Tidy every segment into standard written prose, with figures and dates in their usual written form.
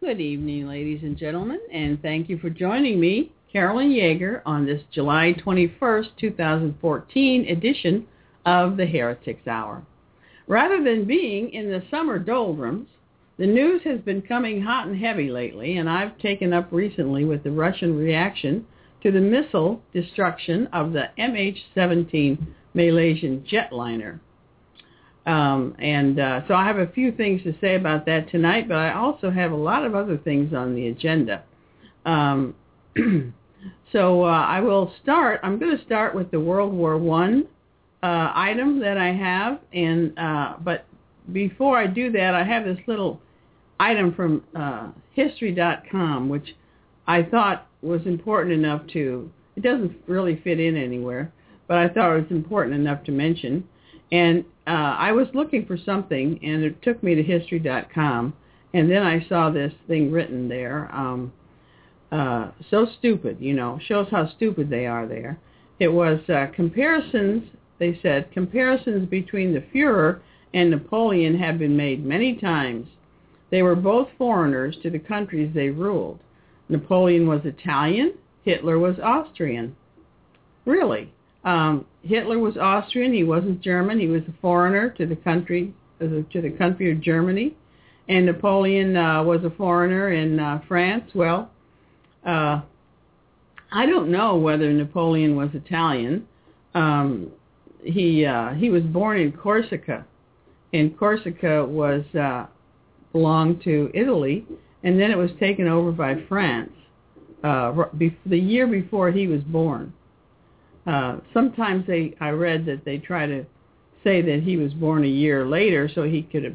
Good evening, ladies and gentlemen, and thank you for joining me, Carolyn Yeager, on this July 21st, 2014 edition of the Heretics Hour. Rather than being in the summer doldrums, the news has been coming hot and heavy lately, and I've taken up recently with the Russian reaction to the missile destruction of the MH17 Malaysian jetliner. So I have a few things to say about that tonight, but I also have a lot of other things on the agenda. I will start. I'm going to start with the World War I item that I have, but before I do that, I have this little item from History.com, which I thought was important enough to. It doesn't really fit in anywhere, but I thought it was important enough to mention. And I was looking for something, and it took me to History.com, and then I saw this thing written there. So stupid, shows how stupid they are there. It was comparisons, they said, comparisons between the Fuhrer and Napoleon have been made many times. They were both foreigners to the countries they ruled. Napoleon was Italian, Hitler was Austrian. Really? Hitler was Austrian. He wasn't German. He was a foreigner to the country of Germany, and Napoleon was a foreigner in France. Well, I don't know whether Napoleon was Italian. He was born in Corsica, and Corsica was belonged to Italy, and then it was taken over by France the year before he was born. Sometimes I read that they try to say that he was born a year later, or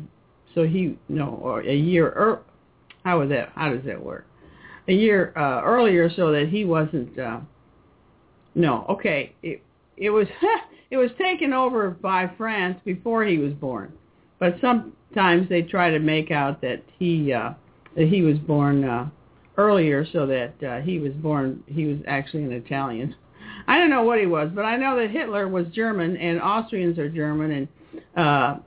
a year how does that work? A year earlier, so that he wasn't. It was it was taken over by France before he was born, but sometimes they try to make out that he was born earlier, so that he was actually an Italian. I don't know what he was, but I know that Hitler was German, and Austrians are German, and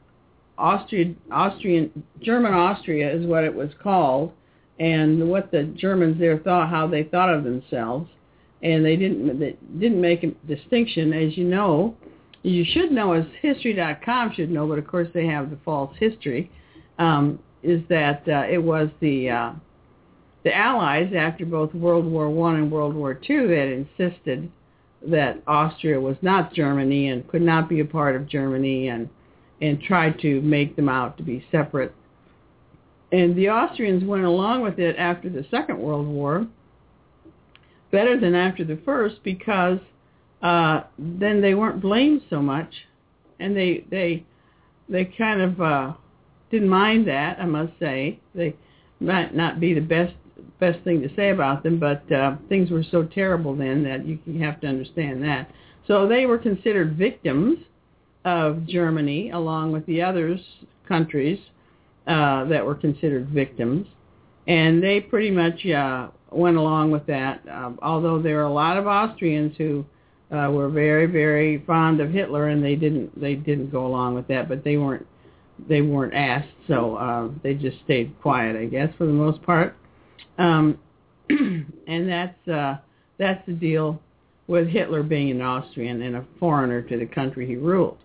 German Austria is what it was called, and what the Germans there thought, how they thought of themselves, and they didn't make a distinction, as you know. You should know, as History.com should know, but of course they have the false history, is that it was the Allies, after both World War I and World War II, that insisted that Austria was not Germany and could not be a part of Germany, and tried to make them out to be separate. And the Austrians went along with it after the Second World War, better than after the first, because then they weren't blamed so much, and they kind of didn't mind that, I must say. They might not be the best thing to say about them, but things were so terrible then that you have to understand that. So they were considered victims of Germany, along with the other countries that were considered victims, and they pretty much went along with that. Although there are a lot of Austrians who were very, very fond of Hitler, and they didn't go along with that, but they weren't asked, so they just stayed quiet, I guess, for the most part. And that's the deal with Hitler being an Austrian and a foreigner to the country he ruled.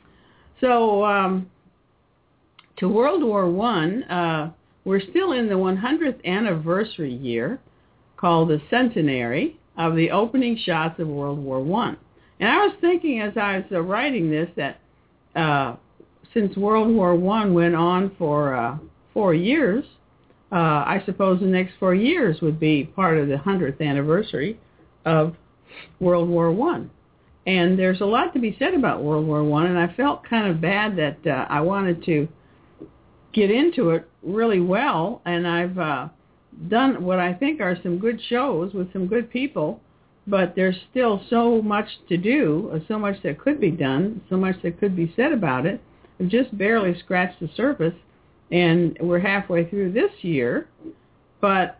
So to World War I, we're still in the 100th anniversary year, called the centenary of the opening shots of World War I. And I was thinking as I was writing this that since World War I went on for 4 years, I suppose the next 4 years would be part of the 100th anniversary of World War I. And there's a lot to be said about World War I, and I felt kind of bad that I wanted to get into it really well, and I've done what I think are some good shows with some good people, but there's still so much to do, so much that could be done, so much that could be said about it. I've just barely scratched the surface, and we're halfway through this year, but,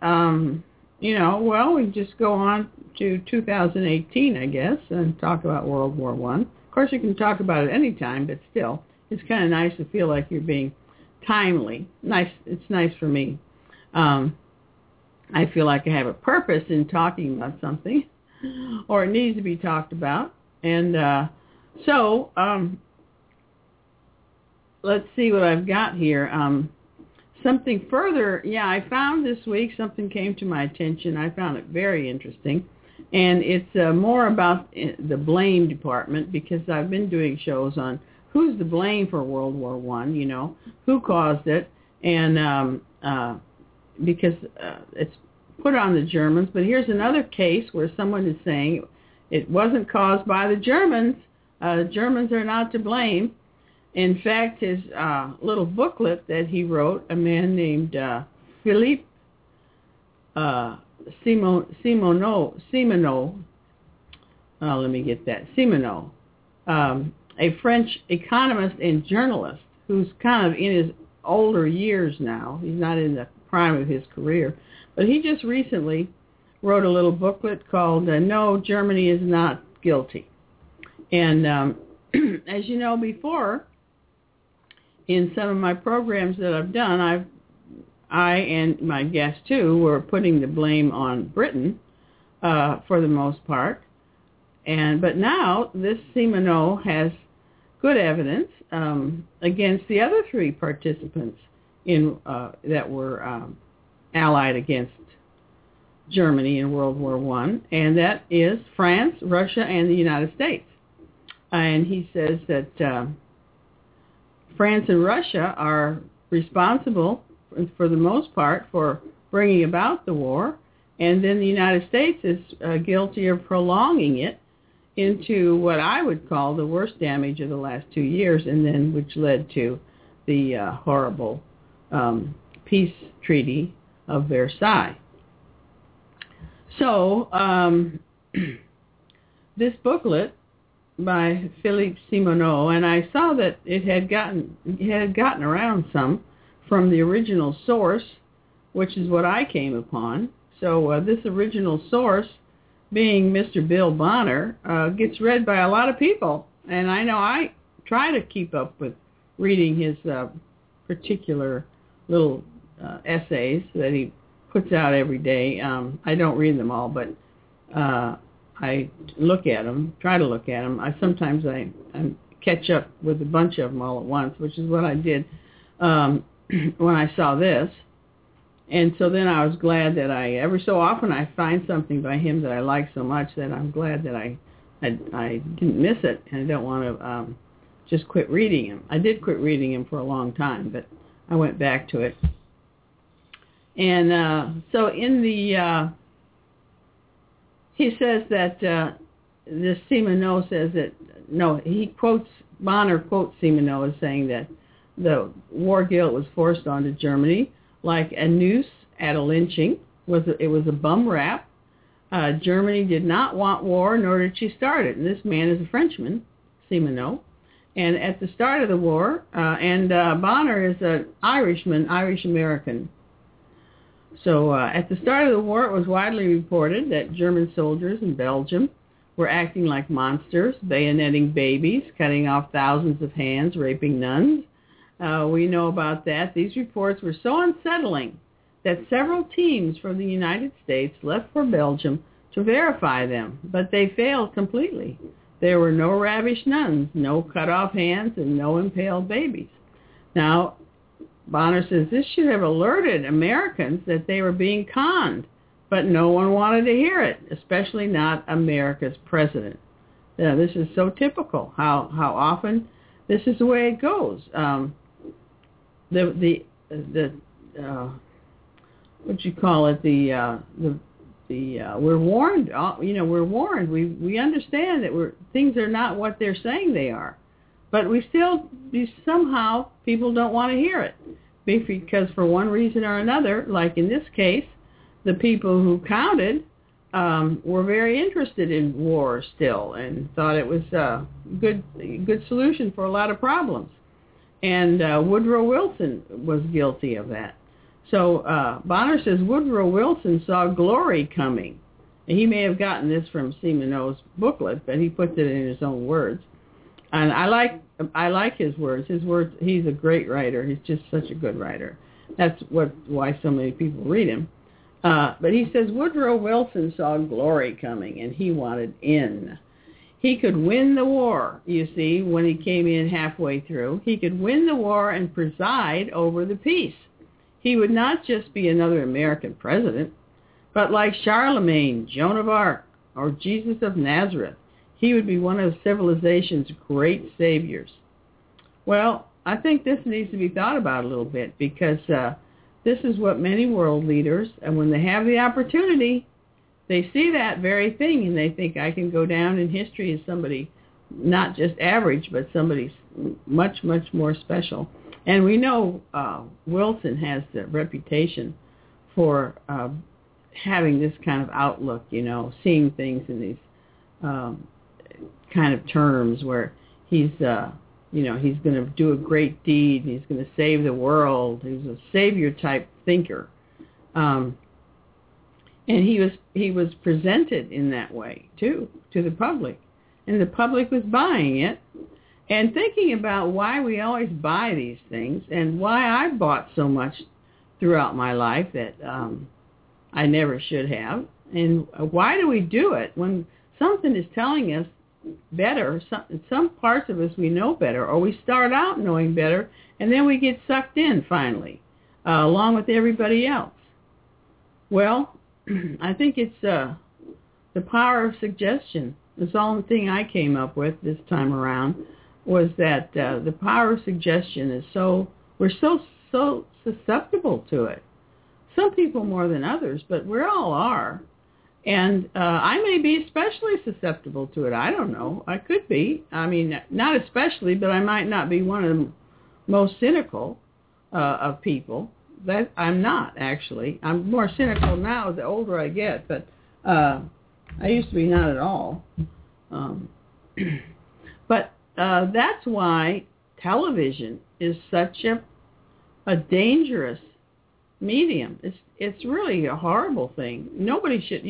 we just go on to 2018, I guess, and talk about World War I. Of course, you can talk about it any time, but still, it's kind of nice to feel like you're being timely. Nice, it's nice for me. I feel like I have a purpose in talking about something, or it needs to be talked about. And so let's see what I've got here. Something further, I found this week, something came to my attention. I found it very interesting. And it's more about the blame department, because I've been doing shows on who's to blame for World War I, who caused it, and because it's put on the Germans. But here's another case where someone is saying it wasn't caused by the Germans. Germans are not to blame. In fact, his little booklet that he wrote, a man named Philippe Simoneau, a French economist and journalist who's kind of in his older years now. He's not in the prime of his career. But he just recently wrote a little booklet called No, Germany is Not Guilty. And as you know, before, in some of my programs that I've done, I and my guests too were putting the blame on Britain for the most part. But now this Simoneau has good evidence against the other three participants that were allied against Germany in World War I, and that is France, Russia, and the United States. And he says that France and Russia are responsible, for the most part, for bringing about the war, and then the United States is guilty of prolonging it into what I would call the worst damage of the last 2 years, and then which led to the horrible peace treaty of Versailles. So this booklet by Philippe Simoneau, and I saw that it had gotten around some from the original source, which is what I came upon. So this original source, being Mr. Bill Bonner, gets read by a lot of people. And I know I try to keep up with reading his particular little essays that he puts out every day. I don't read them all, but I look at them, try to look at them. Sometimes I catch up with a bunch of them all at once, which is what I did when I saw this. And so then I was glad that every so often I find something by him that I like so much that I'm glad that I didn't miss it, and I don't want to just quit reading him. I did quit reading him for a long time, but I went back to it. And so in the, he says that this Simoneau says that, Bonner quotes Simoneau as saying that the war guilt was forced onto Germany like a noose at a lynching. It was a bum rap. Germany did not want war, nor did she start it. And this man is a Frenchman, Simoneau. And at the start of the war, Bonner is an Irishman, Irish-American. So at the start of the war, it was widely reported that German soldiers in Belgium were acting like monsters, bayoneting babies, cutting off thousands of hands, raping nuns. We know about that. These reports were so unsettling that several teams from the United States left for Belgium to verify them, but they failed completely. There were no ravished nuns, no cut-off hands, and no impaled babies. Now, Bonner says this should have alerted Americans that they were being conned, but no one wanted to hear it, especially not America's president. Now, this is so typical, how often this is the way it goes. What you call it? We're warned. We're warned. We understand that things are not what they're saying they are, but somehow people don't want to hear it because for one reason or another, like in this case, the people who counted were very interested in war still and thought it was a good solution for a lot of problems. And Woodrow Wilson was guilty of that. So Bonner says Woodrow Wilson saw glory coming. And he may have gotten this from Simoneau's booklet, but he puts it in his own words. And I like his words. His words. He's a great writer. He's just such a good writer. That's why so many people read him. But he says Woodrow Wilson saw glory coming, and he wanted in. He could win the war, you see, when he came in halfway through. He could win the war and preside over the peace. He would not just be another American president, but like Charlemagne, Joan of Arc, or Jesus of Nazareth, he would be one of civilization's great saviors. Well, I think this needs to be thought about a little bit, because this is what many world leaders, and when they have the opportunity, they see that very thing, and they think, I can go down in history as somebody not just average, but somebody much, much more special. And we know Wilson has the reputation for having this kind of outlook, seeing things in these kind of terms where he's going to do a great deed, he's going to save the world. He's a savior-type thinker. And he was presented in that way, too, to the public. And the public was buying it and thinking about why we always buy these things and why I bought so much throughout my life that I never should have. And why do we do it when something is telling us better? Some parts of us we know better, or we start out knowing better, and then we get sucked in finally, along with everybody else. Well, I think it's the power of suggestion. That's the only thing I came up with this time around, was that the power of suggestion is we're so susceptible to it. Some people more than others, but we all are. And I may be especially susceptible to it. I don't know. I could be. I mean, not especially, but I might not be one of the most cynical of people. That I'm not, actually. I'm more cynical now the older I get, but I used to be not at all. But that's why television is such a dangerous medium. It's really a horrible thing. Nobody should,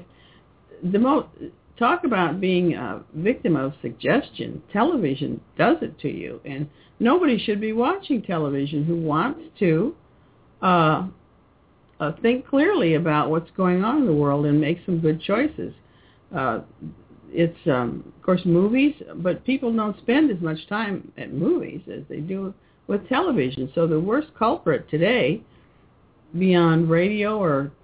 talk about being a victim of suggestion. Television does it to you, and nobody should be watching television who wants to think clearly about what's going on in the world and make some good choices. It's, of course, movies, but people don't spend as much time at movies as they do with television. So the worst culprit today, beyond radio or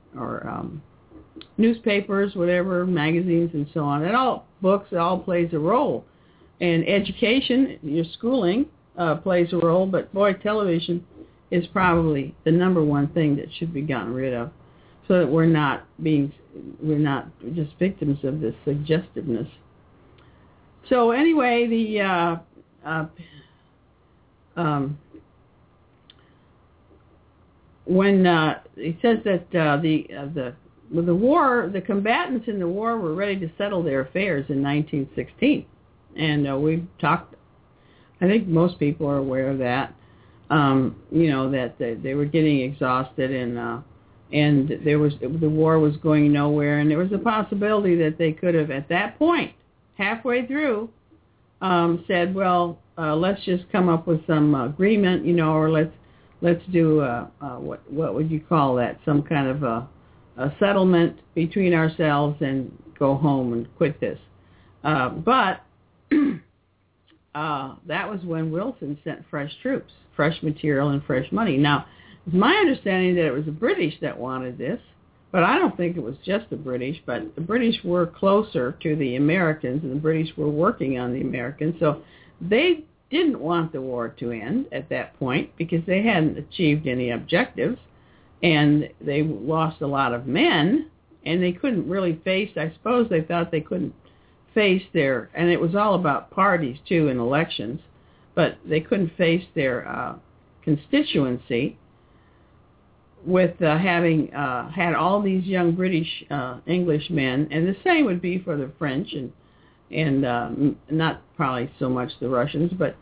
newspapers, whatever, magazines and so on, books, it all plays a role. And education, your schooling, plays a role, but boy, television is probably the number one thing that should be gotten rid of, so that we're not just victims of this suggestiveness. So anyway, when it says that the war, the combatants in the war were ready to settle their affairs in 1916, and we've talked. I think most people are aware of that. That they were getting exhausted, and the war was going nowhere, and there was a possibility that they could have, at that point, halfway through, said, well, let's just come up with some agreement, or let's do what would you call that? Some kind of a settlement between ourselves and go home and quit this. But that was when Wilson sent fresh troops, fresh material, and fresh money. Now, it's my understanding that it was the British that wanted this, but I don't think it was just the British, but the British were closer to the Americans, and the British were working on the Americans, so they didn't want the war to end at that point because they hadn't achieved any objectives, and they lost a lot of men, and they couldn't really face, I suppose they thought they couldn't face and it was all about parties too in elections, but they couldn't face their constituency with having had all these young British English men, and the same would be for the French and not probably so much the Russians, but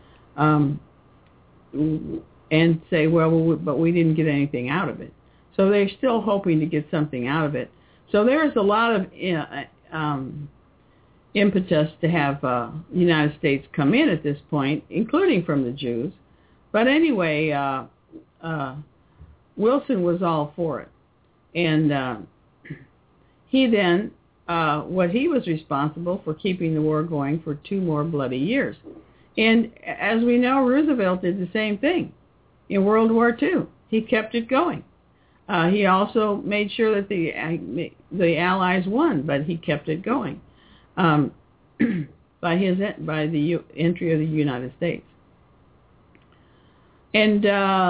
and say, but we didn't get anything out of it. So they're still hoping to get something out of it. So there's a lot of impetus to have the United States come in at this point, including from the Jews. But anyway, Wilson was all for it. And he then, he was responsible for keeping the war going for 2 more bloody years. And as we know, Roosevelt did the same thing in World War II. He kept it going. He also made sure that the Allies won, but he kept it going by the entry of the United States. And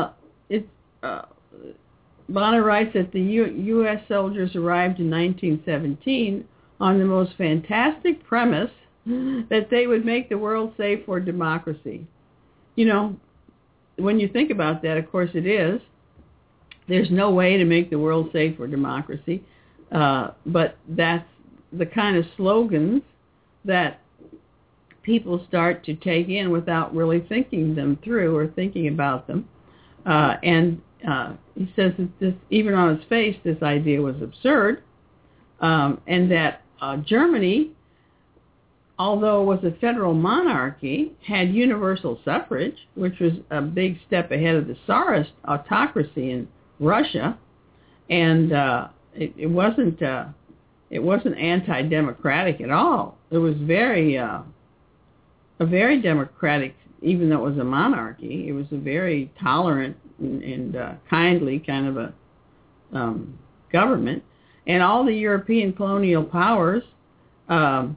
Bonner writes that the U.S. soldiers arrived in 1917 on the most fantastic premise that they would make the world safe for democracy. You know, when you think about that, of course it is. There's no way to make the world safe for democracy, but that's the kind of slogans that people start to take in without really thinking them through or thinking about them. And he says that this, even on its face, this idea was absurd, and that Germany, although it was a federal monarchy, had universal suffrage, which was a big step ahead of the Tsarist autocracy in Russia, and it wasn't anti-democratic at all. It was a very democratic, even though it was a monarchy. It was a very tolerant and kindly kind of a government, and all the European colonial powers had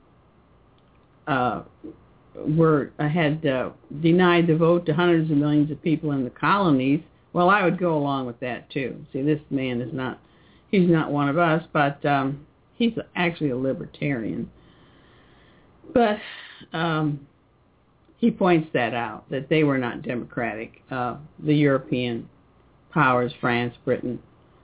denied the vote to hundreds of millions of people in the colonies. Well, I would go along with that too. See, this man he's not one of us, but he's actually a libertarian. But he points that out, that they were not democratic, the European powers, France, Britain.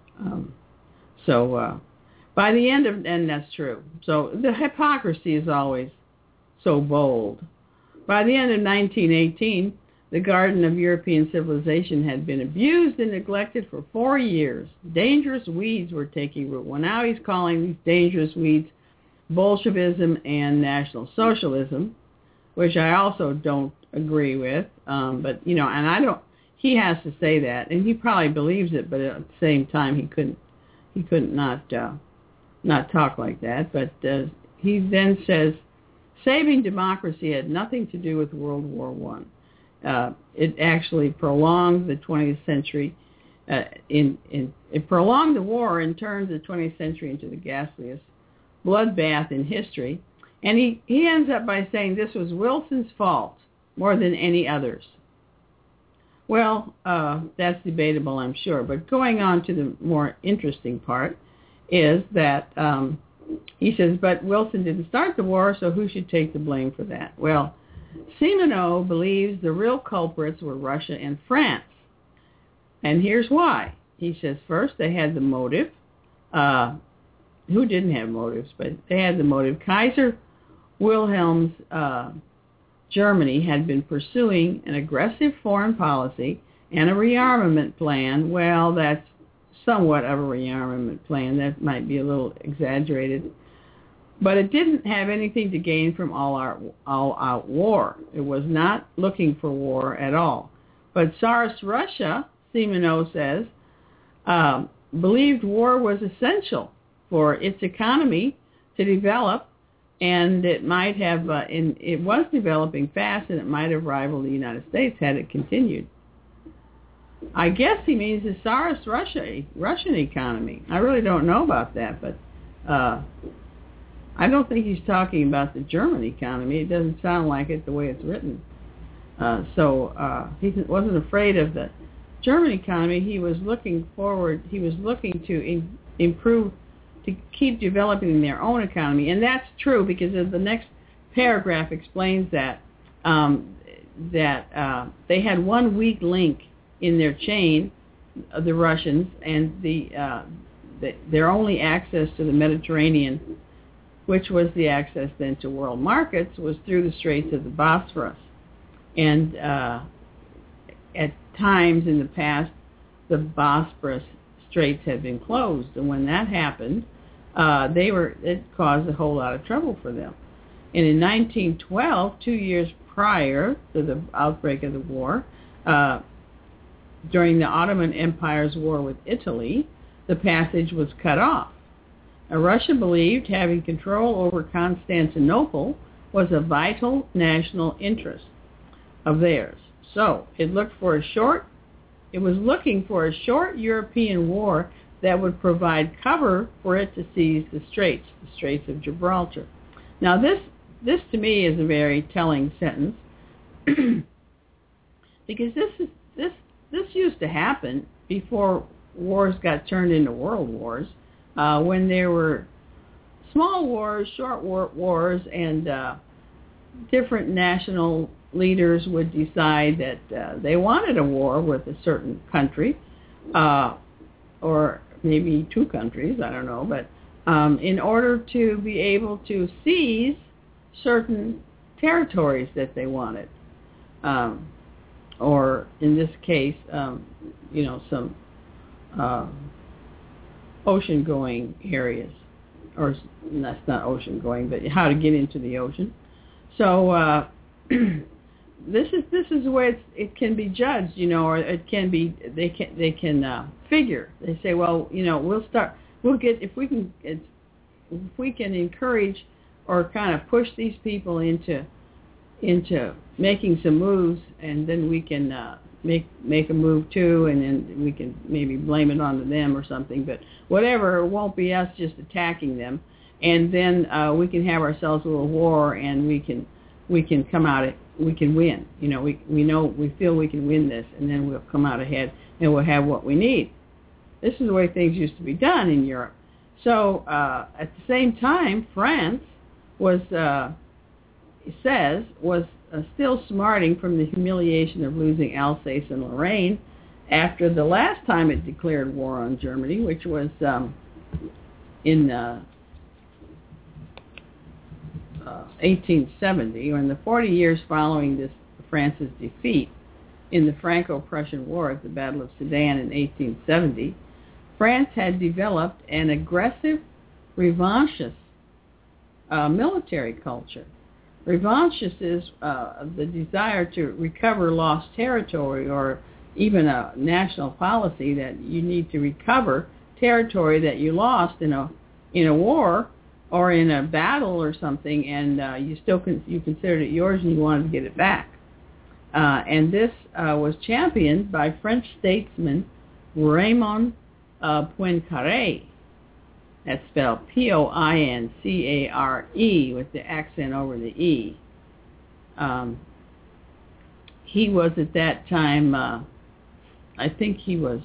So by the end of, and that's true. So the hypocrisy is always so bold. By the end of 1918, the garden of European civilization had been abused and neglected for 4 years. Dangerous weeds were taking root. Well, now he's calling these dangerous weeds Bolshevism and National Socialism, which I also don't agree with. But, you know, and he has to say that, and he probably believes it, but at the same time, he couldn't not talk like that. But he then says, saving democracy had nothing to do with World War I. It actually prolonged the 20th century. It prolonged the war and turned the 20th century into the ghastliest bloodbath in history. And he ends up by saying this was Wilson's fault more than any others. Well, that's debatable, I'm sure. But going on to the more interesting part is that he says, but Wilson didn't start the war, so who should take the blame for that? Well, Simoneau believes the real culprits were Russia and France. And here's why. He says, first, they had the motive. Who didn't have motives, but they had the motive. Kaiser Wilhelm's Germany had been pursuing an aggressive foreign policy and a rearmament plan. Well, that's somewhat of a rearmament plan. That might be a little exaggerated. But it didn't have anything to gain from all-out war. It was not looking for war at all. But Tsarist Russia, Simoneau says, believed war was essential for its economy to develop, and it might have, it was developing fast, and it might have rivaled the United States had it continued. I guess he means the Tsarist Russian economy. I really don't know about that, but I don't think he's talking about the German economy. It doesn't sound like it the way it's written. So he wasn't afraid of the German economy. He was looking forward. He was looking to improve, to keep developing their own economy. And that's true because the next paragraph explains that they had one weak link in their chain, the Russians, and their only access to the Mediterranean, which was the access then to world markets, was through the Straits of the Bosphorus. And at times in the past, the Bosphorus Straits had been closed, and when that happened, it caused a whole lot of trouble for them. And in 1912, 2 years prior to the outbreak of the war, during the Ottoman Empire's war with Italy, the passage was cut off. Russia believed having control over Constantinople was a vital national interest of theirs. So it was looking for a short European war that would provide cover for it to seize the Straits of Gibraltar. Now this to me is a very telling sentence because this used to happen before wars got turned into world wars, when there were small wars, short wars, and different national leaders would decide that they wanted a war with a certain country, or maybe two countries, I don't know, but in order to be able to seize certain territories that they wanted, or in this case, some ocean-going areas, or that's not ocean-going, but how to get into the ocean. So this is the way it can be judged, or it can be they can figure. They say, well, if we can encourage or kind of push these people into making some moves, and then we can make a move too, and then we can maybe blame it on them or something. But whatever, it won't be us just attacking them, and then we can have ourselves a little war, and we can come out. We can win. We feel we can win this, and then we'll come out ahead, and we'll have what we need. This is the way things used to be done in Europe. So at the same time, France was still smarting from the humiliation of losing Alsace and Lorraine after the last time it declared war on Germany, which was in 1870, or in the 40 years following France's defeat in the Franco-Prussian War at the Battle of Sedan in 1870. France had developed an aggressive, revanchist military culture. Revanchist is the desire to recover lost territory, or even a national policy that you need to recover territory that you lost in a war or in a battle or something, and you considered it yours and you wanted to get it back. And this was championed by French statesman Raymond Poincaré. That's spelled Poincaré with the accent over the E. He was at that time, I think he was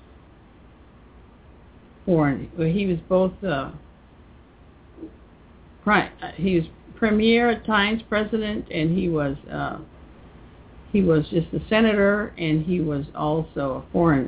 foreign. He was both, he was premier at times, president, and he was just a senator, and he was also a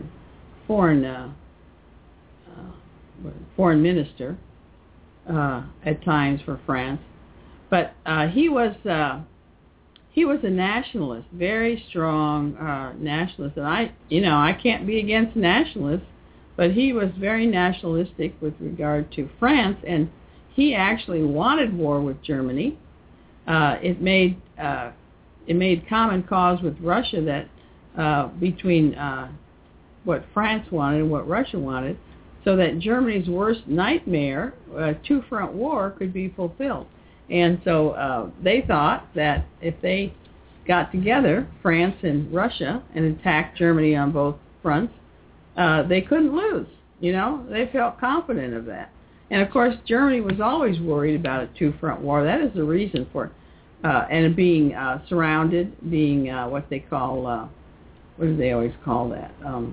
foreign minister at times for France, but he was a nationalist, very strong nationalist, and I can't be against nationalists, but he was very nationalistic with regard to France, and he actually wanted war with Germany. It made common cause with Russia that between what France wanted and what Russia wanted, so that Germany's worst nightmare, a two-front war, could be fulfilled. And so they thought that if they got together, France and Russia, and attacked Germany on both fronts, they couldn't lose. They felt confident of that. And of course, Germany was always worried about a two-front war. That is the reason for and being surrounded, being what they call, what do they always call that?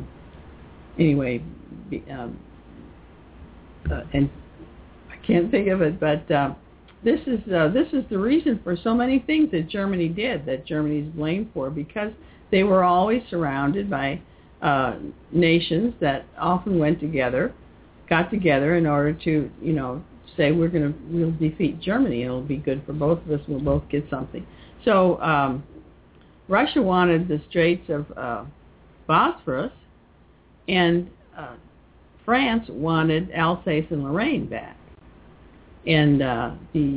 And I can't think of it, but this is the reason for so many things that Germany did, that Germany is blamed for, because they were always surrounded by nations that often got together in order to, say we'll defeat Germany and it'll be good for both of us. We'll both get something. So Russia wanted the Straits of Bosphorus, and France wanted Alsace and Lorraine back. And and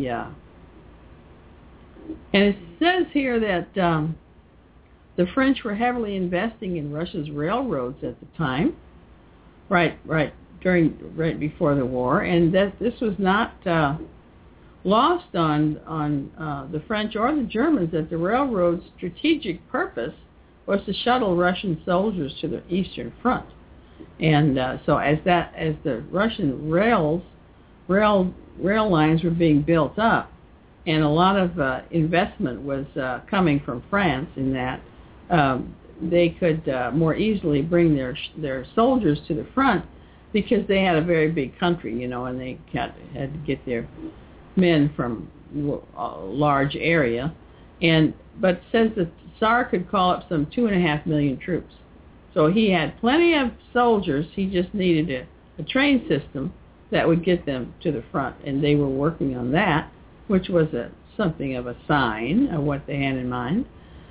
it says here that the French were heavily investing in Russia's railroads at the time, right right before the war, and that this was not lost on the French or the Germans, that the railroad's strategic purpose was to shuttle Russian soldiers to the Eastern Front. And so as the Russian rail lines were being built up, and a lot of investment was coming from France in that, they could more easily bring their soldiers to the front, because they had a very big country, and they had to get their men from a large area. But it says that the Tsar could call up some 2.5 million troops. So he had plenty of soldiers. He just needed a train system that would get them to the front, and they were working on that, which was something of a sign of what they had in mind.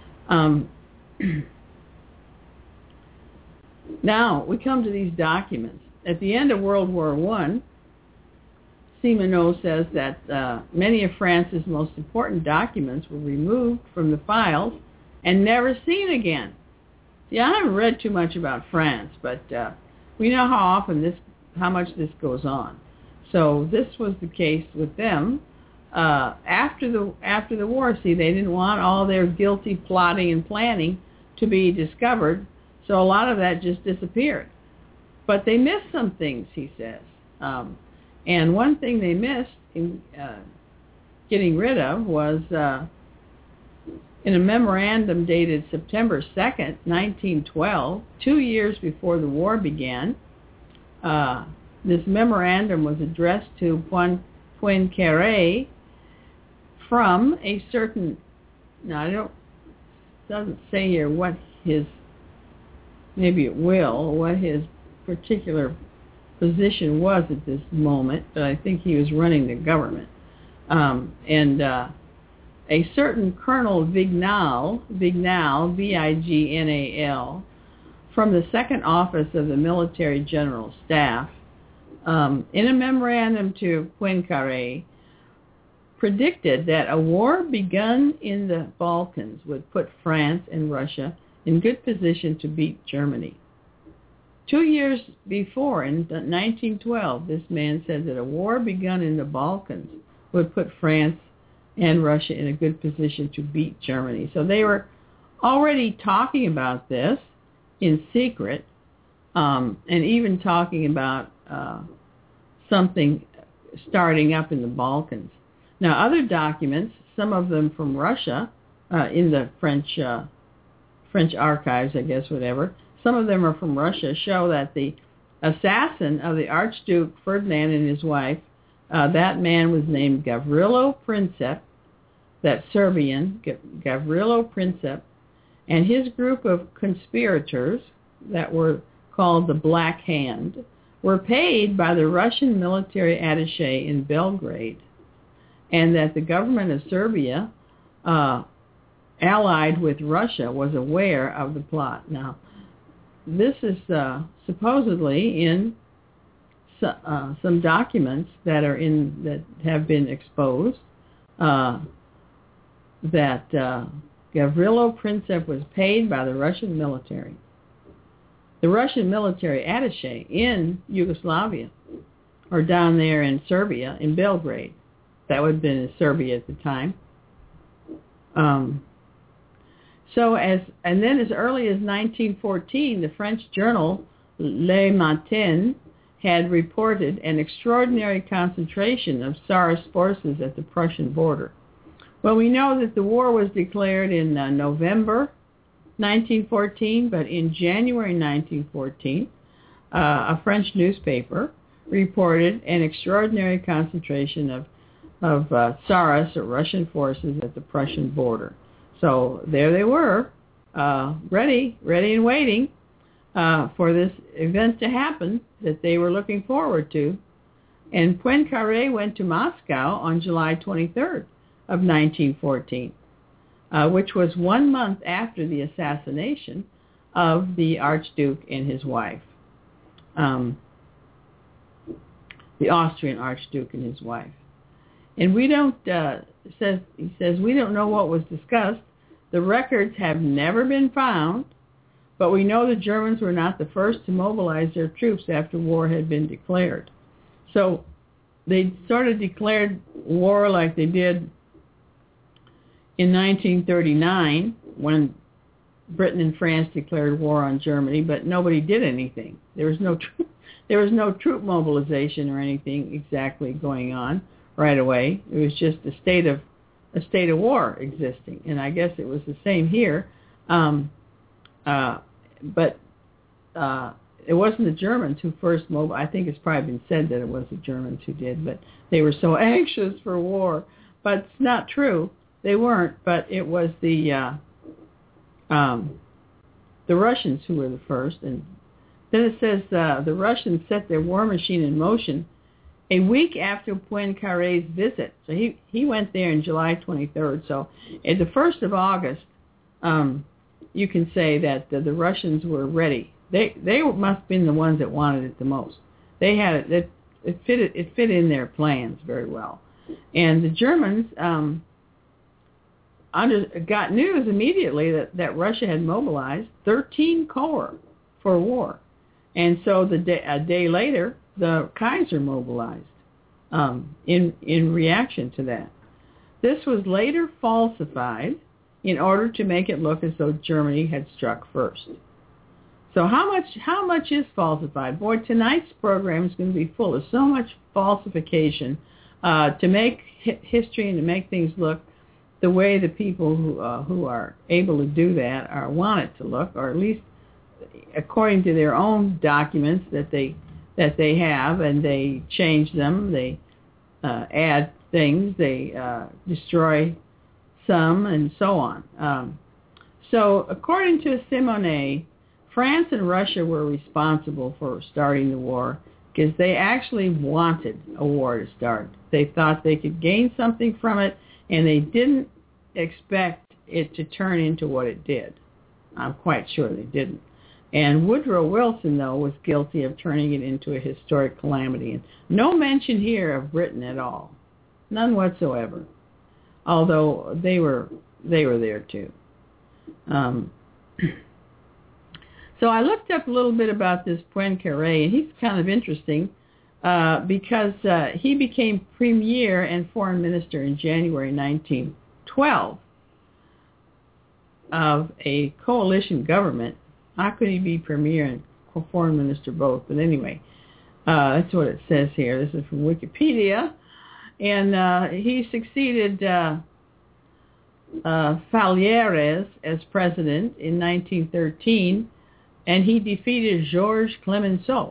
Now, we come to these documents. At the end of World War I, Simoneau says that many of France's most important documents were removed from the files and never seen again. See, I haven't read too much about France, but we know how much this goes on. So this was the case with them. After the war, see, they didn't want all their guilty plotting and planning to be discovered, so a lot of that just disappeared. But they missed some things, he says. And one thing they missed in getting rid of was in a memorandum dated September 2nd, 1912, 2 years before the war began. This memorandum was addressed to Poincaré from a certain, now doesn't say here what his, maybe it will, what his particular position was at this moment, but I think he was running the government. A certain Colonel Vignal, Vignal, from the Second Office of the Military General Staff, in a memorandum to Poincaré, predicted that a war begun in the Balkans would put France and Russia in good position to beat Germany. 2 years before, in 1912, this man said that a war begun in the Balkans would put France and Russia in a good position to beat Germany. So they were already talking about this in secret, and even talking about something starting up in the Balkans. Now, other documents, some of them from Russia, in the French archives, I guess, whatever, some of them are from Russia, show that the assassin of the Archduke Ferdinand and his wife, that man was named Gavrilo Princip, that Serbian, Gavrilo Princip, and his group of conspirators that were called the Black Hand were paid by the Russian military attaché in Belgrade, and that the government of Serbia, allied with Russia, was aware of the plot. Now, this is supposedly in some documents that have been exposed, that Gavrilo Princip was paid by the Russian military. The Russian military attaché in Yugoslavia, or down there in Serbia, in Belgrade. That would have been in Serbia at the time. And then as early as 1914, the French journal Le Matin had reported an extraordinary concentration of Tsarist forces at the Prussian border. Well, we know that the war was declared in November 1914, but in January 1914, a French newspaper reported an extraordinary concentration of Tsarist or Russian forces at the Prussian border. So there they were, ready and waiting for this event to happen that they were looking forward to. And Poincaré went to Moscow on July 23rd of 1914, which was 1 month after the assassination of the Archduke and his wife, the Austrian Archduke and his wife. And we don't, he says, we don't know what was discussed. The records have never been found. But we know the Germans were not the first to mobilize their troops after war had been declared. So they sort of declared war like they did in 1939 when Britain and France declared war on Germany, but nobody did anything. There was no troop mobilization or anything exactly going on right away. It was just a state of war existing, and I guess it was the same here. But it wasn't the Germans who first mobilized. I think it's probably been said that it was the Germans who did, but they were so anxious for war. But it's not true. They weren't, but it was the Russians who were the first. And then it says the Russians set their war machine in motion a week after Poincaré's visit. So he went there on July 23rd. So at the 1st of August, you can say that the Russians were ready. They must have been the ones that wanted it the most. They had it. It fit in their plans very well. And the Germans got news immediately that Russia had mobilized 13 corps for war. And so a day later, the Kaiser mobilized in reaction to that. This was later falsified in order to make it look as though Germany had struck first. So how much is falsified? Boy, tonight's program is going to be full of so much falsification to make history and to make things look the way the people who are able to do that want it to look, or at least according to their own documents that they have, and they change them, they add things, they destroy some, and so on. So according to Simonet, France and Russia were responsible for starting the war because they actually wanted a war to start. They thought they could gain something from it, and they didn't expect it to turn into what it did. I'm quite sure they didn't. And Woodrow Wilson, though, was guilty of turning it into a historic calamity. And no mention here of Britain at all. None whatsoever. Although they were there too. So I looked up a little bit about this Poincaré, and he's kind of interesting because he became premier and foreign minister in January 1912 of a coalition government. How could he be premier and foreign minister both? But anyway, that's what it says here. This is from Wikipedia. And he succeeded Fallières as president in 1913, and he defeated Georges Clemenceau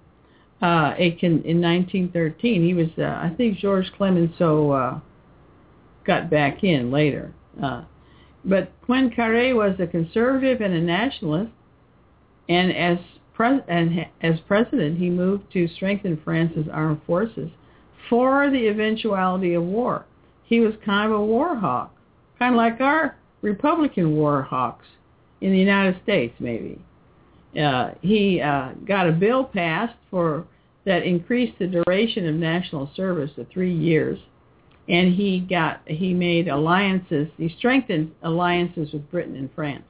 in 1913. He was, I think Georges Clemenceau got back in later. But Poincaré was a conservative and a nationalist, and as president, he moved to strengthen France's armed forces for the eventuality of war. He was kind of a war hawk, kind of like our Republican war hawks in the United States, maybe. He got a bill passed that increased the duration of national service to 3 years, and he made alliances. He strengthened alliances with Britain and France.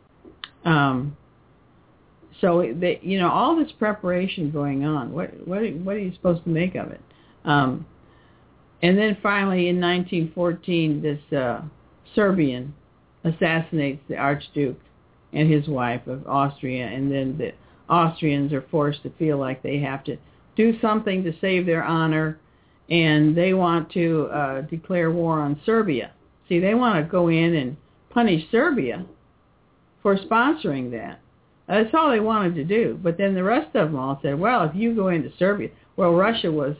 So all this preparation going on. What are you supposed to make of it? And then finally, in 1914, this Serbian assassinates the Archduke and his wife of Austria, and then the Austrians are forced to feel like they have to do something to save their honor, and they want to declare war on Serbia. See, they want to go in and punish Serbia for sponsoring that. That's all they wanted to do. But then the rest of them all said, well, if you go into Serbia, well, Russia was,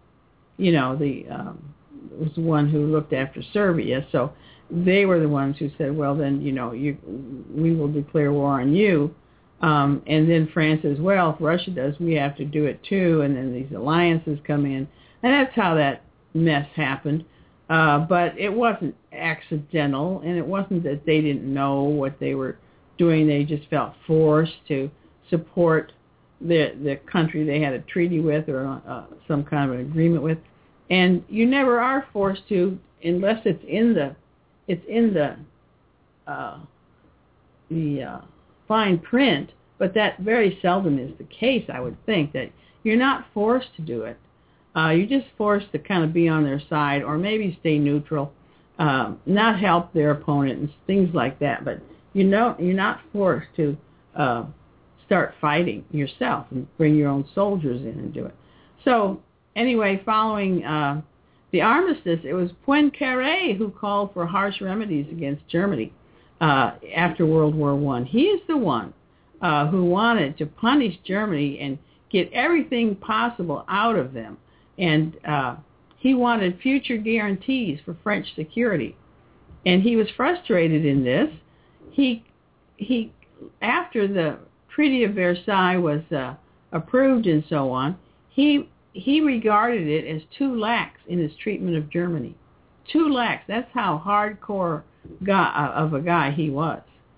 was the one who looked after Serbia, so they were the ones who said, well, then, we will declare war on you. And then France says, well, if Russia does, we have to do it too. And then these alliances come in. And that's how that mess happened. But it wasn't accidental, and it wasn't that they didn't know what they were doing. They just felt forced to support the country they had a treaty with or some kind of an agreement with. And you never are forced to unless it's in the fine print, but that very seldom is the case, I would think, that you're not forced to do it. You're just forced to kind of be on their side or maybe stay neutral, not help their opponent and things like that. But you're not forced to start fighting yourself and bring your own soldiers in and do it. So anyway, following the armistice, it was Poincaré who called for harsh remedies against Germany after World War I. He is the one who wanted to punish Germany and get everything possible out of them. And he wanted future guarantees for French security. And he was frustrated in this. He after the Treaty of Versailles was approved and so on, he regarded it as too lax in his treatment of Germany. Too lax. That's how hardcore of a guy he was.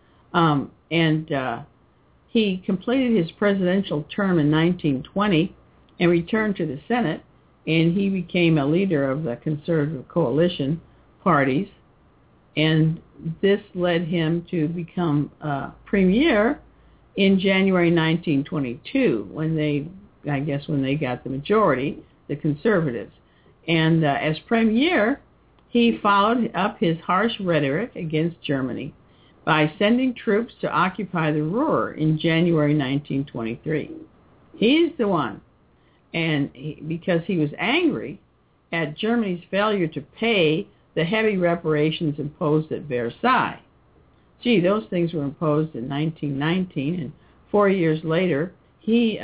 He completed his presidential term in 1920 and returned to the Senate, and he became a leader of the conservative coalition parties. And this led him to become premier in January 1922 when they got the majority, the conservatives. And as premier, he followed up his harsh rhetoric against Germany by sending troops to occupy the Ruhr in January 1923. He's the one. And because he was angry at Germany's failure to pay the heavy reparations imposed at Versailles. Gee, those things were imposed in 1919, and 4 years later, he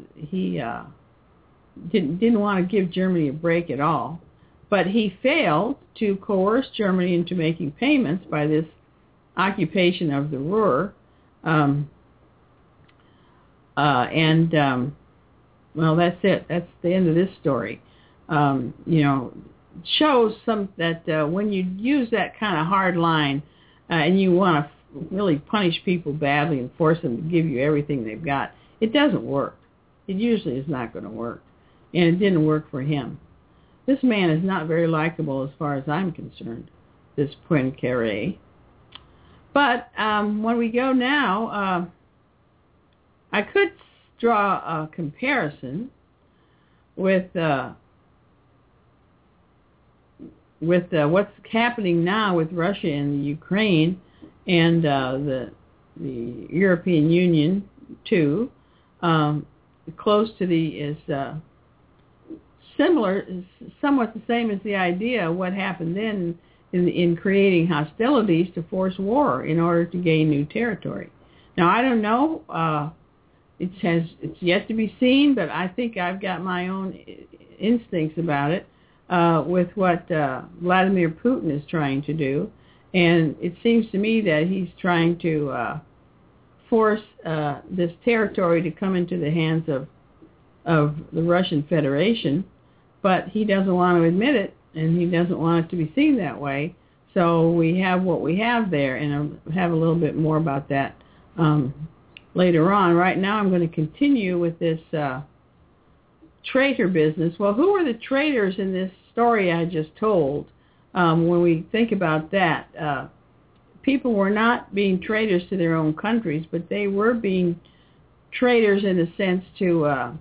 didn't want to give Germany a break at all. But he failed to coerce Germany into making payments by this occupation of the Ruhr. Well, that's it. That's the end of this story. Shows that when you use that kind of hard line and you want to really punish people badly and force them to give you everything they've got, it doesn't work. It usually is not going to work. And it didn't work for him. This man is not very likable as far as I'm concerned, this Poincaré. But when we go now, I could draw a comparison with what's happening now with Russia and the Ukraine and the European Union too. Close to is similar, somewhat the same as the idea of what happened then in creating hostilities to force war in order to gain new territory. Now I don't know. It's yet to be seen, but I think I've got my own instincts about it with what Vladimir Putin is trying to do. And it seems to me that he's trying to force this territory to come into the hands of the Russian Federation, but he doesn't want to admit it, and he doesn't want it to be seen that way. So we have what we have there, and I'll have a little bit more about that later on. Right now I'm going to continue with this traitor business. Well, who are the traitors in this story I just told? When we think about that, people were not being traitors to their own countries, but they were being traitors in a sense to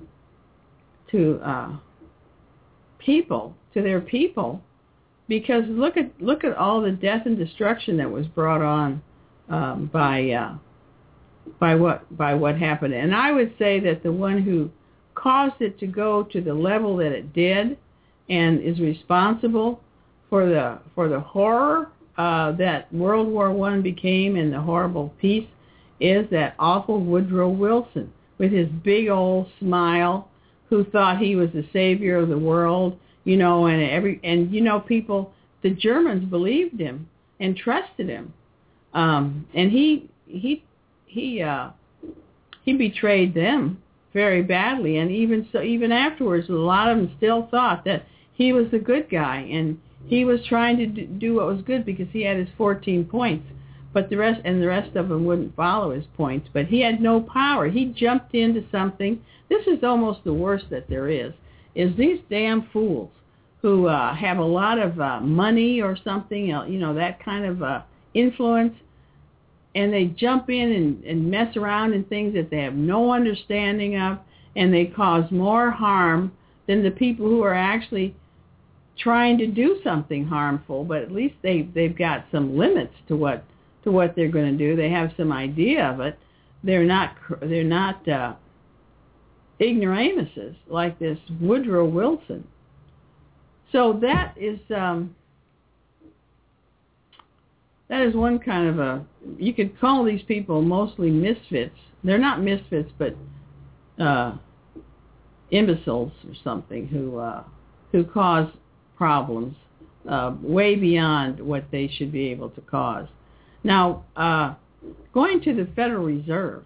their people, because look at all the death and destruction that was brought on by what happened. And I would say that the one who caused it to go to the level that it did and is responsible for the horror that World War I became and the horrible peace is that awful Woodrow Wilson with his big old smile, who thought he was the savior of the world, people, the Germans believed him and trusted him, and he betrayed them very badly, and even afterwards, a lot of them still thought that he was the good guy, and he was trying to do what was good because he had his 14 points, but the rest of them wouldn't follow his points. But he had no power. He jumped into something. This is almost the worst that there is these damn fools who have a lot of money or something, that kind of influence, and they jump in and mess around in things that they have no understanding of, and they cause more harm than the people who are actually trying to do something harmful. But at least they've got some limits to what they're going to do. They have some idea of it. They're not ignoramuses like this Woodrow Wilson. So that is one kind of you could call these people mostly misfits. They're not misfits, but imbeciles or something who cause problems way beyond what they should be able to cause. Now, going to the Federal Reserve,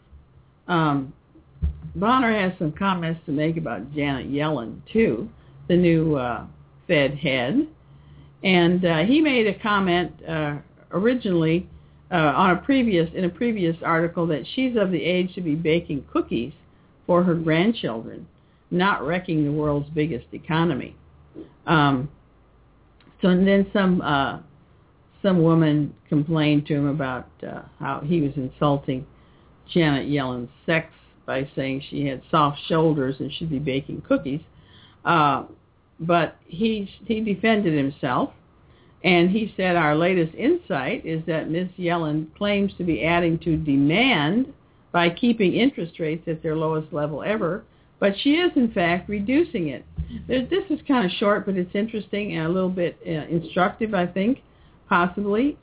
Bonner has some comments to make about Janet Yellen, too, the new Fed head. And he made a comment originally in a previous article that she's of the age to be baking cookies for her grandchildren, not wrecking the world's biggest economy. So and then some woman complained to him about how he was insulting Janet Yellen's sex by saying she had soft shoulders and should be baking cookies. But he defended himself, and he said our latest insight is that Ms. Yellen claims to be adding to demand by keeping interest rates at their lowest level ever, but she is, in fact, reducing it. This is kind of short, but it's interesting and a little bit instructive, I think, possibly,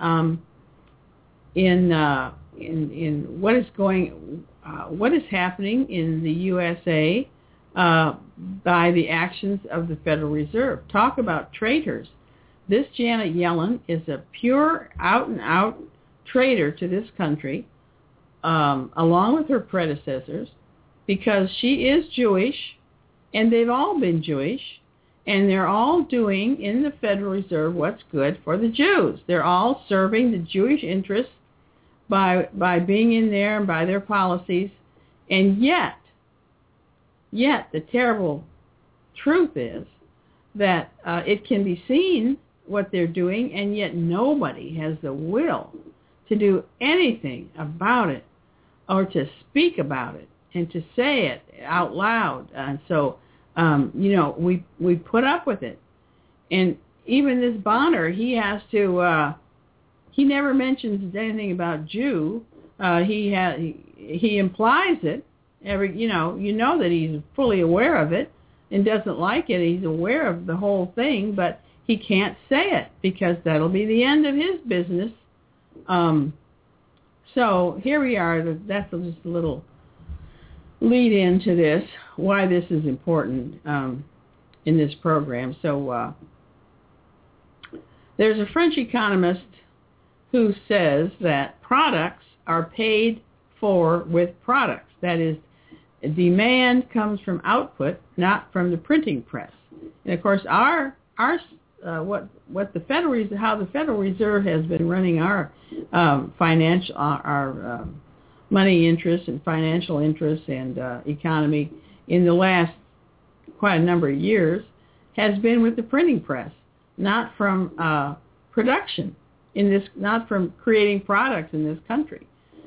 in what is happening in the USA by the actions of the Federal Reserve. Talk about traitors. This Janet Yellen is a pure, out-and-out traitor to this country, along with her predecessors, because she is Jewish, and they've all been Jewish, and they're all doing in the Federal Reserve what's good for the Jews. They're all serving the Jewish interests by being in there and by their policies, and yet the terrible truth is that it can be seen what they're doing, and yet nobody has the will to do anything about it or to speak about it and to say it out loud. And so, we put up with it. And even this Bonner, he has to, he never mentions anything about Jew. He implies it. You know that he's fully aware of it and doesn't like it. He's aware of the whole thing, but he can't say it because that'll be the end of his business. So here we are. That's just a little lead into this, why this is important in this program. So there's a French economist who says that products are paid for with products. That is, demand comes from output, not from the printing press. And of course, what the how the Federal Reserve has been running our financial money interests and financial interests and economy in the last quite a number of years has been with the printing press, not from production not from creating products in this country.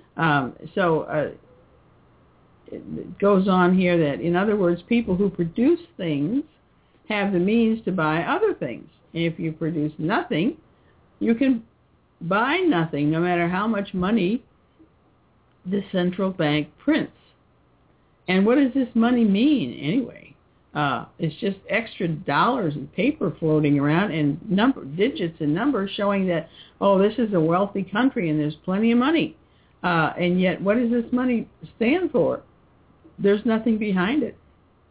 It goes on here that, in other words, people who produce things have the means to buy other things. And if you produce nothing, you can buy nothing, no matter how much money the central bank prints. And what does this money mean anyway? It's just extra dollars and paper floating around and digits and numbers showing that, this is a wealthy country and there's plenty of money. And yet, what does this money stand for? There's nothing behind it.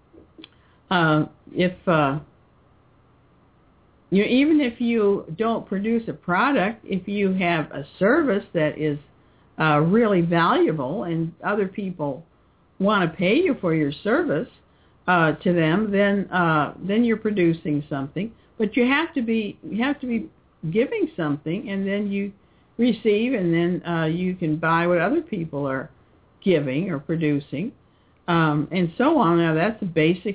Even if you don't produce a product, if you have a service that is really valuable and other people want to pay you for your service to them, then you're producing something. But you have to be giving something, and then you receive, and then you can buy what other people are giving or producing, and so on. Now that's a basic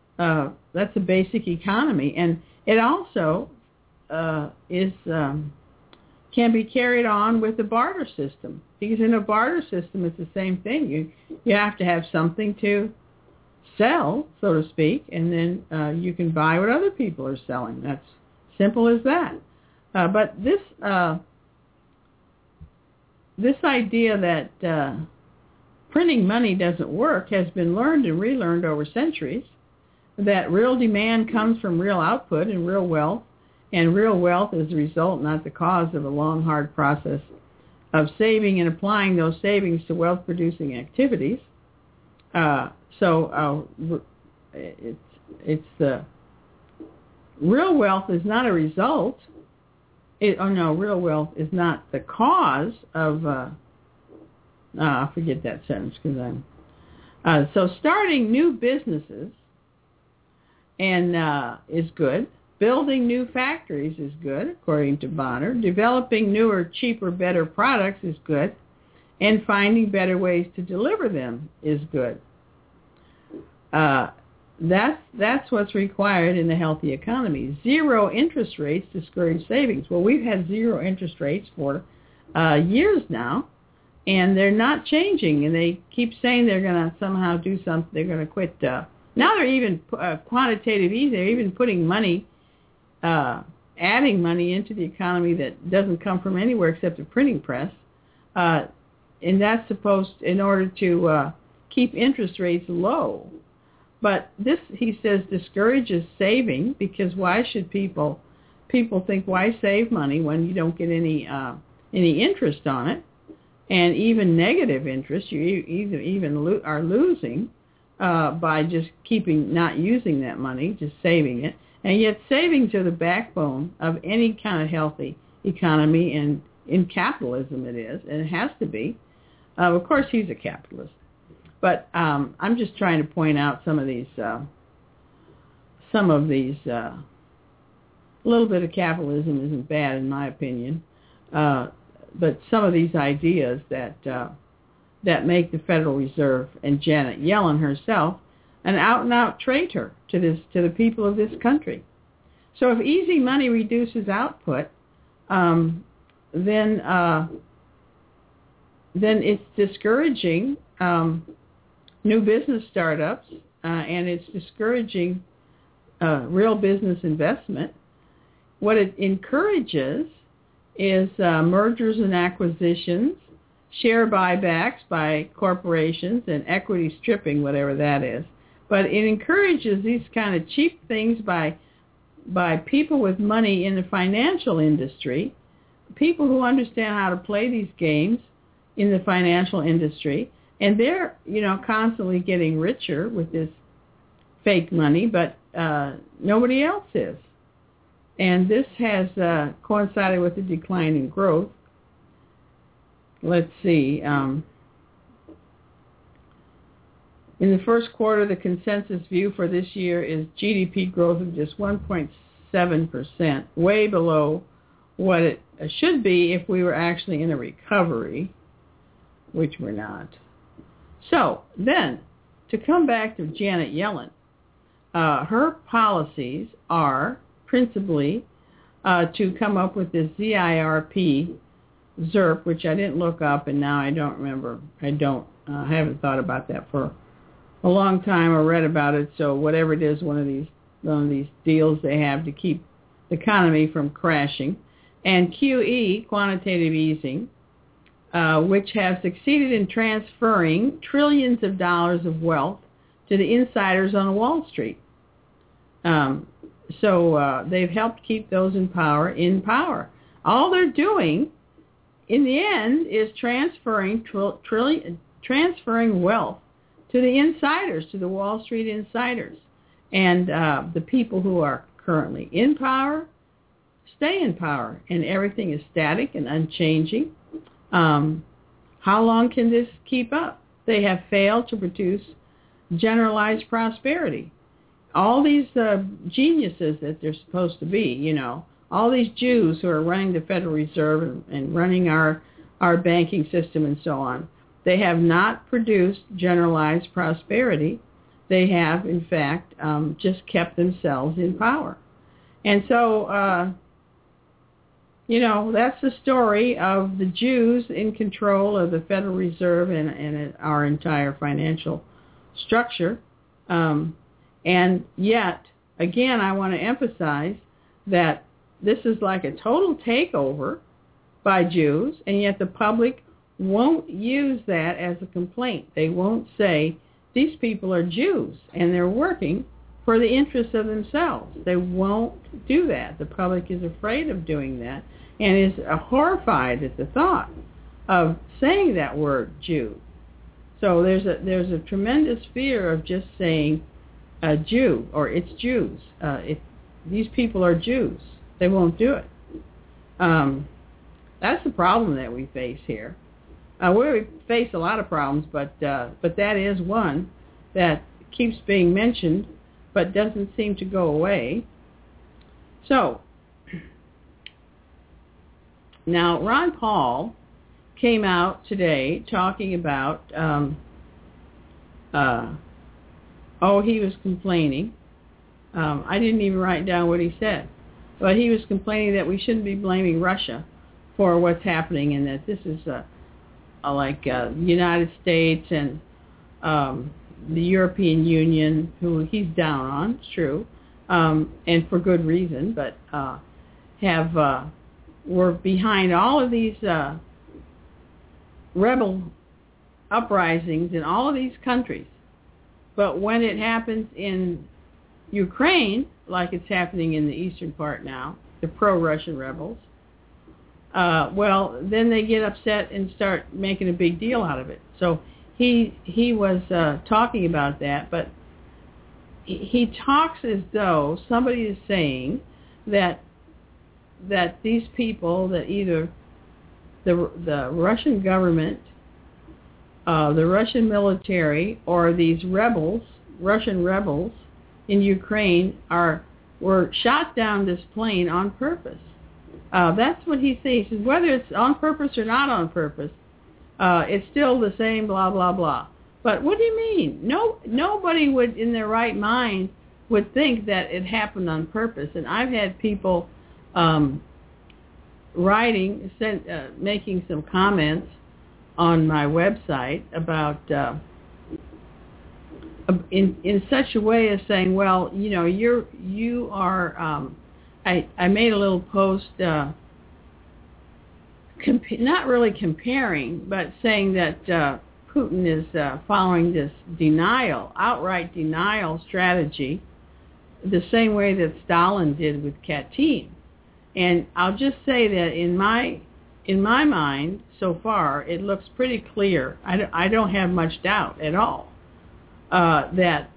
economy, and it also can be carried on with the barter system. Because in a barter system, it's the same thing. You have to have something to sell, so to speak, and then you can buy what other people are selling. That's simple as that. But this idea that printing money doesn't work has been learned and relearned over centuries, that real demand comes from real output and real wealth is the result, not the cause, of a long, hard process of saving and applying those savings to wealth-producing activities. So it's the real wealth is not a result. Real wealth is not the cause of. I'll forget that sentence because I'm. So starting new businesses and is good. Building new factories is good, according to Bonner. Developing newer, cheaper, better products is good. And finding better ways to deliver them is good. That's what's required in a healthy economy. Zero interest rates discourage savings. Well, we've had zero interest rates for years now, and they're not changing. And they keep saying they're going to somehow do something. They're going to quit. Now they're even quantitative easing. They're even putting money, adding money into the economy that doesn't come from anywhere except a printing press. And that's supposed, in order to keep interest rates low. But this, he says, discourages saving, because why should people think, why save money when you don't get any interest on it, and even negative interest you even are losing by just not using that money, just saving it. And yet savings are the backbone of any kind of healthy economy, and in capitalism it is, and it has to be. Of course, he's a capitalist. But I'm just trying to point out some of these, a little bit of capitalism isn't bad in my opinion, but some of these ideas that make the Federal Reserve and Janet Yellen herself an out-and-out traitor to the people of this country. So if easy money reduces output, then it's discouraging new business startups, and it's discouraging real business investment. What it encourages is mergers and acquisitions, share buybacks by corporations, and equity stripping, whatever that is. But it encourages these kind of cheap things by people with money in the financial industry, people who understand how to play these games in the financial industry. And they're, constantly getting richer with this fake money, but nobody else is. And this has coincided with the decline in growth. Let's see. In the first quarter, the consensus view for this year is GDP growth of just 1.7%, way below what it should be if we were actually in a recovery, which we're not. So then, to come back to Janet Yellen, her policies are principally to come up with this ZIRP, which I didn't look up, and now I don't remember. I haven't thought about that for a long time or read about it. So whatever it is, one of these deals they have to keep the economy from crashing, and QE, quantitative easing, which have succeeded in transferring trillions of dollars of wealth to the insiders on Wall Street. So they've helped keep those in power. All they're doing, in the end, is transferring wealth to the insiders, to the Wall Street insiders. And the people who are currently in power stay in power, and everything is static and unchanging. How long can this keep up? They have failed to produce generalized prosperity. All these geniuses that they're supposed to be, all these Jews who are running the Federal Reserve and running our banking system and so on, they have not produced generalized prosperity. They have, in fact, just kept themselves in power. And so That's the story of the Jews in control of the Federal Reserve and our entire financial structure. And yet, again, I want to emphasize that this is like a total takeover by Jews, and yet the public won't use that as a complaint. They won't say, these people are Jews, and they're working for the interests of themselves. They won't do that. The public is afraid of doing that and is horrified at the thought of saying that word, Jew. So there's a tremendous fear of just saying a Jew, or it's Jews. These people are Jews. They won't do it. That's the problem that we face here. We face a lot of problems, but that is one that keeps being mentioned but doesn't seem to go away. So, now Ron Paul came out today talking about, he was complaining. I didn't even write down what he said, but he was complaining that we shouldn't be blaming Russia for what's happening, and that this is like the United States and the European Union, who he's down on, it's true, and for good reason, but were behind all of these rebel uprisings in all of these countries. But when it happens in Ukraine, like it's happening in the eastern part now, the pro-Russian rebels, then they get upset and start making a big deal out of it. So he was talking about that, but he talks as though somebody is saying that these people, that either the Russian government, the Russian military, or these Russian rebels in Ukraine were shot down this plane on purpose. That's what he says. He says whether it's on purpose or not on purpose, it's still the same, blah, blah, blah. But what do you mean? Nobody would, in their right mind, would think that it happened on purpose. And I've had people making some comments on my website about in such a way as saying, well, you are. I made a little post, not really comparing, but saying that Putin is following this outright denial strategy, the same way that Stalin did with Katyn. And I'll just say that in my mind, so far, it looks pretty clear. I don't have much doubt at all that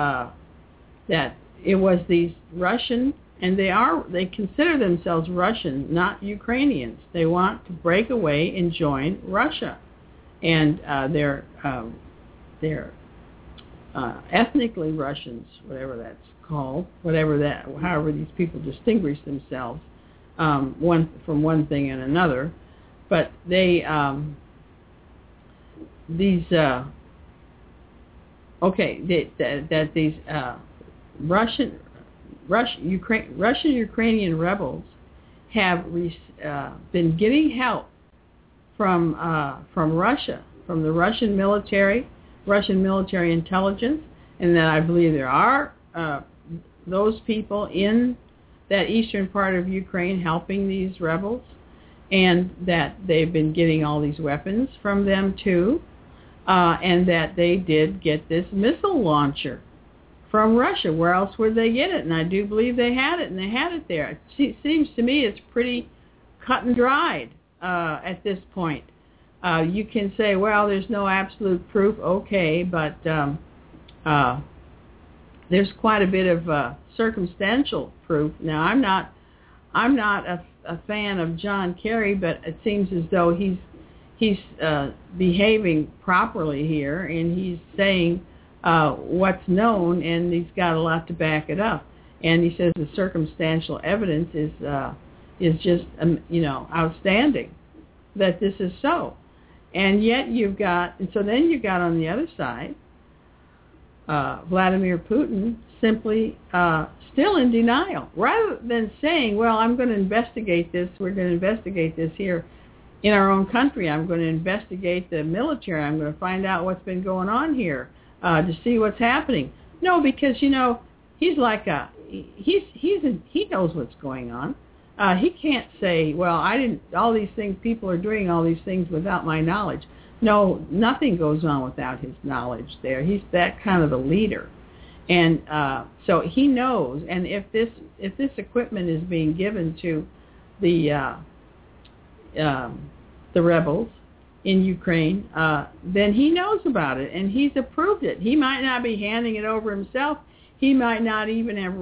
it was these Russian. And they consider themselves Russian, not Ukrainians. They want to break away and join Russia. And they're ethnically Russians, whatever that's called, however these people distinguish themselves from one thing and another. But these Russian-Ukrainian rebels have been getting help from Russia, from the Russian military intelligence, and that I believe there are those people in that eastern part of Ukraine helping these rebels, and that they've been getting all these weapons from them too, and that they did get this missile launcher from Russia. Where else would they get it? And I do believe they had it, and they had it there. It seems to me it's pretty cut and dried at this point. You can say, well, there's no absolute proof. Okay, but there's quite a bit of circumstantial proof. Now, I'm not a fan of John Kerry, but it seems as though he's behaving properly here, and he's saying what's known, and he's got a lot to back it up. And he says the circumstantial evidence is just outstanding that this is so. And yet then you've got on the other side Vladimir Putin simply still in denial, rather than saying, well, I'm going to investigate this, we're going to investigate this here in our own country, I'm going to investigate the military, I'm going to find out what's been going on here to see what's happening. No, because, he's like he knows what's going on. He can't say, well, all these things, people are doing all these things without my knowledge. No, nothing goes on without his knowledge there. He's that kind of a leader. And so he knows, and if this equipment is being given to the rebels in Ukraine, then he knows about it, and he's approved it. He might not be handing it over himself. He might not even have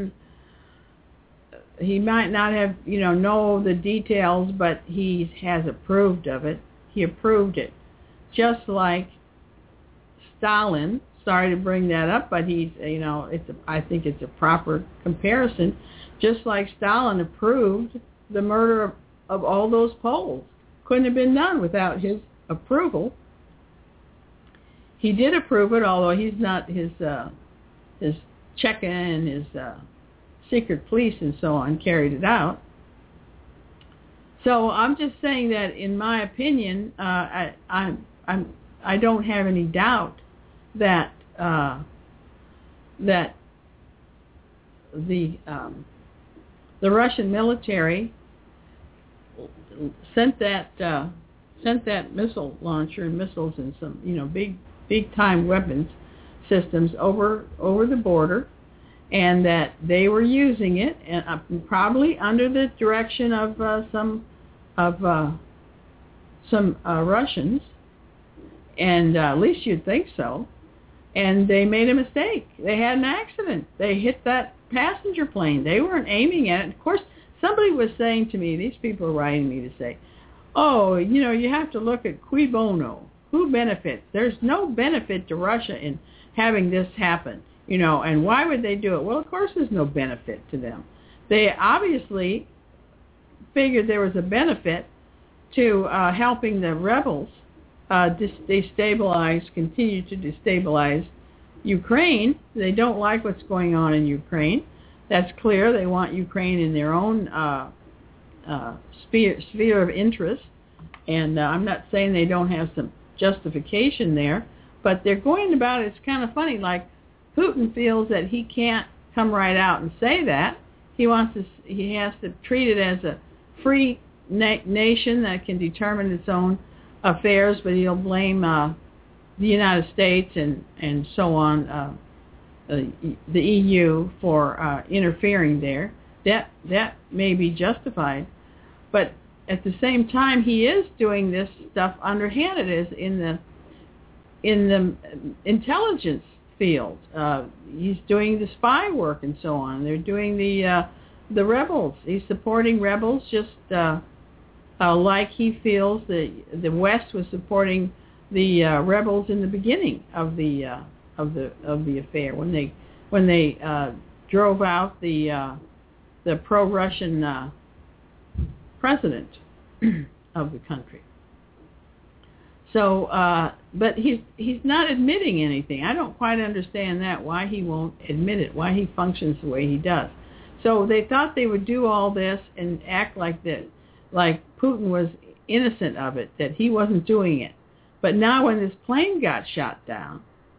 he might not have, know the details, but he has approved of it. He approved it. Just like Stalin, sorry to bring that up, but he's, I think it's a proper comparison. Just like Stalin approved the murder of all those Poles. Couldn't have been done without his approval. He did approve it, although he's not his Cheka and his secret police and so on carried it out. So I'm just saying that, in my opinion, I don't have any doubt that the Russian military sent that missile launcher and missiles and some big time weapons systems over the border, and that they were using it, and probably under the direction of some Russians, and at least you'd think so. And they made a mistake. They had an accident. They hit that passenger plane. They weren't aiming at it. Of course, somebody was saying to me, these people are writing me to say, oh, you have to look at cui bono. Who benefits? There's no benefit to Russia in having this happen, and why would they do it? Well, of course there's no benefit to them. They obviously figured there was a benefit to helping the rebels continue to destabilize Ukraine. They don't like what's going on in Ukraine. That's clear. They want Ukraine in their own sphere of interest. And I'm not saying they don't have some justification there, but they're going about it. It's kind of funny. Like, Putin feels that he can't come right out and say that. He has to treat it as a free nation that can determine its own affairs, but he'll blame the United States and so on, the EU for interfering there. That may be justified, but at the same time, he is doing this stuff underhanded, as in the intelligence field. He's doing the spy work and so on. They're doing the rebels. He's supporting rebels just like he feels the West was supporting the rebels in the beginning of the affair when they drove out the pro-Russian president of the country. So, but he's not admitting anything. I don't quite understand that, why he won't admit it, why he functions the way he does. So they thought they would do all this and act like Putin was innocent of it, that he wasn't doing it. But now when this plane got shot down,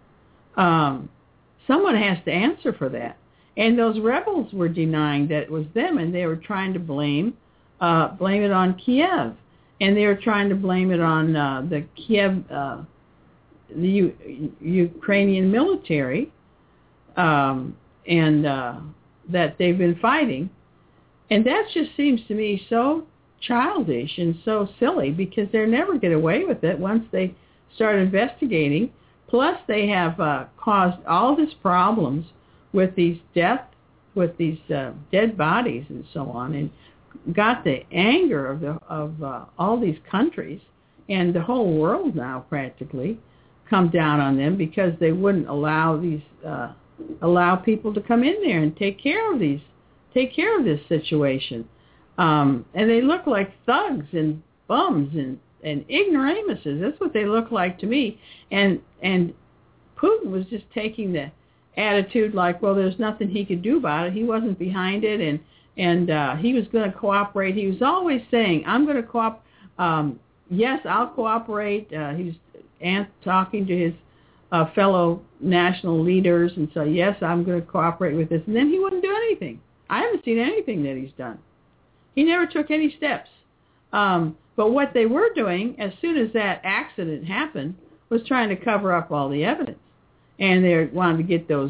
someone has to answer for that. And those rebels were denying that it was them, and they were trying to blame it on Kiev. And they were trying to blame it on the Kiev, the Ukrainian military, and that they've been fighting. And that just seems to me so childish and so silly, because they'll never get away with it once they start investigating. Plus, they have caused all these problems with these dead bodies and so on, and got the anger of all these countries and the whole world now practically come down on them, because they wouldn't allow people to come in there and take care of this situation. And they look like thugs and bums and ignoramuses. That's what they look like to me. And Putin was just taking the attitude like, well, there's nothing he could do about it. He wasn't behind it, and he was going to cooperate. He was always saying, I'm going to cooperate. Yes, I'll cooperate. He was talking to his fellow national leaders and say, yes, I'm going to cooperate with this. And then he wouldn't do anything. I haven't seen anything that he's done. He never took any steps. But what they were doing, as soon as that accident happened, was trying to cover up all the evidence. And they wanted to get those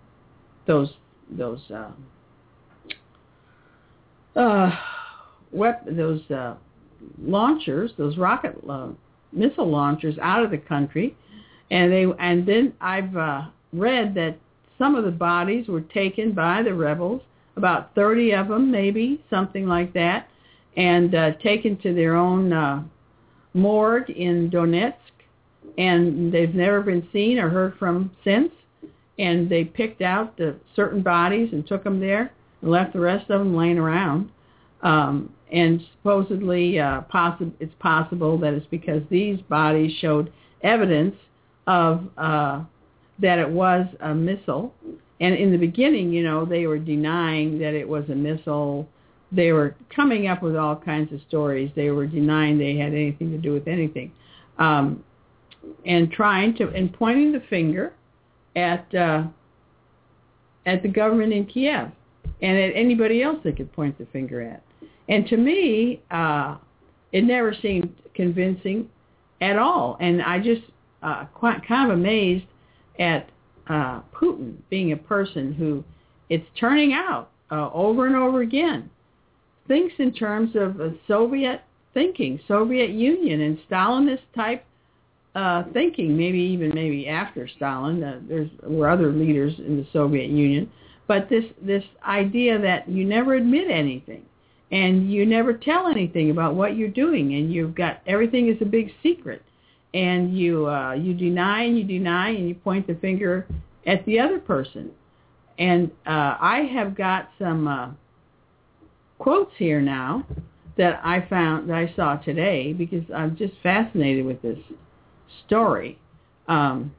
launchers, those rocket missile launchers, out of the country. And then I've read that some of the bodies were taken by the rebels, about 30 of them, maybe something like that, and taken to their own morgue in Donetsk. And they've never been seen or heard from since. And they picked out the certain bodies and took them there and left the rest of them laying around. And supposedly it's possible that it's because these bodies showed evidence of that it was a missile. And in the beginning, they were denying that it was a missile. They were coming up with all kinds of stories. They were denying they had anything to do with anything. And pointing the finger at the government in Kiev and at anybody else they could point the finger at. And to me, it never seemed convincing at all. And I just kind of amazed at Putin being a person who it's turning out over and over again, thinks in terms of Soviet thinking, Soviet Union and Stalinist type thinking, maybe after Stalin. There were other leaders in the Soviet Union. But this idea that you never admit anything and you never tell anything about what you're doing, and you've got everything is a big secret, and you deny and you point the finger at the other person. And I have got some quotes here now that I saw today, because I'm just fascinated with this story. And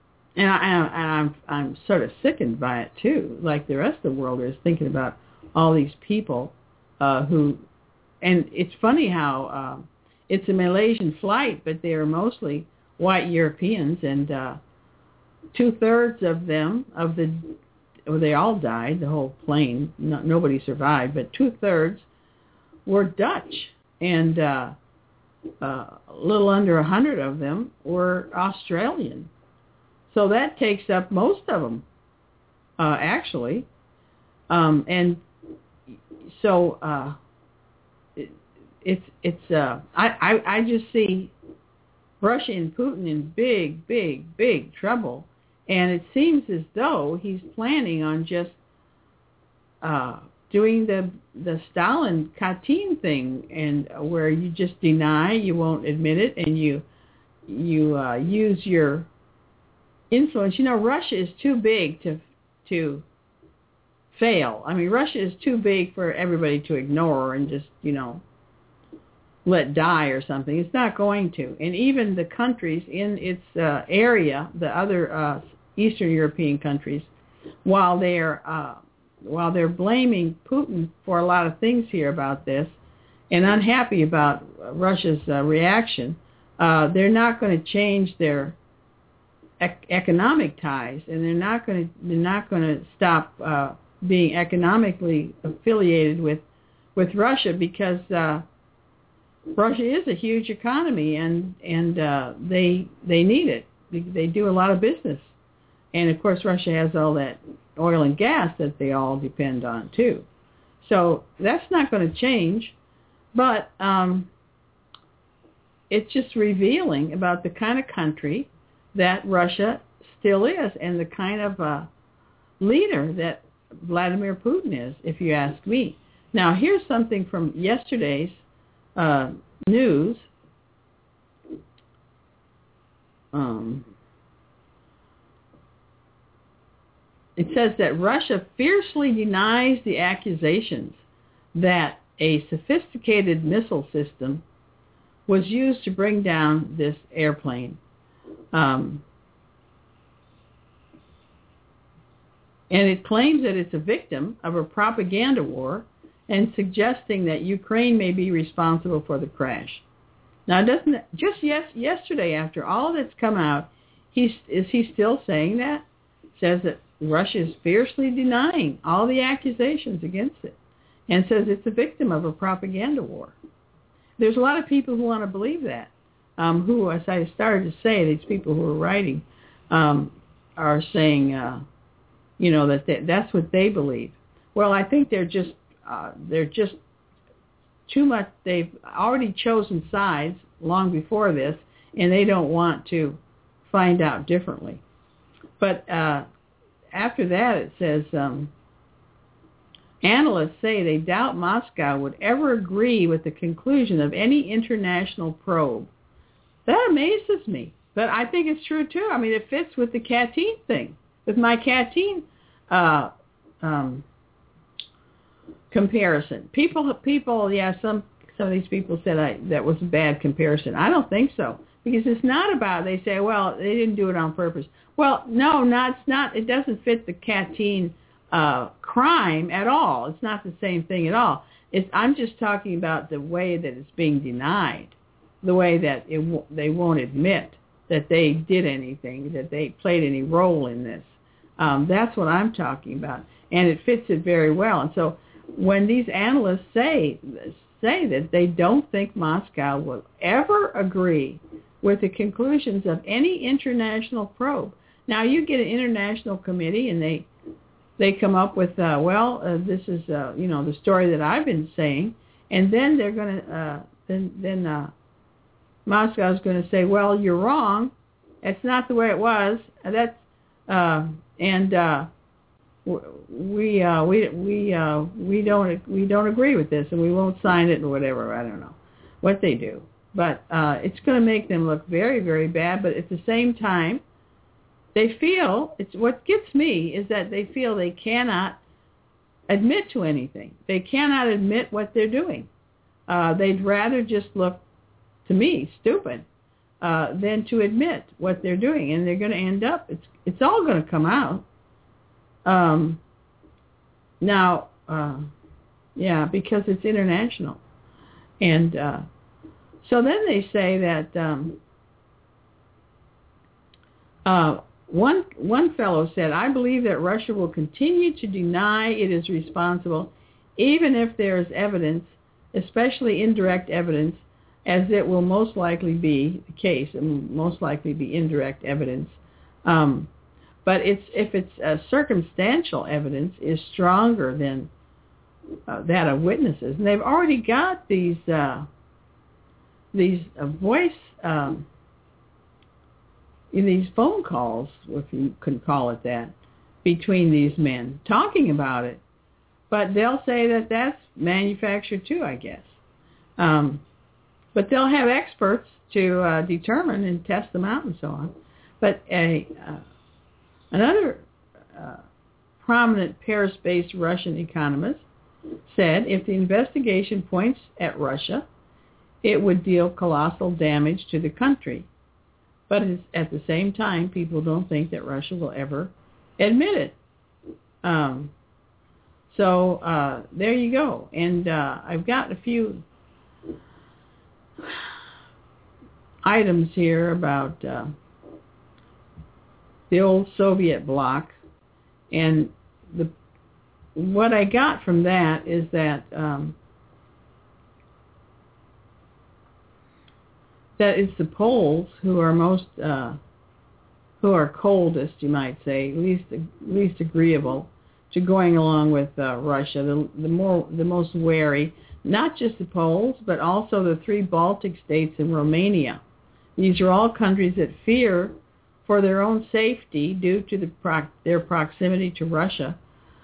I'm sort of sickened by it too, like the rest of the world is, thinking about all these people who, and it's funny how it's a Malaysian flight, but they are mostly white Europeans, and 2/3 of them, they all died, the whole plane, nobody survived, but 2/3 were Dutch, and a little under 100 of them were Australian. So that takes up most of them, actually. And so I just see Russia and Putin in big, big, big trouble. And it seems as though he's planning on just doing the Stalin-Katyn thing, and where you just deny, you won't admit it, and you use your influence. Russia is too big to fail. I mean, Russia is too big for everybody to ignore and just, let die or something. It's not going to. And even the countries in its area, the other Eastern European countries, while they're blaming Putin for a lot of things here about this, and unhappy about Russia's reaction, they're not going to change their economic ties, and they're not going to stop being economically affiliated with Russia, because Russia is a huge economy, and they need it. They do a lot of business, and of course Russia has all that oil and gas that they all depend on too. So that's not going to change, but it's just revealing about the kind of country that Russia still is, and the kind of leader that Vladimir Putin is, if you ask me. Now, here's something from yesterday's news. It says that Russia fiercely denies the accusations that a sophisticated missile system was used to bring down this airplane. And it claims that it's a victim of a propaganda war and suggesting that Ukraine may be responsible for the crash. Now, yesterday, after all that's come out, is he still saying that? Says that Russia is fiercely denying all the accusations against it and says it's a victim of a propaganda war. There's a lot of people who want to believe that, who, as I started to say, these people who are writing are saying, that's what they believe. Well, I think they're just too much. They've already chosen sides long before this, and they don't want to find out differently. But after that, it says, analysts say they doubt Moscow would ever agree with the conclusion of any international probe. That amazes me, but I think it's true too. I mean, it fits with the Katyn thing, with my Katyn comparison. People, yeah, some of these people said that was a bad comparison. I don't think so, because it's not about, they say, well, they didn't do it on purpose. Well, no, it's not. It doesn't fit the Katyn crime at all. It's not the same thing at all. I'm just talking about the way that it's being denied, the way that they won't admit that they did anything, that they played any role in this. That's what I'm talking about, and it fits it very well. And so when these analysts say that they don't think Moscow will ever agree with the conclusions of any international probe. Now, you get an international committee, and they come up with, this is, the story that I've been saying, and then they're going to, then Moscow's going to say, well, you're wrong. It's not the way it was. That's, we don't agree with this, and we won't sign it or whatever. I don't know what they do, but it's going to make them look very, very bad. But at the same time, they feel, what gets me is that they feel they cannot admit to anything. They cannot admit what they're doing. They'd rather just look, to me, stupid than to admit what they're doing, and they're going to end up. It's all going to come out. Because it's international, and so then they say that one fellow said, "I believe that Russia will continue to deny it is responsible, even if there is evidence, especially indirect evidence, as it will most likely be the case, and most likely be indirect evidence." But if it's circumstantial evidence is stronger than that of witnesses, and they've already got these voice in these phone calls, if you can call it that, between these men talking about it. But they'll say that that's manufactured too, I guess. But they'll have experts to determine and test them out and so on. But another prominent Paris-based Russian economist said if the investigation points at Russia, it would deal colossal damage to the country. But at the same time, people don't think that Russia will ever admit it. So there you go. And I've got a few items here about the old Soviet bloc, and what I got from that is that that it's the Poles who are most who are coldest, you might say, least agreeable to going along with Russia. The most wary, not just the Poles, but also the 3 Baltic states and Romania. These are all countries that fear for their own safety due to their proximity to Russia,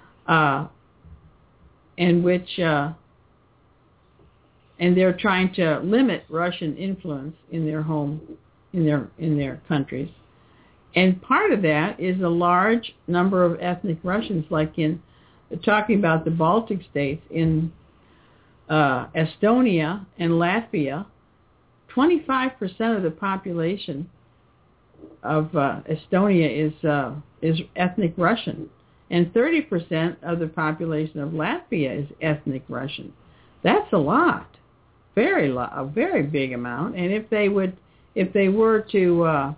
and they're trying to limit Russian influence in their in their countries. And part of that is a large number of ethnic Russians, like talking about the Baltic states, in Estonia and Latvia. 25% of the population of Estonia is ethnic Russian, and 30% of the population of Latvia is ethnic Russian. That's a lot, a very big amount. And if they were to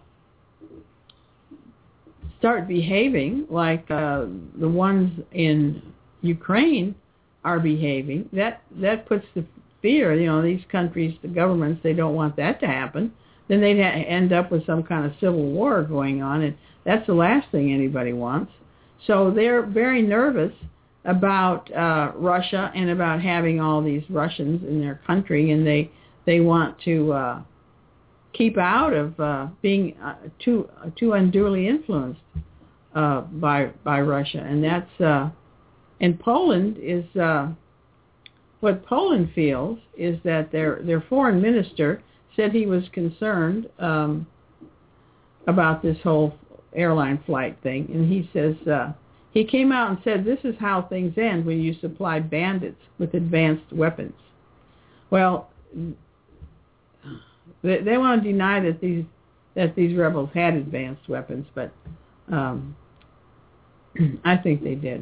start behaving like the ones in Ukraine are behaving, that puts the fear. These countries, the governments, they don't want that to happen. Then they'd end up with some kind of civil war going on, and that's the last thing anybody wants. So they're very nervous about Russia and about having all these Russians in their country, and they want to keep out of being too unduly influenced by Russia. And that's and Poland is what Poland feels is that their foreign minister said he was concerned about this whole airline flight thing, and he says he came out and said this is how things end when you supply bandits with advanced weapons. Well, they want to deny that these rebels had advanced weapons, but I think they did.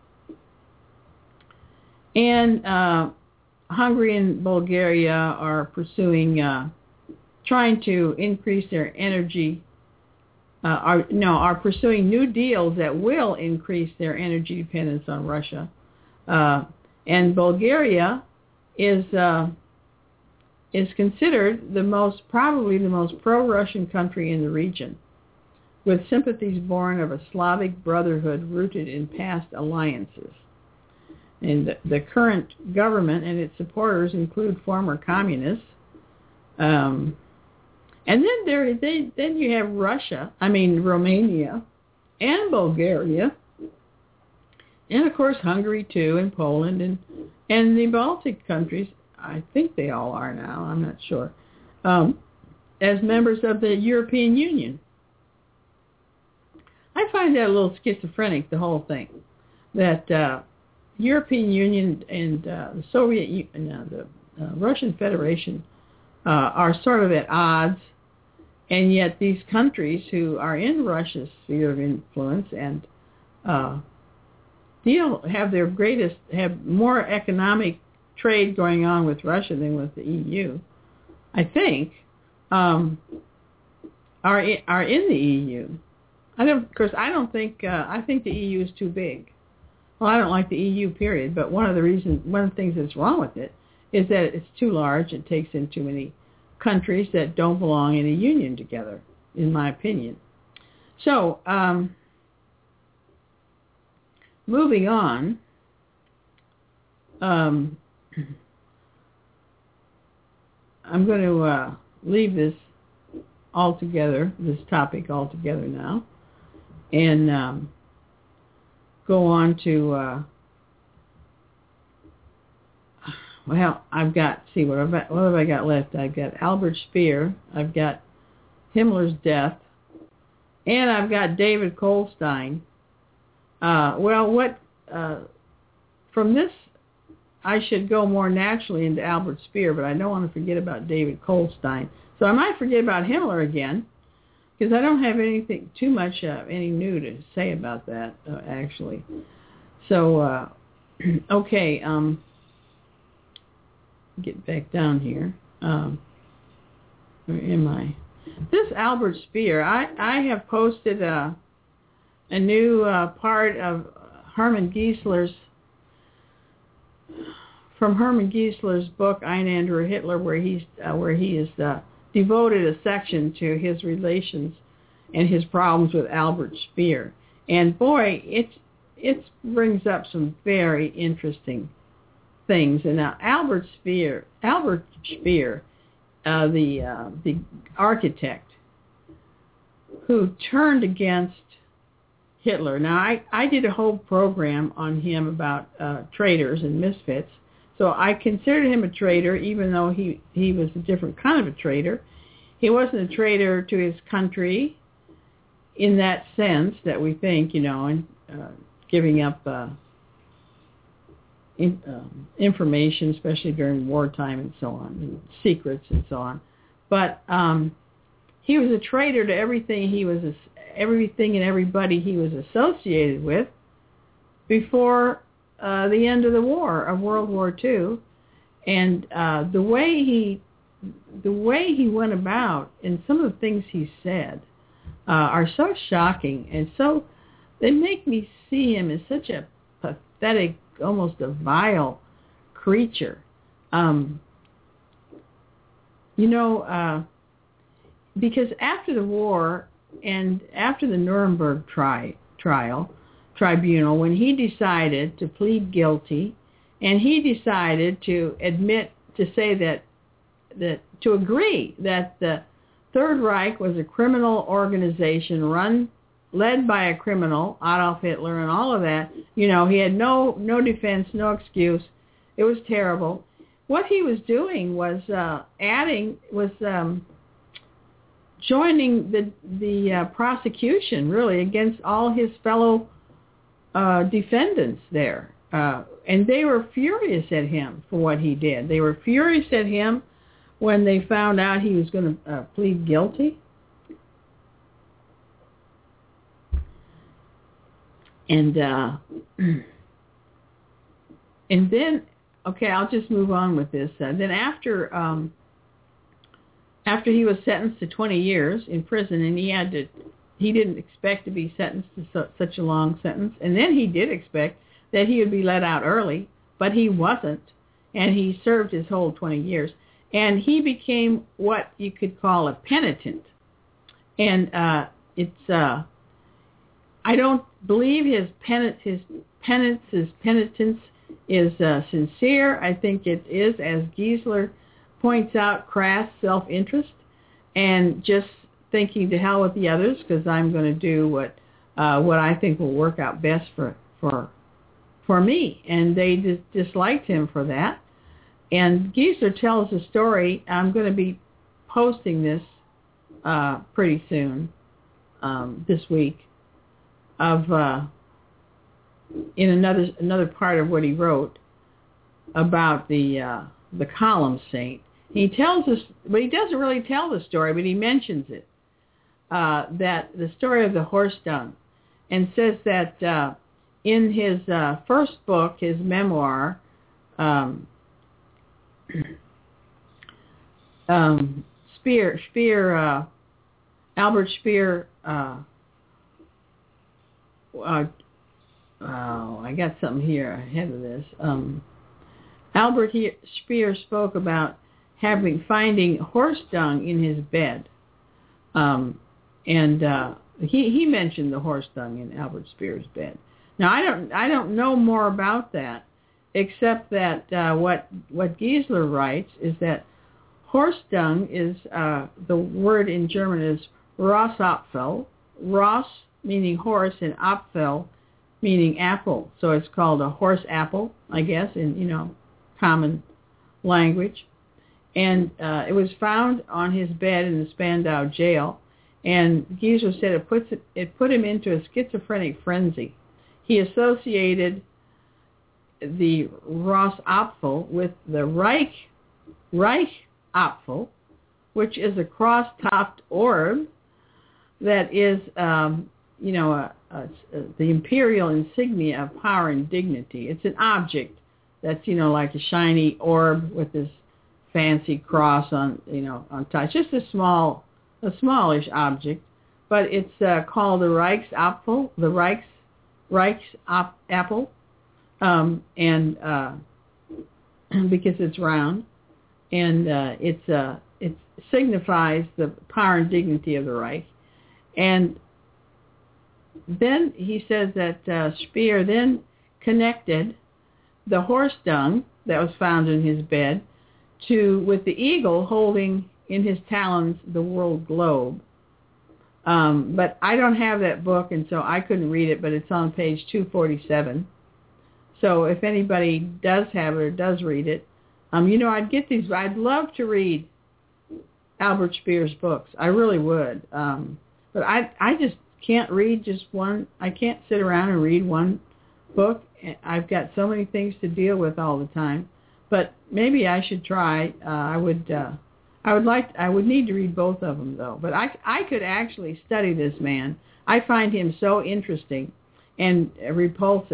And Hungary and Bulgaria are pursuing, trying to increase their energy. Are pursuing new deals that will increase their energy dependence on Russia. And Bulgaria is considered probably the most pro-Russian country in the region, with sympathies born of a Slavic brotherhood rooted in past alliances. And the current government and its supporters include former communists. And then you have Romania, and Bulgaria, and of course Hungary too, and Poland, and the Baltic countries. I think they all are now. I'm not sure. As members of the European Union. I find that a little schizophrenic, the whole thing, that European Union and the Soviet Union, the Russian Federation are sort of at odds, and yet these countries who are in Russia's sphere of influence and have more economic trade going on with Russia than with the EU, I think, are in the EU. I think the EU is too big. Well, I don't like the EU, period, but one of the things that's wrong with it is that it's too large. It takes in too many countries that don't belong in a union together, in my opinion. So, moving on, I'm going to leave this topic altogether now, and go on to, I've got, what have I got left? I've got Albert Speer, I've got Himmler's death, and I've got David Kolstein. From this, I should go more naturally into Albert Speer, but I don't want to forget about David Kolstein. So I might forget about Himmler again, because I don't have anything too much, any new to say about that, actually. So, okay, get back down here. Where am I? This Albert Speer, I have posted a new part of Hermann Giesler's book Ein anderer Hitler, where he has devoted a section to his relations and his problems with Albert Speer. And boy, it brings up some very interesting things. And now Albert Speer, the architect who turned against Hitler. Now, I did a whole program on him about traitors and misfits. So I considered him a traitor, even though he was a different kind of a traitor. He wasn't a traitor to his country in that sense that we think, and giving up information, especially during wartime and so on, and secrets and so on. But he was a traitor to everything and everybody he was associated with, before the end of the war, of World War II. And the way he went about and some of the things he said are so shocking, and so they make me see him as such a pathetic, almost a vile creature. Because after the war and after the Nuremberg tribunal, when he decided to plead guilty, and he decided to agree that the Third Reich was a criminal organization led by a criminal, Adolf Hitler, and all of that. He had no defense, no excuse. It was terrible. What he was doing was joining the prosecution, really, against all his fellow defendants there. And they were furious at him for what he did. They were furious at him when they found out he was going to plead guilty. And then, okay, I'll just move on with this. Then after he was sentenced to 20 years in prison, and he didn't expect to be sentenced to such a long sentence, and then he did expect that he would be let out early, but he wasn't, and he served his whole 20 years, and he became what you could call a penitent. And I don't believe his penitence is sincere. I think it is, as Giesler points out, crass self-interest and just thinking to hell with the others, because I'm going to do what I think will work out best for me. And they disliked him for that. And Giesler tells a story. I'm going to be posting this pretty soon, this week, of in another part of what he wrote about the column saint. He tells us, but he doesn't really tell the story, but he mentions it, that the story of the horse dung, and says that in his first book, his memoir, Albert Speer, I got something here ahead of this. Albert Speer spoke about finding horse dung in his bed, and he mentioned the horse dung in Albert Speer's bed. Now I don't know more about that, except that what Giesler writes is that horse dung is the word in German is Rossapfel, Ross meaning horse and Apfel meaning apple, so it's called a horse apple, I guess, in common language. And it was found on his bed in the Spandau jail, and Giesler said it put him into a schizophrenic frenzy. He associated the Rossapfel with the Reichapfel, which is a cross-topped orb that is, the imperial insignia of power and dignity. It's an object that's, like a shiny orb with this fancy cross on top. It's just a smallish object, but it's called the Reichsapfel, the Reichsapfel, and because it's round, and it signifies the power and dignity of the Reich. And then he says that Speer then connected the horse dung that was found in his bed with the eagle holding in his talons the world globe. But I don't have that book, and so I couldn't read it, but it's on page 247. So if anybody does have it or does read it, I'd get these. I'd love to read Albert Speer's books. I really would. But I just can't read just one. I can't sit around and read one book. I've got so many things to deal with all the time. But maybe I should try. I would need to read both of them, though. But I could actually study this man. I find him so interesting and repulsive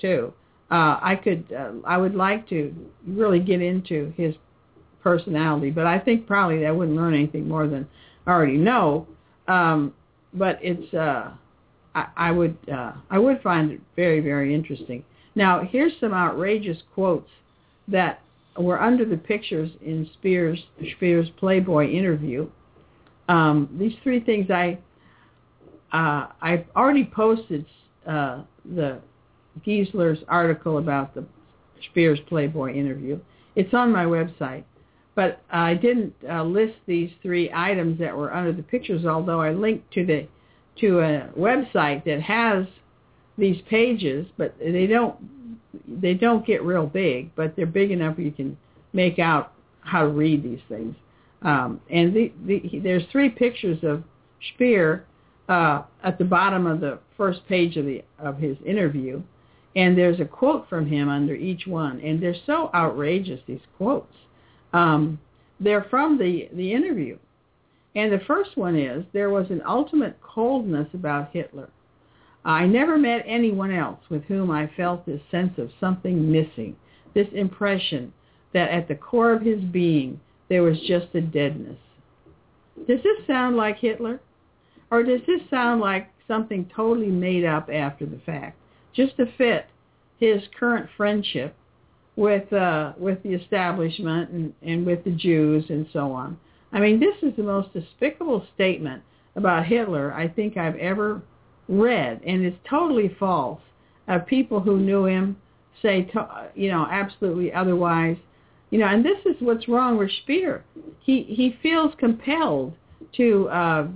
too. I would like to really get into his personality, but I think probably I wouldn't learn anything more than I already know. But it's I would find it very, very interesting. Now, here's some outrageous quotes that were under the pictures in Spears' Playboy interview. These three things I've already posted the Giesler's article about the Spears Playboy interview. It's on my website. But I didn't list these three items that were under the pictures, although I linked to a website that has these pages, but they don't get real big, but they're big enough you can make out how to read these things. And there's three pictures of Speer at the bottom of the first page of his interview, and there's a quote from him under each one, and they're so outrageous, these quotes. They're from the interview. And the first one is, there was an ultimate coldness about Hitler. I never met anyone else with whom I felt this sense of something missing, this impression that at the core of his being there was just a deadness. Does this sound like Hitler? Or does this sound like something totally made up after the fact, just to fit his current friendship with the establishment and with the Jews and so on? I mean, this is the most despicable statement about Hitler I think I've ever read, and it's totally false. People who knew him say, absolutely otherwise. And this is what's wrong with Speer. He feels compelled to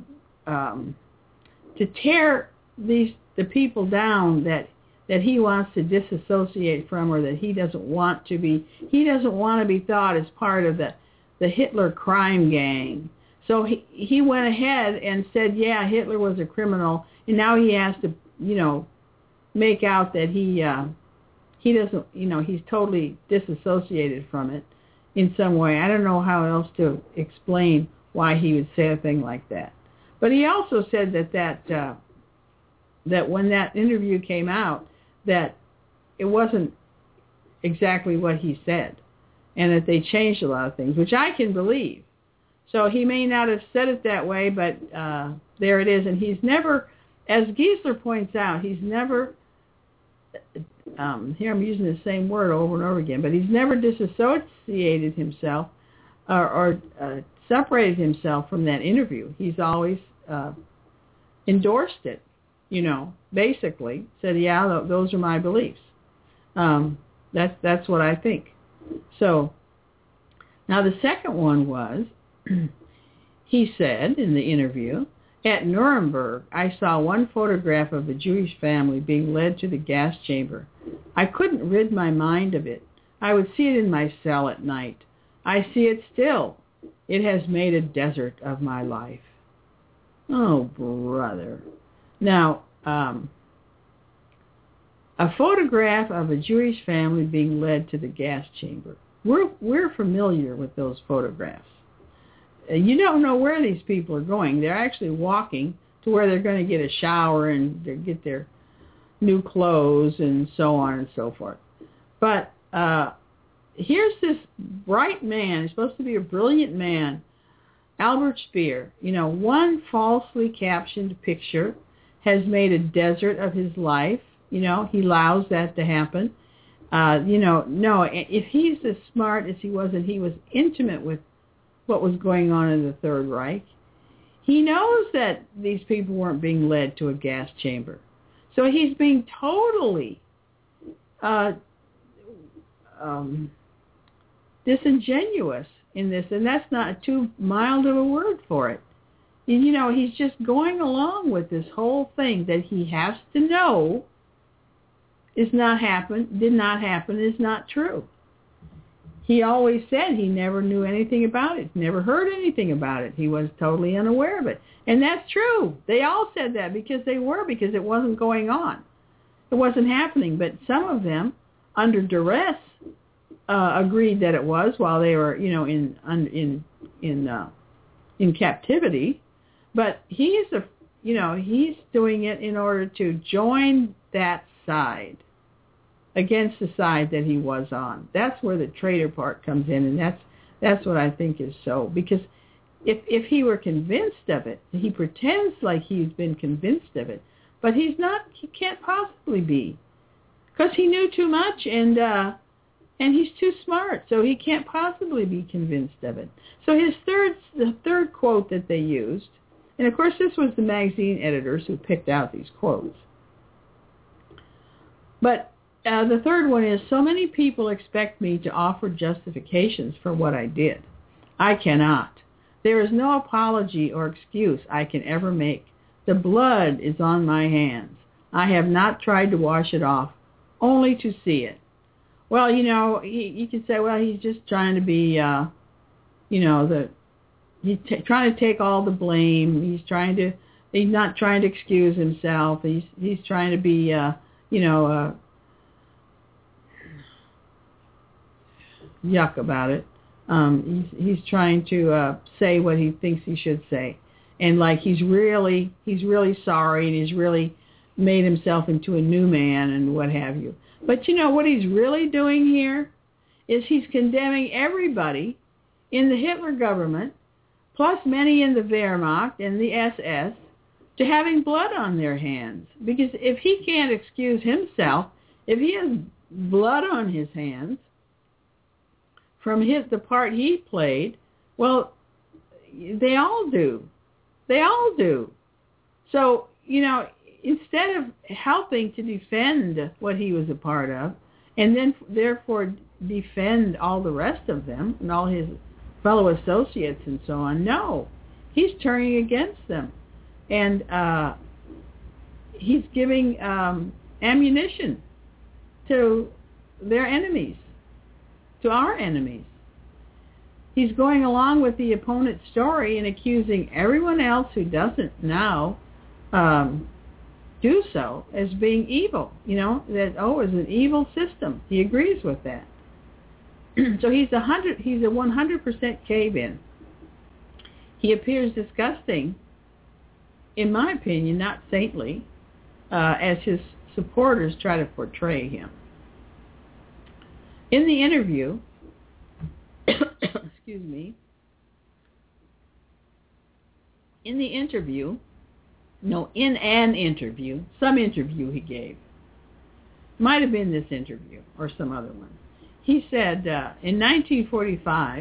tear the people down that he wants to disassociate from, or that he doesn't want to be thought as part of the Hitler crime gang. So he went ahead and said, yeah, Hitler was a criminal, and now he has to, make out that he doesn't, he's totally disassociated from it in some way. I don't know how else to explain why he would say a thing like that. But he also said that when that interview came out, that it wasn't exactly what he said, and that they changed a lot of things, which I can believe. So he may not have said it that way, but there it is. And he's never, as Giesler points out, he's never, here I'm using the same word over and over again, but he's never disassociated himself or separated himself from that interview. He's always endorsed it, basically said, yeah, those are my beliefs. That's what I think. So now the second one was, he said in the interview, at Nuremberg, I saw one photograph of a Jewish family being led to the gas chamber. I couldn't rid my mind of it. I would see it in my cell at night. I see it still. It has made a desert of my life. Oh, brother. Now, a photograph of a Jewish family being led to the gas chamber. We're familiar with those photographs. You don't know where these people are going. They're actually walking to where they're going to get a shower and get their new clothes and so on and so forth. But here's this bright man. He's supposed to be a brilliant man, Albert Speer. One falsely captioned picture has made a desert of his life. He allows that to happen. No, if he's as smart as he was, and he was intimate with what was going on in the Third Reich, he knows that these people weren't being led to a gas chamber. So he's being totally disingenuous in this, and that's not too mild of a word for it. He's just going along with this whole thing that he has to know did not happen, is not true. He always said he never knew anything about it, never heard anything about it. He was totally unaware of it. And that's true. They all said that because it wasn't going on. It wasn't happening. But some of them, under duress, agreed that it was while they were, in captivity. But he's doing it in order to join that side. against the side that he was on. That's where the traitor part comes in, and that's what I think is so. Because if he were convinced of it, he pretends like he's been convinced of it, but he's not. He can't possibly be, because he knew too much, and he's too smart, so he can't possibly be convinced of it. So the third quote that they used, and of course this was the magazine editors who picked out these quotes. But the third one is, so many people expect me to offer justifications for what I did. I cannot. There is no apology or excuse I can ever make. The blood is on my hands. I have not tried to wash it off, only to see it. Well, you could say, well, he's just trying to be, he's trying to take all the blame. He's not trying to excuse himself. He's trying to be, yuck about it. He's trying to say what he thinks he should say, and like he's really sorry, and he's really made himself into a new man and what have you. But what he's really doing here is he's condemning everybody in the Hitler government, plus many in the Wehrmacht and the SS, to having blood on their hands. Because if he can't excuse himself, if he has blood on his hands from the part he played, well, they all do. They all do. So, instead of helping to defend what he was a part of, and then therefore defend all the rest of them and all his fellow associates and so on, no, he's turning against them. And he's giving ammunition to their enemies, to our enemies. He's going along with the opponent's story and accusing everyone else who doesn't now do so as being evil. That it's an evil system. He agrees with that. So he's a 100% cave-in. He appears disgusting, in my opinion, not saintly, as his supporters try to portray him. In the interview, excuse me, in an interview, some interview he gave, might have been this interview or some other one, he said, in 1945,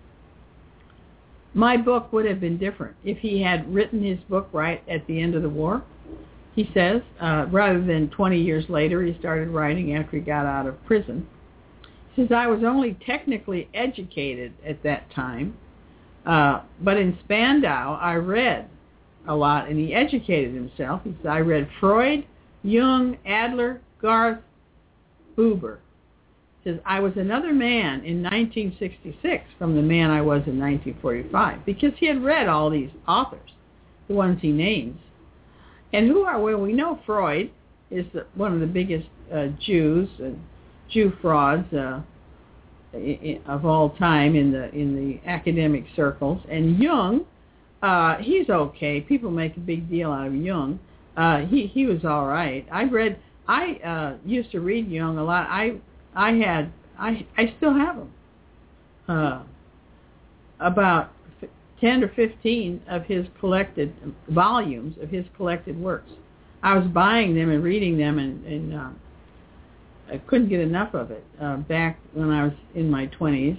my book would have been different if he had written his book right at the end of the war. He says, rather than 20 years later, he started writing after he got out of prison. He says, I was only technically educated at that time, but in Spandau, I read a lot, and he educated himself. He said, I read Freud, Jung, Adler, Garth, Buber. He says, I was another man in 1966 from the man I was in 1945, because he had read all these authors, the ones he names. And who are, well, we know Freud is one of the biggest Jew frauds of all time in the academic circles. And Jung, he's okay. People make a big deal out of Jung. He was all right. I used to read Jung a lot. I still have them. About 10 or 15 of his collected volumes of his collected works. I was buying them and reading them, and I couldn't get enough of it back when I was in my 20s.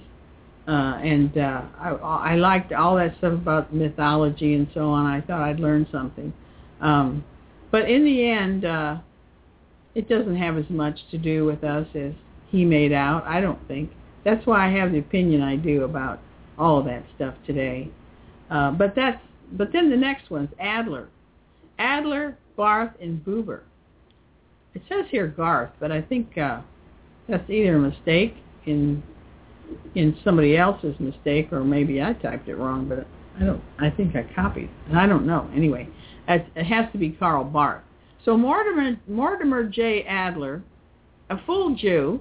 I liked all that stuff about mythology and so on. I thought I'd learn something. But in the end, it doesn't have as much to do with us as he made out, I don't think. That's why I have the opinion I do about all of that stuff today. But then the next one's Adler. Adler, Barth, and Buber. It says here Garth, but I think that's either a mistake in somebody else's mistake, or maybe I typed it wrong, but I think I copied it. I don't know. Anyway, it has to be Karl Barth. So Mortimer J. Adler, a full Jew,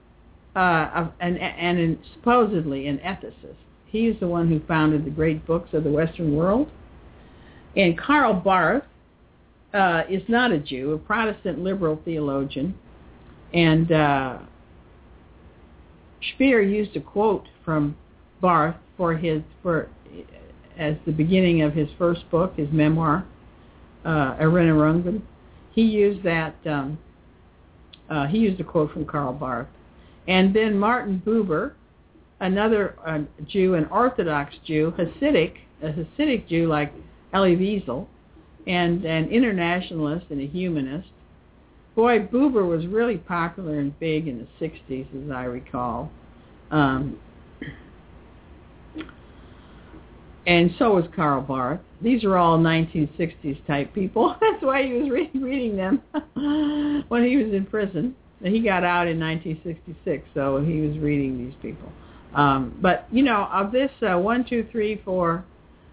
and supposedly an ethicist. He's the one who founded the great books of the Western world. And Karl Barth is not a Jew, a Protestant liberal theologian And Speer used a quote from Barth as the beginning of his first book, his memoir, Erinnerungen. He used that. He used a quote from Karl Barth, and then Martin Buber, another Jew, an Orthodox Jew, a Hasidic Jew like Elie Wiesel, and an internationalist and a humanist. Boy, Buber was really popular and big in the 60s, as I recall. And so was Karl Barth. These are all 1960s type people. That's why he was reading them when he was in prison. He got out in 1966, so he was reading these people. But, of this 1, 2, 3, 4,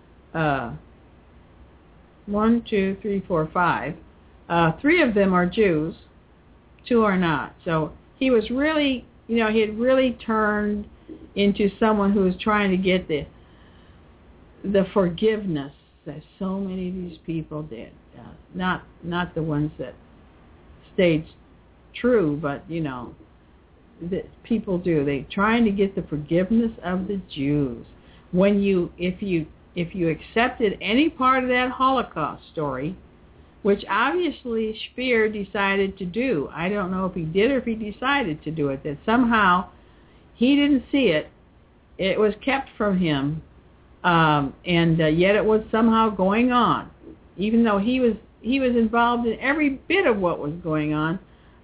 5, 3 of them are Jews, 2 are not. So he was really, he had really turned into someone who was trying to get the forgiveness that so many of these people did. Not the ones that stayed true, but, that people do. They're trying to get the forgiveness of the Jews. If you accepted any part of that Holocaust story, which obviously Speer decided to do. I don't know if he did or if he decided to do it, that somehow he didn't see it. It was kept from him, and yet it was somehow going on, even though he was involved in every bit of what was going on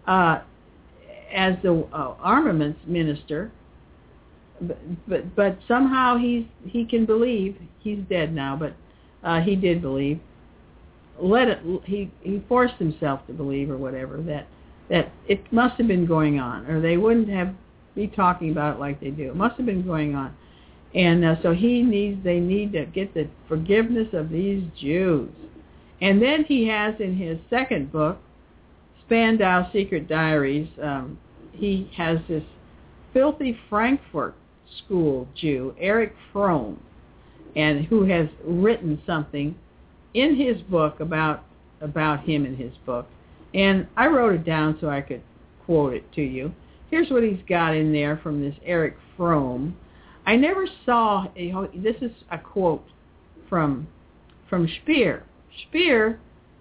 as the armaments minister. But somehow he can believe. He's dead now, but he did believe. He forced himself to believe, or whatever, that it must have been going on, or they wouldn't be talking about it like they do. It must have been going on, and so they need to get the forgiveness of these Jews. And then he has in his second book, Spandau Secret Diaries, he has this filthy Frankfurt School Jew, Erich Fromm, and who has written something in his book about him in his book. And I wrote it down so I could quote it to you. Here's what he's got in there from this Erich Fromm. I never saw, this is a quote from Speer. Speer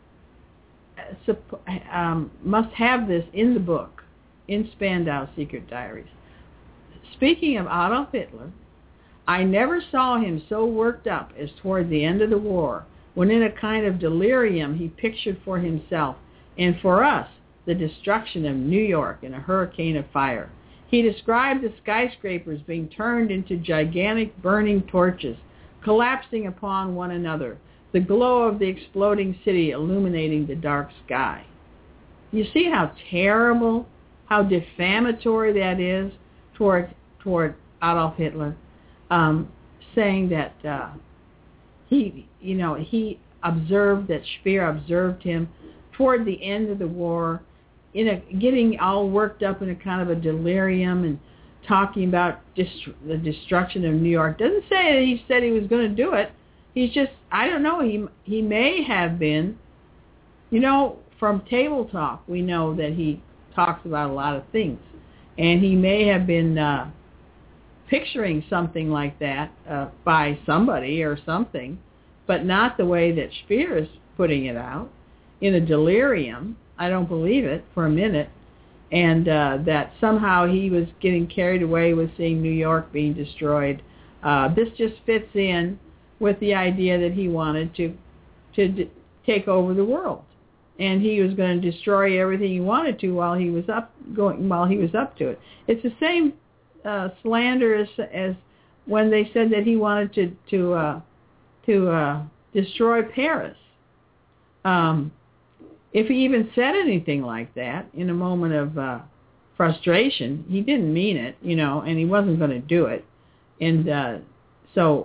must have this in the book, in Spandau Secret Diaries. Speaking of Adolf Hitler, I never saw him so worked up as toward the end of the war, when in a kind of delirium he pictured for himself and for us the destruction of New York in a hurricane of fire. He described the skyscrapers being turned into gigantic burning torches, collapsing upon one another, the glow of the exploding city illuminating the dark sky. You see how terrible, how defamatory that is toward Adolf Hitler, saying that he observed, that Speer observed him toward the end of the war, getting all worked up in a kind of a delirium and talking about the destruction of New York. Doesn't say that he said he was going to do it. He's just, I don't know, he may have been, from Table Talk, we know that he talks about a lot of things. And he may have been picturing something like that by somebody or something, but not the way that Speer is putting it out, in a delirium. I don't believe it for a minute. And that somehow he was getting carried away with seeing New York being destroyed. This just fits in with the idea that he wanted to take over the world, and he was going to destroy everything he wanted to while he was up to it. It's the same slander as when they said that he wanted to destroy Paris. If he even said anything like that in a moment of frustration, he didn't mean it, and he wasn't going to do it. And so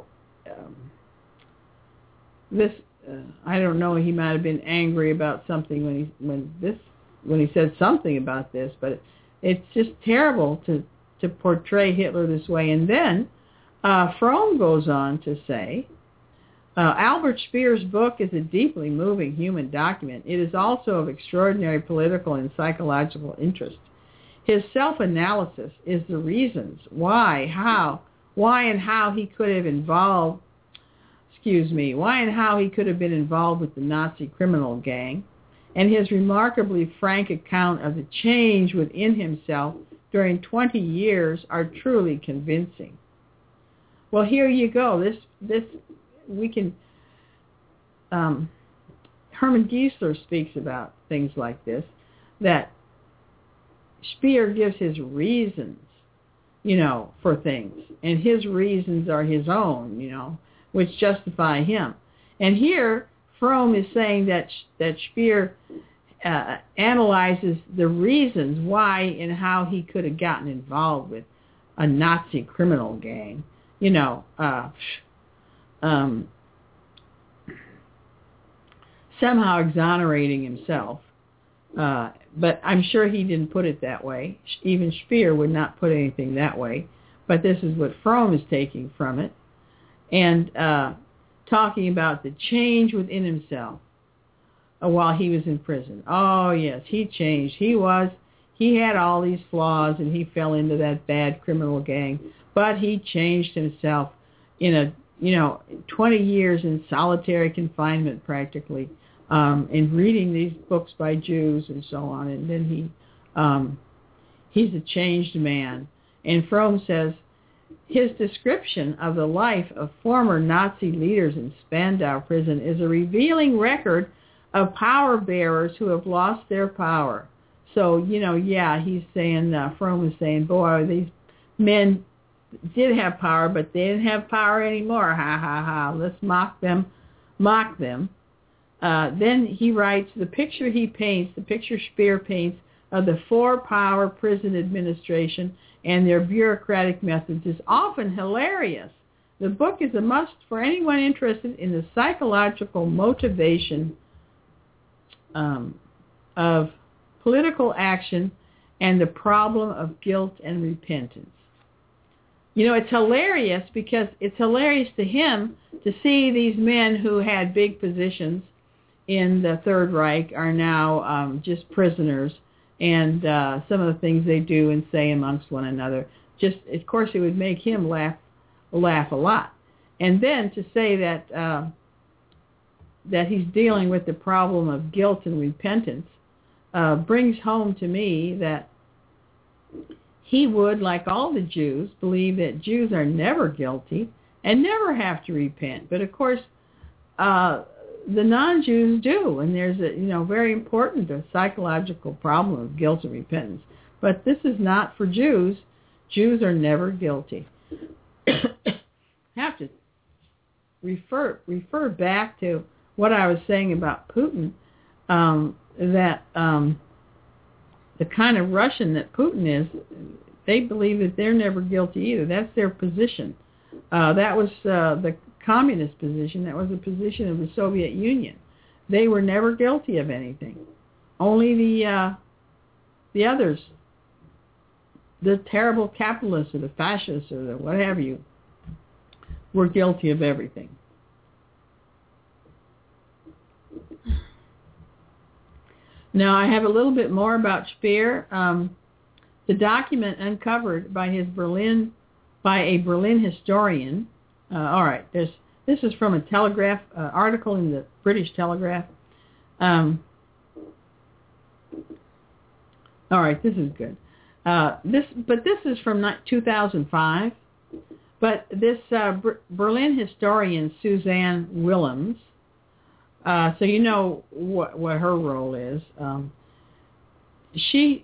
this, I don't know, he might have been angry about something when he said something about this, but it's just terrible to portray Hitler this way. And then Fromm goes on to say, Albert Speer's book is a deeply moving human document. It is also of extraordinary political and psychological interest. His self-analysis is the reasons why and how he could have been involved with the Nazi criminal gang, and his remarkably frank account of the change within himself during 20 years are truly convincing. Well, here you go. Hermann Giesler speaks about things like this, that Speer gives his reasons, for things, and his reasons are his own, which justify him. And here, Fromm is saying that Speer analyzes the reasons why and how he could have gotten involved with a Nazi criminal gang, somehow exonerating himself. But I'm sure he didn't put it that way. Even Speer would not put anything that way. But this is what Fromm is taking from it. And talking about the change within himself while he was in prison. Oh, yes, he changed. He had all these flaws, and he fell into that bad criminal gang. But he changed himself in 20 years in solitary confinement practically, in reading these books by Jews and so on. And then he's a changed man. And Fromm says, his description of the life of former Nazi leaders in Spandau prison is a revealing record of power bearers who have lost their power. So, he's saying, Fromm is saying, boy, these men did have power, but they didn't have power anymore. Ha, ha, ha. Let's mock them. Then he writes, the picture Speer paints of the four-power prison administration and their bureaucratic methods is often hilarious. The book is a must for anyone interested in the psychological motivation of political action and the problem of guilt and repentance. It's hilarious because it's hilarious to him to see these men who had big positions in the Third Reich are now just prisoners, and some of the things they do and say amongst one another. Just, of course, it would make him laugh a lot. And then to say that he's dealing with the problem of guilt and repentance brings home to me that he would, like all the Jews, believe that Jews are never guilty and never have to repent. But of course, the non-Jews do, and there's a very important psychological problem of guilt and repentance. But this is not for Jews. Jews are never guilty. Have to refer back to what I was saying about Putin, that the kind of Russian that Putin is, they believe that they're never guilty either. That's their position. That was the communist position. That was the position of the Soviet Union. They were never guilty of anything. Only the others, the terrible capitalists or the fascists or the what have you, were guilty of everything. Now, I have a little bit more about Speer. The document uncovered by a Berlin historian. All right, this is from a Telegraph article in the British Telegraph. All right, this is good. This is from 2005. But this Berlin historian Suzanne Willems, so you know what her role is. She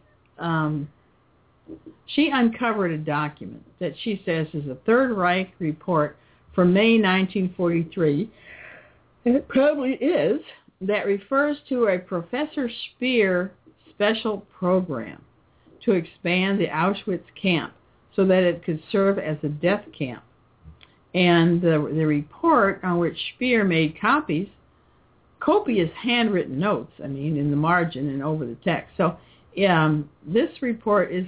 uncovered a document that she says is a Third Reich report from May 1943, and it probably is, that refers to a Professor Speer special program to expand the Auschwitz camp so that it could serve as a death camp. And the report, on which Speer made copious handwritten notes, in the margin and over the text. So this report is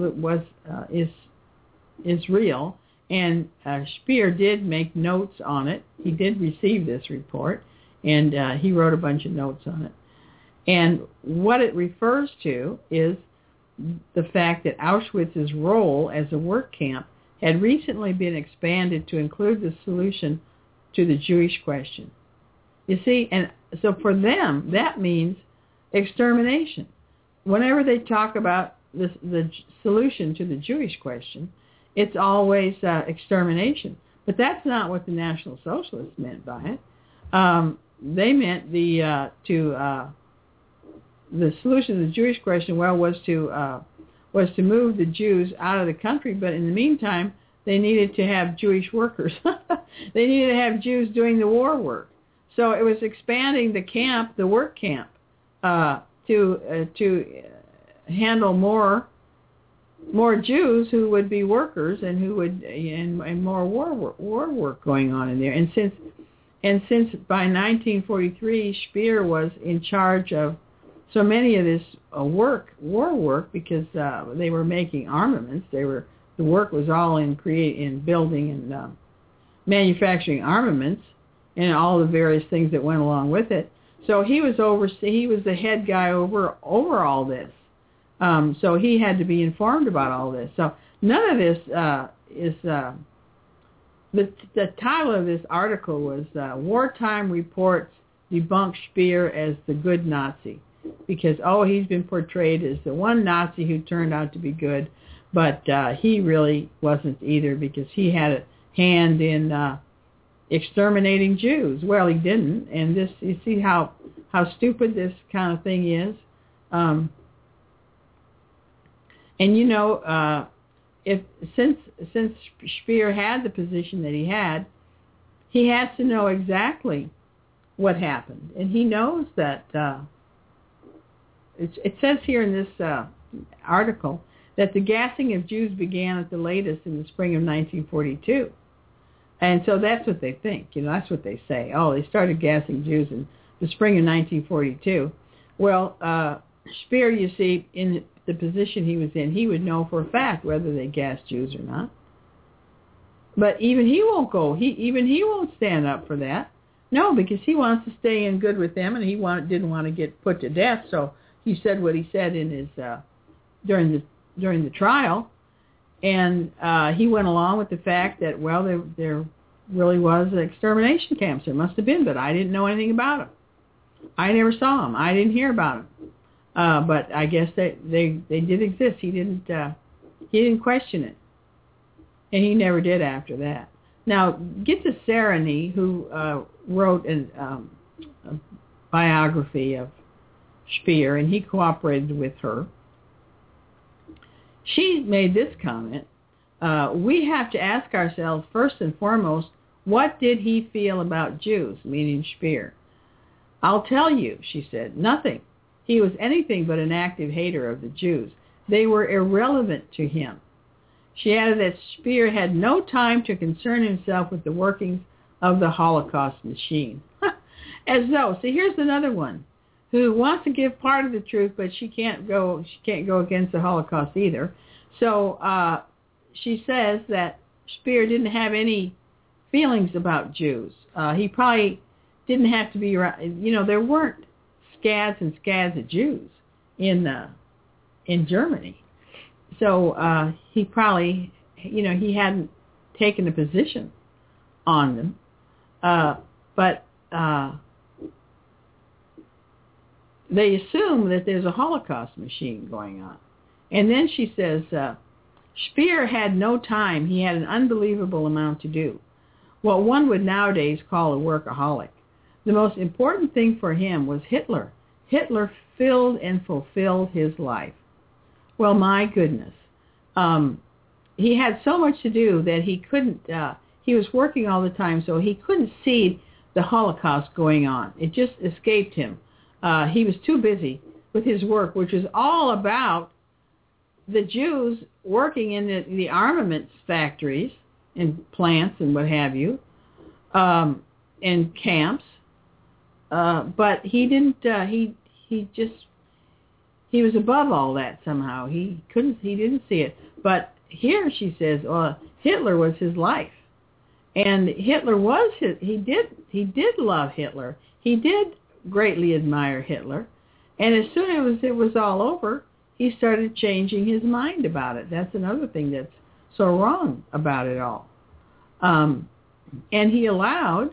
real, and Speer did make notes on it. He did receive this report, and he wrote a bunch of notes on it. And what it refers to is the fact that Auschwitz's role as a work camp had recently been expanded to include the solution to the Jewish question. You see, and so for them, that means extermination. Whenever they talk about the solution to the Jewish question, it's always extermination. But that's not what the National Socialists meant by it. They meant the solution to the Jewish question, was to move the Jews out of the country. But in the meantime, they needed to have Jewish workers. They needed to have Jews doing the war work. So it was expanding the camp, the work camp, to handle more Jews who would be workers and who would and more war work going on in there. And since by 1943 Speer was in charge of so many of this war work, because they were making armaments, the work was all in building and manufacturing armaments and all the various things that went along with it. So he was the head guy over all this. So he had to be informed about all this. So none of this is the title of this article was Wartime Reports Debunk Speer as the Good Nazi, because he's been portrayed as the one Nazi who turned out to be good, but he really wasn't either, because he had a hand in exterminating Jews. Well, he didn't, and this, you see how stupid this kind of thing is. And since Speer had the position that he has to know exactly what happened, and he knows that. It says here in this article that the gassing of Jews began at the latest in the spring of 1942. And so that's what they think. That's what they say. They started gassing Jews in the spring of 1942. Well, Speer, you see, in the position he was in, he would know for a fact whether they gassed Jews or not. But even he won't go. Even he won't stand up for that. No, because he wants to stay in good with them, and he didn't want to get put to death. So he said what he said in his during the trial. And he went along with the fact that, there really was extermination camps. There must have been, but I didn't know anything about them. I never saw them. I didn't hear about them. But I guess they did exist. He didn't question it, and he never did after that. Now, get to Sarony, who wrote a biography of Speer, and he cooperated with her. She made this comment: we have to ask ourselves first and foremost, what did he feel about Jews, meaning Speer? I'll tell you, she said, nothing. He was anything but an active hater of the Jews. They were irrelevant to him. She added that Speer had no time to concern himself with the workings of the Holocaust machine. As though, see, here's another one who wants to give part of the truth, but she can't go against the Holocaust either. So she says that Speer didn't have any feelings about Jews. He probably didn't have to be around. There weren't scads and scads of Jews in Germany. So he probably, he hadn't taken a position on them. But they assume that there's a Holocaust machine going on. And then she says, Speer had no time. He had an unbelievable amount to do. What one would nowadays call a workaholic. The most important thing for him was Hitler. Hitler filled and fulfilled his life. Well, my goodness. He had so much to do that he couldn't, he was working all the time, so he couldn't see the Holocaust going on. It just escaped him. He was too busy with his work, which was all about the Jews working in the armaments factories and plants and what have you, and camps. But he didn't, he was above all that somehow. He didn't see it. But here she says, Hitler was his life. And Hitler was he did love Hitler. He did greatly admire Hitler. And as soon as it was all over, he started changing his mind about it. That's another thing that's so wrong about it all. And he allowed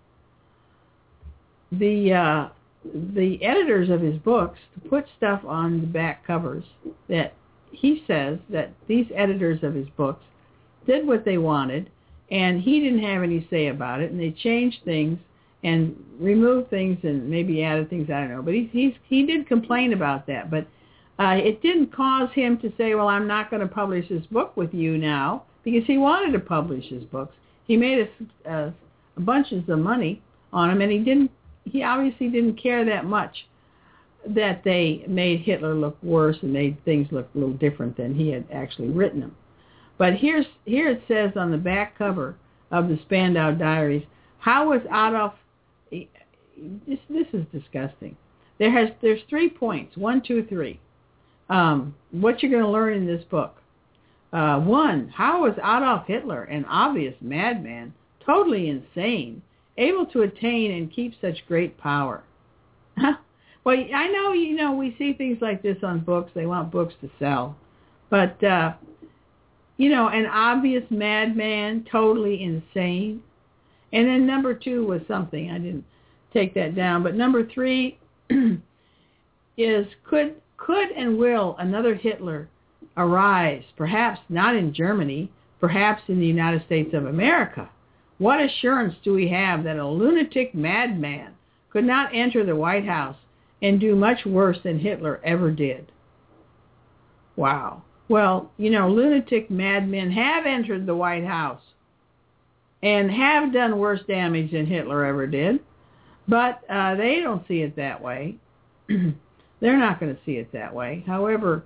the editors of his books to put stuff on the back covers that he says that these editors of his books did what they wanted, and he didn't have any say about it, and they changed things and removed things and maybe added things, I don't know. But he did complain about that, but it didn't cause him to say, well, I'm not going to publish this book with you now, because he wanted to publish his books. He made a bunches of money on them, and he obviously didn't care that much that they made Hitler look worse and made things look a little different than he had actually written them. But here it says on the back cover of the Spandau Diaries, how was Adolf, this is disgusting. There's 3 points, 1, 2, 3. What you're going to learn in this book. 1, how was Adolf Hitler, an obvious madman, totally insane, able to attain and keep such great power? Well, I know, we see things like this on books. They want books to sell. But, an obvious madman, totally insane. And then number 2 was something. I didn't take that down. But number 3 is, could and will another Hitler arise, perhaps not in Germany, perhaps in the United States of America? What assurance do we have that a lunatic madman could not enter the White House and do much worse than Hitler ever did? Wow. Well, lunatic madmen have entered the White House and have done worse damage than Hitler ever did, but they don't see it that way. They're not going to see it that way. However,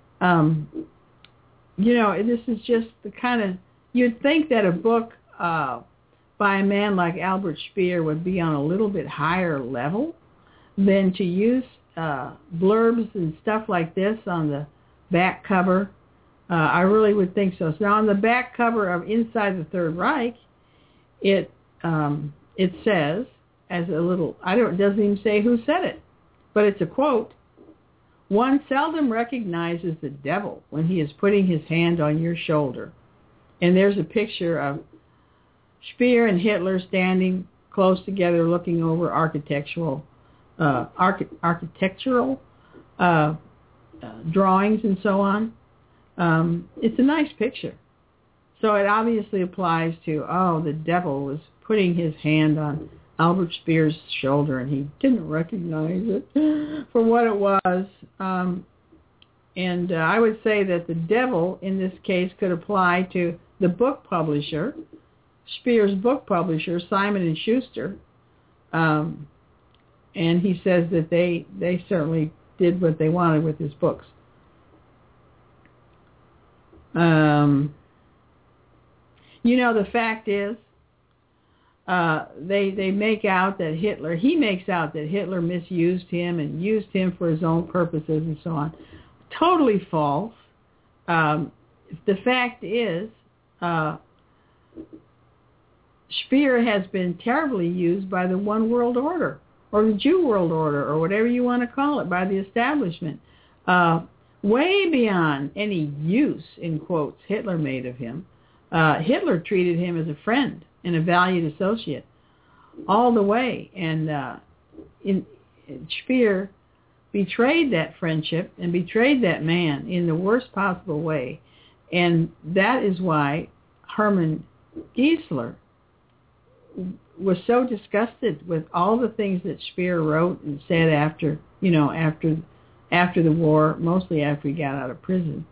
this is just the kind of, you'd think that a book by a man like Albert Speer would be on a little bit higher level than to use blurbs and stuff like this on the back cover. I really would think so. So now on the back cover of Inside the Third Reich, it says, as a little, it doesn't even say who said it, but it's a quote. One seldom recognizes the devil when he is putting his hand on your shoulder. And there's a picture of Speer and Hitler standing close together looking over architectural drawings and so on. It's a nice picture. So it obviously applies to, the devil was putting his hand on Albert Speer's shoulder, and he didn't recognize it for what it was. And I would say that the devil in this case could apply to the book publisher, Speer's book publisher, Simon & Schuster. And he says that they certainly did what they wanted with his books. The fact is, they make out that he makes out that Hitler misused him and used him for his own purposes and so on. Totally false. The fact is, Speer has been terribly used by the One World Order, or the Jew World Order, or whatever you want to call it, by the establishment. Way beyond any use, in quotes, Hitler made of him. Hitler treated him as a friend and a valued associate all the way. And Speer betrayed that friendship and betrayed that man in the worst possible way. And that is why Hermann Giesler was so disgusted with all the things that Speer wrote and said after the war, mostly after he got out of prison.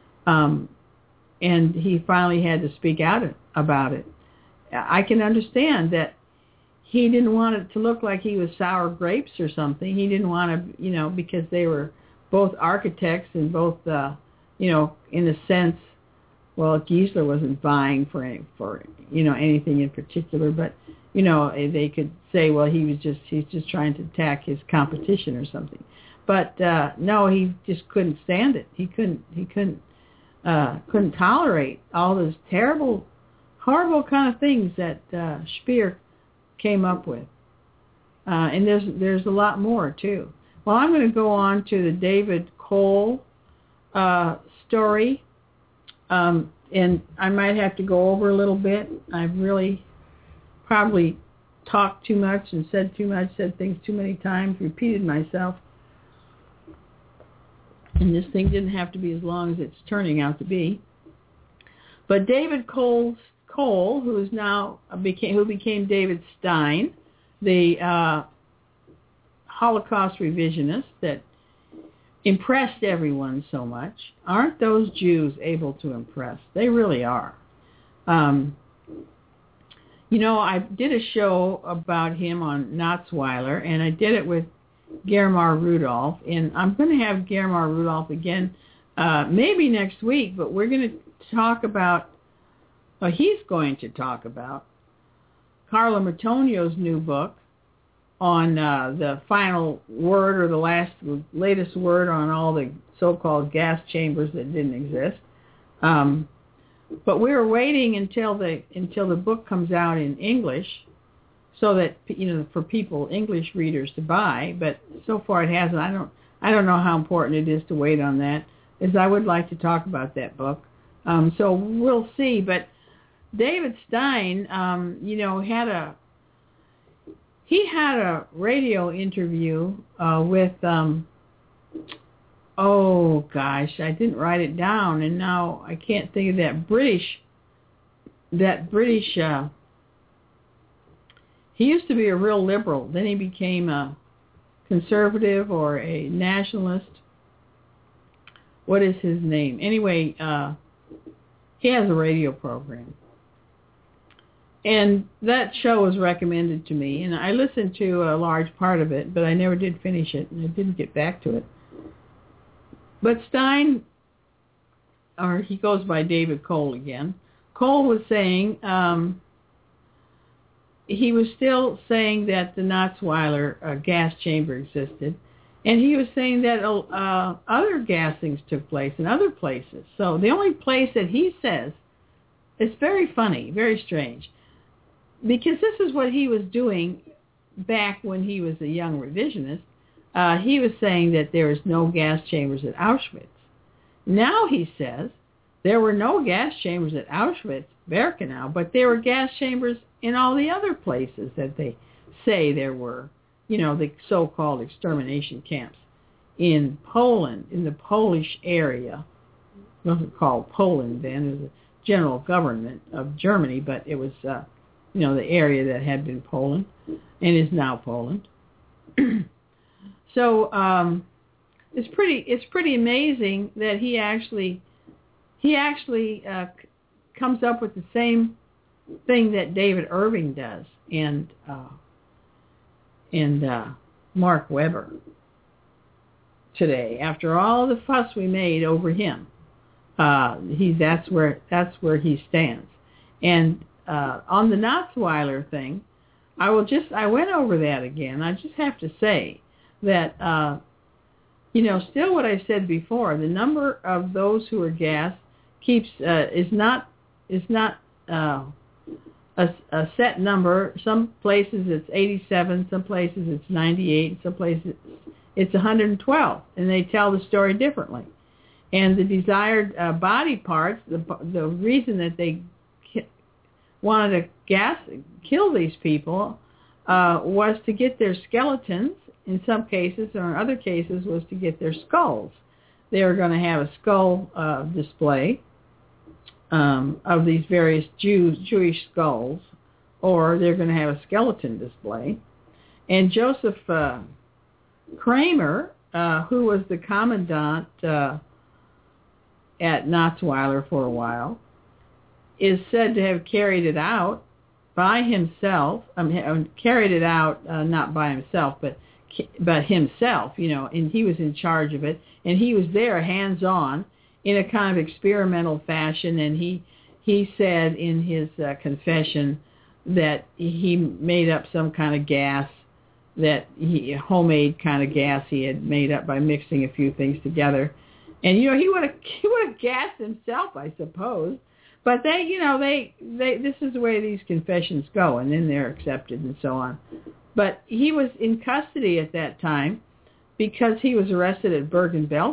And he finally had to speak out about it. I can understand that he didn't want it to look like he was sour grapes or something. He didn't want to, because they were both architects and both, in a sense, well, Giesler wasn't vying for anything in particular, but, they could say, well, he's just trying to attack his competition or something. But no, he just couldn't stand it. He couldn't tolerate all those terrible, horrible kind of things that Speer came up with. And there's a lot more too. Well, I'm going to go on to the David Cole story, and I might have to go over a little bit. I've really probably talked too much and said too much, said things too many times, repeated myself. And this thing didn't have to be as long as it's turning out to be. But David Cole, who became David Stein, the Holocaust revisionist that impressed everyone so much. Aren't those Jews able to impress? They really are. I did a show about him on Natzweiler, and I did it with Germar Rudolph, and I'm going to have Germar Rudolph again maybe next week, but we're going to talk about, he's going to talk about Carla Matonio's new book on the final word or the latest word on all the so-called gas chambers that didn't exist. But we were waiting until the book comes out in English, so that for people, English readers, to buy. But so far it hasn't. I don't know how important it is to wait on that, as I would like to talk about that book. So we'll see. But David Stein, he had a radio interview with. Oh gosh, I didn't write it down, and now I can't think of that British. He used to be a real liberal. Then he became a conservative or a nationalist. What is his name? Anyway, he has a radio program. And that show was recommended to me, and I listened to a large part of it, but I never did finish it, and I didn't get back to it. But Stein, or he goes by David Cole again, Cole was saying, he was still saying that the Natzweiler gas chamber existed, and he was saying that other gassings took place in other places. So the only place that he says, it's very funny, very strange, because this is what he was doing back when he was a young revisionist. He was saying that there was no gas chambers at Auschwitz. Now he says there were no gas chambers at Auschwitz-Birkenau, but there were gas chambers in all the other places that they say there were, the so-called extermination camps in Poland, in the Polish area. It wasn't called Poland then. It was the general government of Germany, but it was, the area that had been Poland and is now Poland. So it's pretty amazing that he actually comes up with the same thing that David Irving does and Mark Weber today. After all the fuss we made over him, that's where he stands. And on the Natzweiler thing, I went over that again. I just have to say that still what I said before, the number of those who are gassed is not a set number. Some places it's 87, some places it's 98, some places it's 112, and they tell the story differently. And the desired body parts, the reason that they wanted to kill these people was to get their skeletons. In some cases, or in other cases, was to get their skulls. They were going to have a skull display of these various Jewish skulls, or they're going to have a skeleton display. And Joseph Kramer, who was the commandant at Natzweiler for a while, is said to have carried it out by himself. Carried it out not by himself, but himself, and he was in charge of it, and he was there hands-on in a kind of experimental fashion, and he said in his confession that he made up some kind of gas, homemade kind of gas he had made up by mixing a few things together, and he would have gassed himself, I suppose, but this is the way these confessions go, and then they're accepted and so on. But he was in custody at that time because he was arrested at Bergen-Belsen,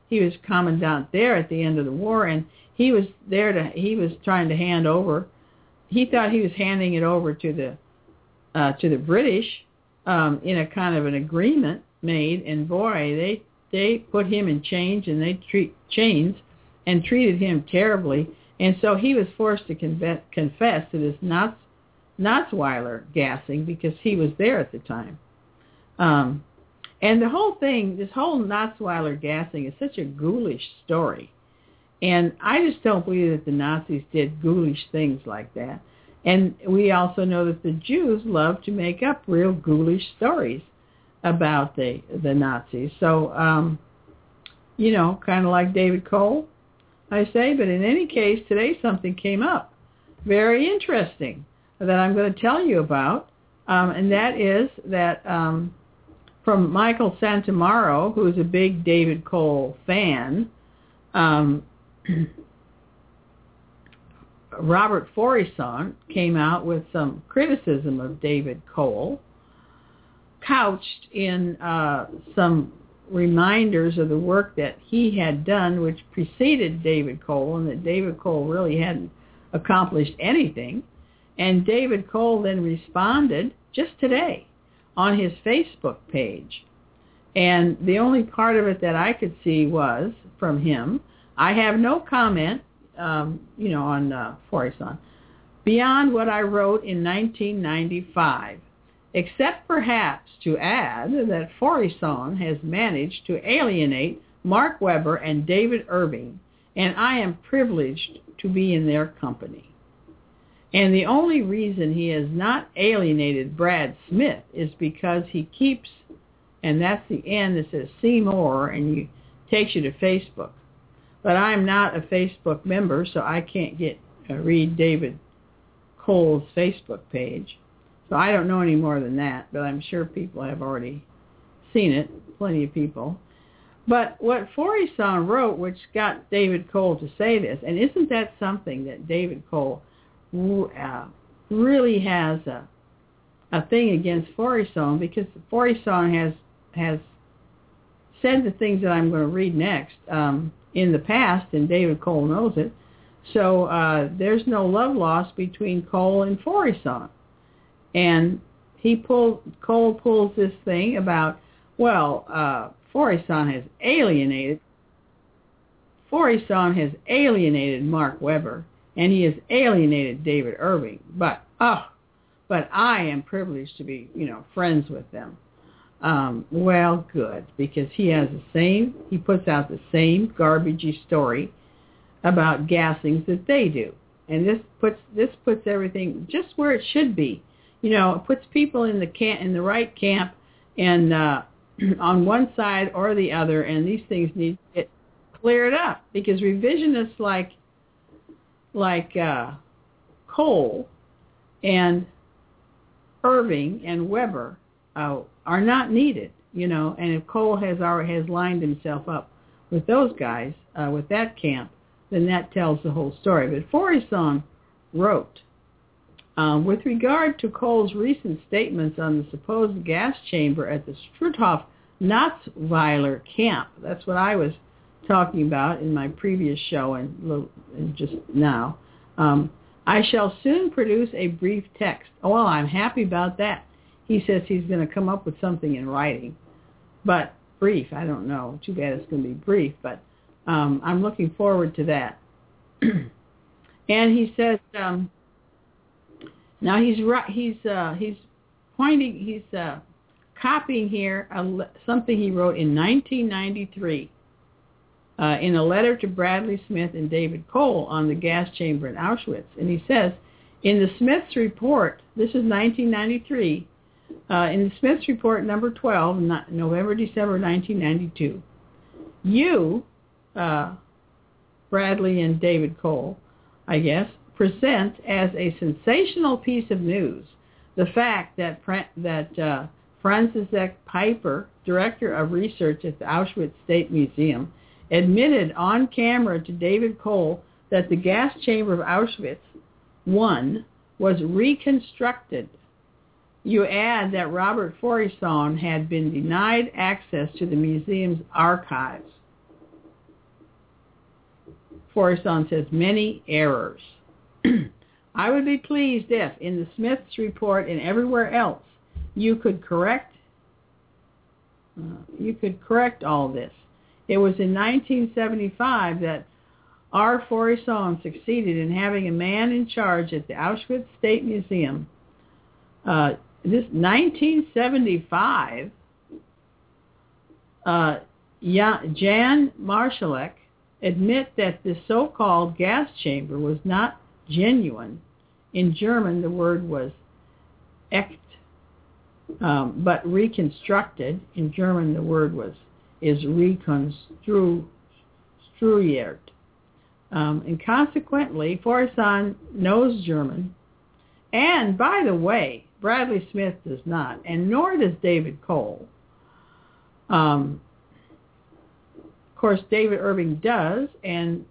he was commandant there at the end of the war, and he was trying to hand over. He thought he was handing it over to the British in a kind of an agreement made, and boy, they put him in chains and treated him terribly, and so he was forced to confess to this Natzweiler gassing because he was there at the time. And the whole thing, this whole Natzweiler gassing is such a ghoulish story. And I just don't believe that the Nazis did ghoulish things like that. And we also know that the Jews love to make up real ghoulish stories about the Nazis. So, kind of like David Cole, I say. But in any case, today something came up very interesting that I'm going to tell you about. And that is that from Michael Santamaro, who is a big David Cole fan, Robert Faurisson came out with some criticism of David Cole, couched in some reminders of the work that he had done, which preceded David Cole, and that David Cole really hadn't accomplished anything. And David Cole then responded just today on his Facebook page. And the only part of it that I could see was from him, I have no comment, on Faurisson, beyond what I wrote in 1995, except perhaps to add that Faurisson has managed to alienate Mark Webber and David Irving, and I am privileged to be in their company. And the only reason he has not alienated Brad Smith is because he keeps, and that's the end that says see more, and takes you to Facebook. But I'm not a Facebook member, so I can't read David Cole's Facebook page. So I don't know any more than that, but I'm sure people have already seen it, plenty of people. But what Faurisson wrote, which got David Cole to say this, and isn't that something that David Cole really has a thing against Faurisson, because Faurisson has said the things that I'm going to read next in the past, and David Cole knows it. So there's no love lost between Cole and Faurisson. And Cole pulls this thing about, Faurisson has alienated Mark Webber, and he has alienated David Irving. But I am privileged to be, friends with them. Well, good, because he puts out the same garbagey story about gassings that they do. And this puts everything just where it should be. It puts people in the right camp, and on one side or the other, and these things need to get cleared up, because revisionists like Cole and Irving and Weber are not needed, and if Cole has lined himself up with those guys, with that camp, then that tells the whole story. But Faurisson wrote, with regard to Cole's recent statements on the supposed gas chamber at the Struthof-Natzweiler camp, that's what I was talking about in my previous show and just now, I shall soon produce a brief text. Oh, well, I'm happy about that. He says he's going to come up with something in writing. But brief, I don't know. Too bad it's going to be brief, but I'm looking forward to that. And he says, now he's copying here something he wrote in 1993 in a letter to Bradley Smith and David Cole on the gas chamber in Auschwitz. And he says, in the Smith's report, this is 1993, in the Smith's report number 12, November-December 1992, you, Bradley and David Cole, I guess, present as a sensational piece of news the fact that Franziszek Piper, director of research at the Auschwitz State Museum, admitted on camera to David Cole that the gas chamber of Auschwitz I was reconstructed. You add that Robert Faurisson had been denied access to the museum's archives. Faurisson says, many errors. I would be pleased if, in the Smith's report and everywhere else, you could correct all this. It was in 1975 that R. Faurisson succeeded in having a man in charge at the Auschwitz State Museum. This 1975, Jan Marszalek admit that the so-called gas chamber was not genuine. In German, the word was echt, but reconstructed. In German, the word is rekonstruiert. And consequently, Faurisson knows German. And by the way, Bradley Smith does not, and nor does David Cole. Of course, David Irving does, and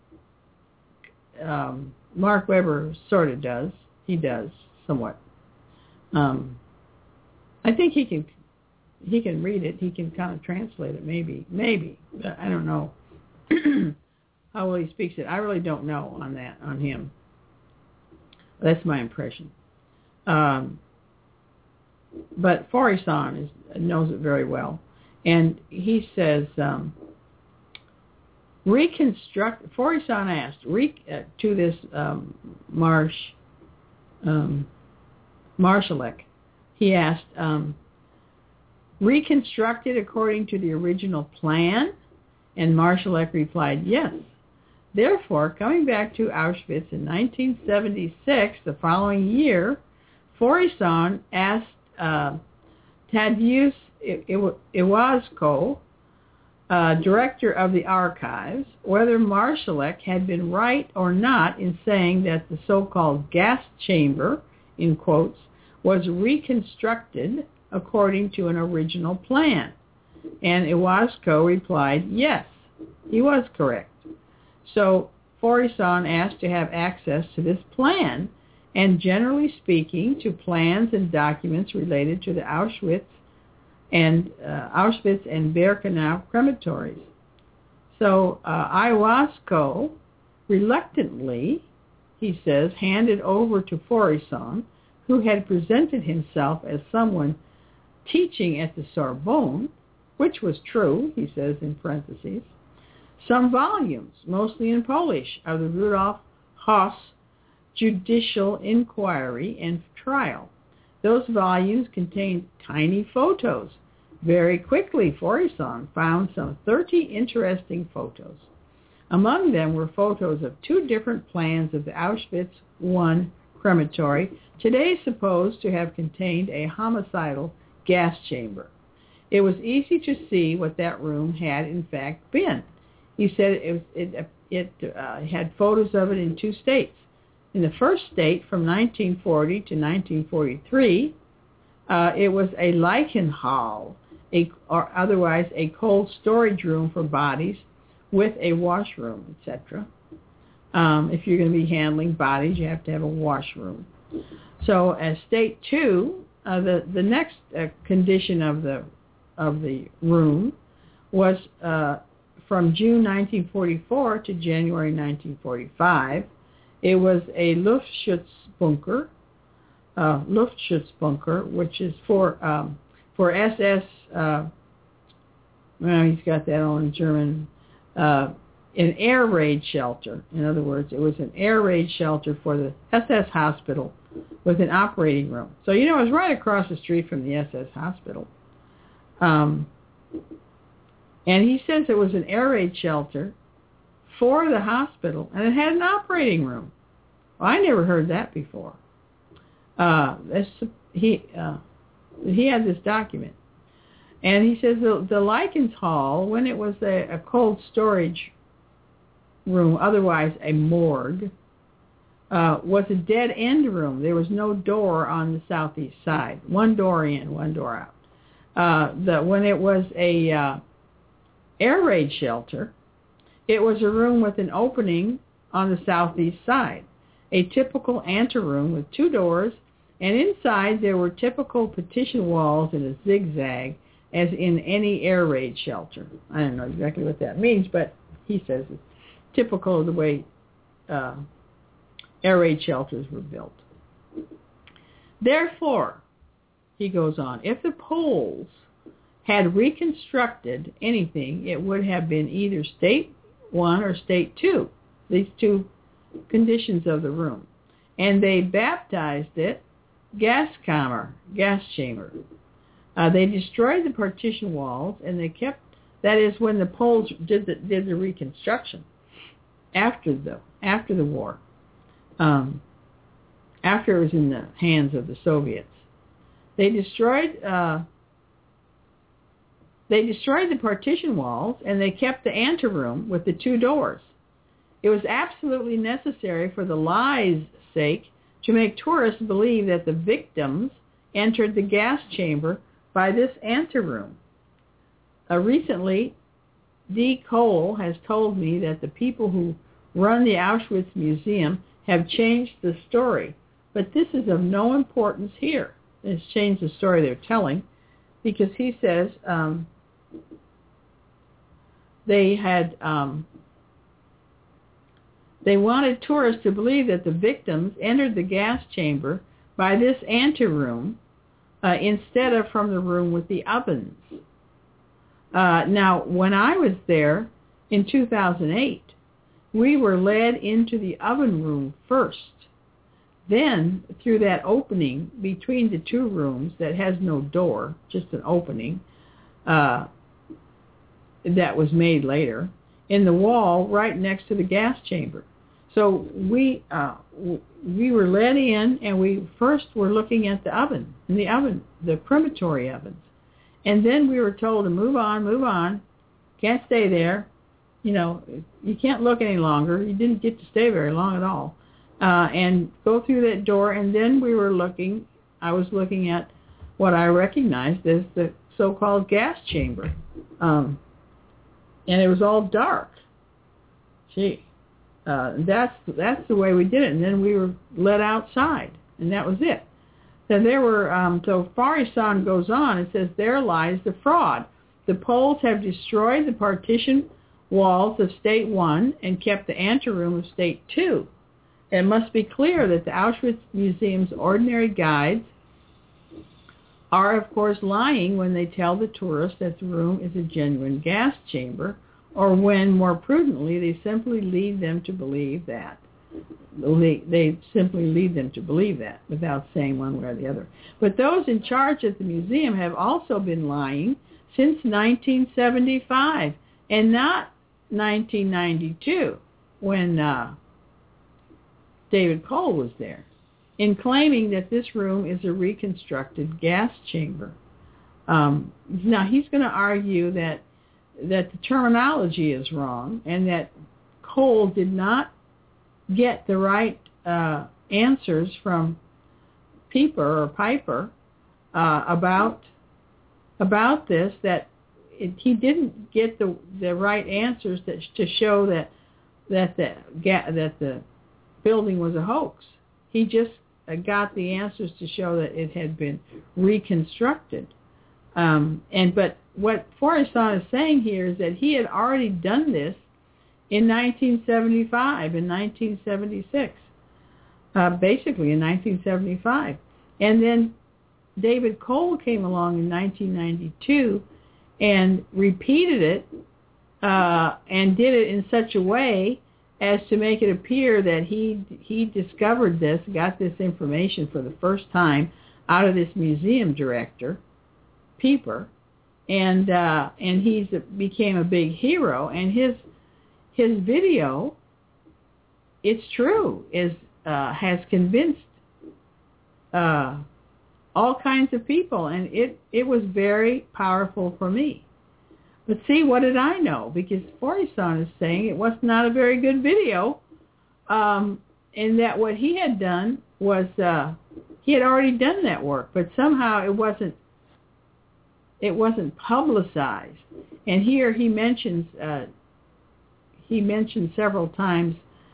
Mark Webber sort of does. He does, somewhat. I think he can read it. He can kind of translate it, maybe. But I don't know how well he speaks it. I really don't know on him. That's my impression. But Faurisson knows it very well. And he says, Faurisson asked to this Marszalek, he asked, reconstructed according to the original plan? And Marszalek replied, yes. Therefore, coming back to Auschwitz in 1976, the following year, Faurisson asked Tadeusz Iwasko, director of the archives, whether Marszalek had been right or not in saying that the so-called gas chamber, in quotes, was reconstructed according to an original plan. And Iwasko replied, yes, he was correct. So Faurisson asked to have access to this plan, and generally speaking, to plans and documents related to the Auschwitz and Birkenau crematories. So Iwasko reluctantly, he says, handed over to Faurisson, who had presented himself as someone teaching at the Sorbonne, which was true, he says in parentheses, some volumes, mostly in Polish, of the Rudolf Höss Judicial Inquiry and Trial. Those volumes contained tiny photos. Very quickly, Faurisson found some 30 interesting photos. Among them were photos of 2 different plans of the Auschwitz I crematory, today supposed to have contained a homicidal gas chamber. It was easy to see what that room had in fact been. He said it had photos of it in 2 states. In the first state, from 1940 to 1943, it was a Leichenhalle, or otherwise a cold storage room for bodies with a washroom, etc. If you're going to be handling bodies, you have to have a washroom. So as state 2, the next condition of the room was from June 1944 to January 1945. It was a Luftschutzbunker, which is for SS. Well, he's got that all in German. An air raid shelter. In other words, it was an air raid shelter for the SS hospital with an operating room. So, it was right across the street from the SS hospital. And he says it was an air raid shelter for the hospital, and it had an operating room. Well, I never heard that before. He had this document. And he says the Leichenhalle, when it was a cold storage room, otherwise a morgue, was a dead-end room. There was no door on the southeast side. One door in, one door out. When it was a air raid shelter, it was a room with an opening on the southeast side, a typical anteroom with 2 doors, and inside there were typical partition walls in a zigzag, as in any air raid shelter. I don't know exactly what that means, but he says typical of the way air raid shelters were built. Therefore, he goes on, if the Poles had reconstructed anything, it would have been either State 1 or State 2, these two conditions of the room. And they baptized it gas chamber. They destroyed the partition walls, and they kept, that is when the Poles did the reconstruction after the war, after it was in the hands of the Soviets. They destroyed the partition walls, and they kept the anteroom with the two doors. It was absolutely necessary for the lie's sake to make tourists believe that the victims entered the gas chamber by this anteroom. Recently, D. Cole has told me that the people who run the Auschwitz Museum have changed the story, but this is of no importance here. It's changed the story they're telling, because he says they wanted tourists to believe that the victims entered the gas chamber by this anteroom instead of from the room with the ovens. Now, when I was there in 2008, we were led into the oven room first. Then, through that opening between the two rooms that has no door, just an opening that was made later, in the wall right next to the gas chamber. So we were led in, and we first were looking at the crematory ovens. And then we were told to move on, can't stay there. You know, you can't look any longer. You didn't get to stay very long at all. And go through that door, and then I was looking at what I recognized as the so-called gas chamber. And it was all dark. Gee, that's the way we did it. And then we were led outside, and that was it. Then there were, so Farisan goes on and says, there lies the fraud. The Poles have destroyed the partition walls of State 1 and kept the anteroom of State 2. It must be clear that the Auschwitz Museum's ordinary guides are, of course, lying when they tell the tourists that the room is a genuine gas chamber, or when, more prudently, they simply lead them to believe that. They simply lead them to believe that without saying one way or the other. But those in charge at the museum have also been lying since 1975, and not 1992, when David Cole was there, in claiming that this room is a reconstructed gas chamber. Now, he's going to argue that the terminology is wrong, and that Cole did not get the right answers from Piper about this, that he didn't get the right answers to show that the building was a hoax. He just got the answers to show that it had been reconstructed. But what Farisan is saying here is that he had already done this in 1975 and 1976, basically in 1975. And then David Cole came along in 1992 and repeated it and did it in such a way as to make it appear that he discovered this, got this information for the first time out of this museum director, Pieper, and he became a big hero. And his video, it's true, has convinced all kinds of people, and it was very powerful for me. But see, what did I know? Because Farisan is saying it was not a very good video, and that what he had done was he had already done that work, but somehow it wasn't publicized. And here he mentions several times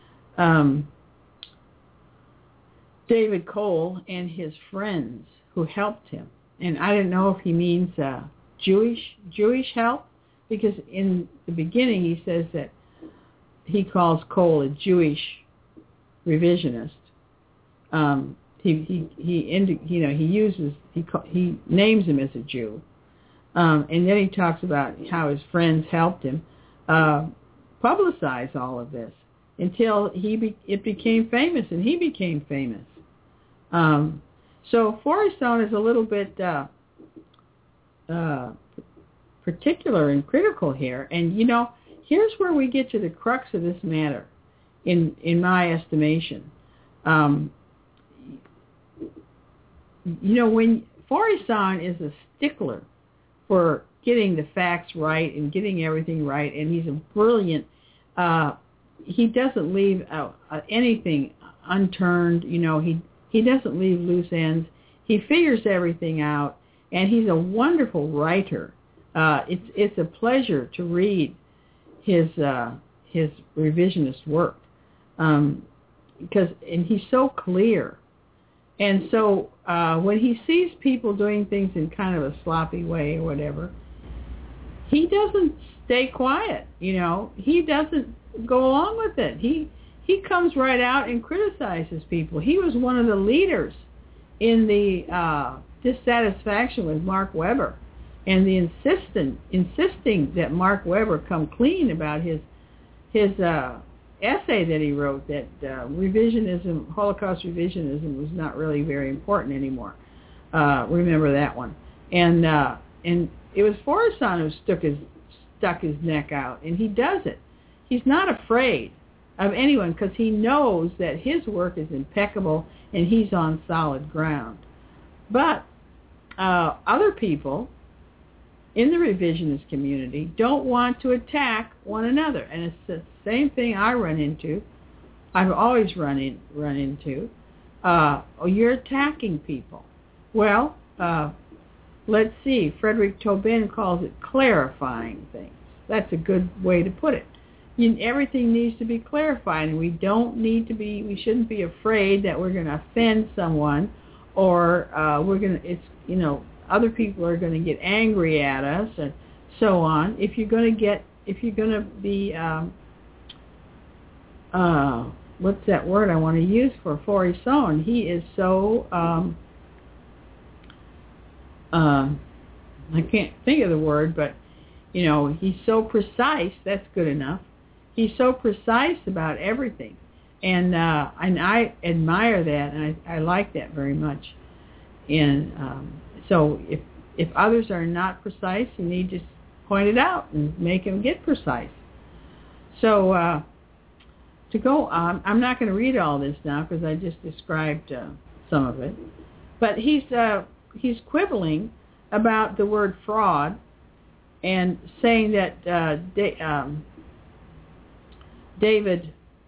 David Cole and his friends who helped him, and I don't know if he means Jewish help. Because in the beginning he says that he calls Cole a Jewish revisionist. He names him as a Jew, and then he talks about how his friends helped him publicize all of this until it became famous, and he became famous. So Forrest Stone is a little bit particular and critical here, and here's where we get to the crux of this matter, in my estimation. When Forrest Stone is a stickler for getting the facts right and getting everything right, and he's a brilliant, he doesn't leave anything unturned. He doesn't leave loose ends. He figures everything out, and he's a wonderful writer. It's a pleasure to read his revisionist work, and he's so clear. And so when he sees people doing things in kind of a sloppy way or whatever, he doesn't stay quiet. He doesn't go along with it. He comes right out and criticizes people. He was one of the leaders in the dissatisfaction with Mark Webber, and the insisting that Mark Webber come clean about his essay that he wrote, that Holocaust revisionism was not really very important anymore. Remember that one. And it was Forrest Stone who stuck his neck out, and he does it. He's not afraid of anyone because he knows that his work is impeccable and he's on solid ground. But other people in the revisionist community don't want to attack one another, and it's the same thing I run into. I've always run into. You're attacking people. Well, let's see. Frederick Tobin calls it clarifying things. That's a good way to put it. Everything needs to be clarified, and we shouldn't be afraid that we're going to offend someone, or other people are going to get angry at us, and so on. If you're going to be, what's that word I want to use for Forrest Stone? He is so, I can't think of the word, but he's so precise. That's good enough. He's so precise about everything, and I admire that, and I like that very much. And so if others are not precise, you need to point it out and make them get precise. So I'm not going to read all this now because I just described some of it. But he's quibbling about the word fraud and saying that David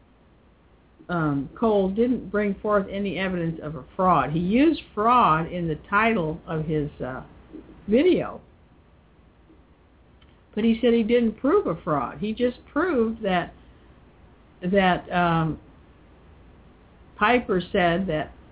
Cole didn't bring forth any evidence of a fraud. He used fraud in the title of his video, but he said he didn't prove a fraud. He just proved that Piper said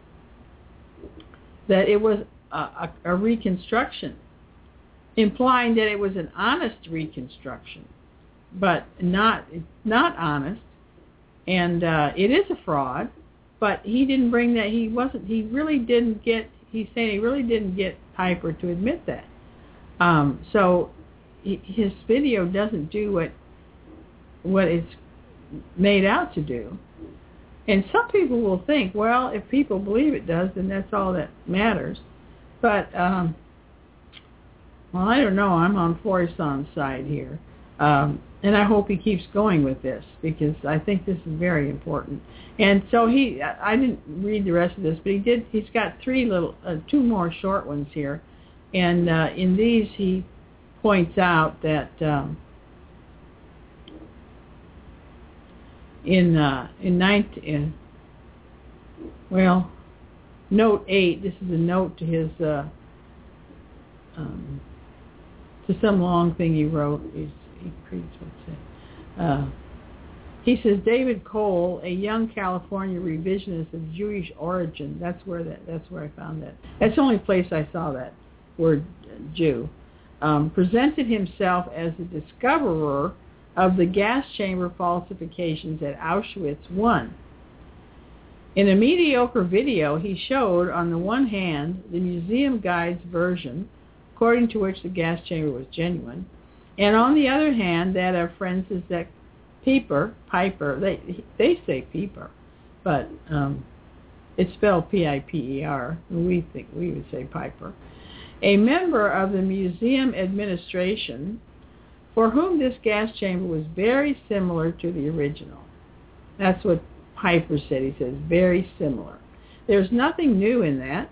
that it was a reconstruction, implying that it was an honest reconstruction, but not honest. And it is a fraud, but he didn't bring that. He's saying he really didn't get Piper to admit that. So his video doesn't do what it's made out to do. And some people will think, well, if people believe it does, then that's all that matters. But, well, I don't know. I'm on Forrest Stone's side here. And I hope he keeps going with this because I think this is very important. And so I didn't read the rest of this, but he's got two more short ones here. And in these he points out that note 8, this is a note to his to some long thing he wrote. He says David Cole, a young California revisionist of Jewish origin. That's where I found that. That's the only place I saw that word Jew. Presented himself as the discoverer of the gas chamber falsifications at Auschwitz I. In a mediocre video, he showed, on the one hand, the museum guide's version, according to which the gas chamber was genuine, and on the other hand, that of Franziska Piper, they say Piper, but it's spelled P-I-P-E-R. We think we would say Piper. A member of the museum administration for whom this gas chamber was very similar to the original. That's what Piper said. He says, very similar. There's nothing new in that.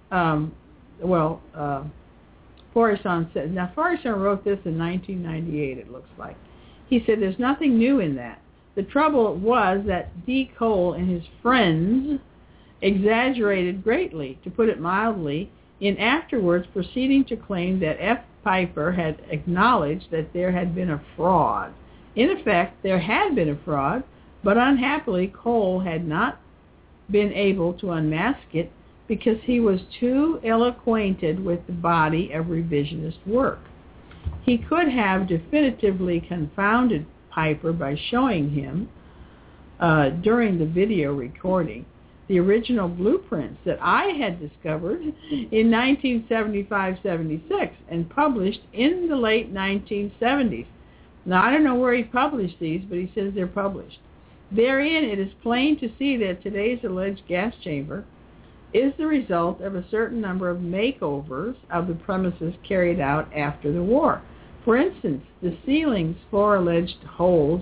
Faurisson said, now Faurisson wrote this in 1998, it looks like. He said, there's nothing new in that. The trouble was that D. Cole and his friends exaggerated greatly, to put it mildly, in afterwards proceeding to claim that F. Piper had acknowledged that there had been a fraud. In effect, there had been a fraud, but unhappily Cole had not been able to unmask it because he was too ill-acquainted with the body of revisionist work. He could have definitively confounded Piper by showing him, during the video recording, the original blueprints that I had discovered in 1975-76 and published in the late 1970s. Now, I don't know where he published these, but he says they're published. Therein, it is plain to see that today's alleged gas chamber is the result of a certain number of makeovers of the premises carried out after the war. For instance, the ceiling's 4 alleged holes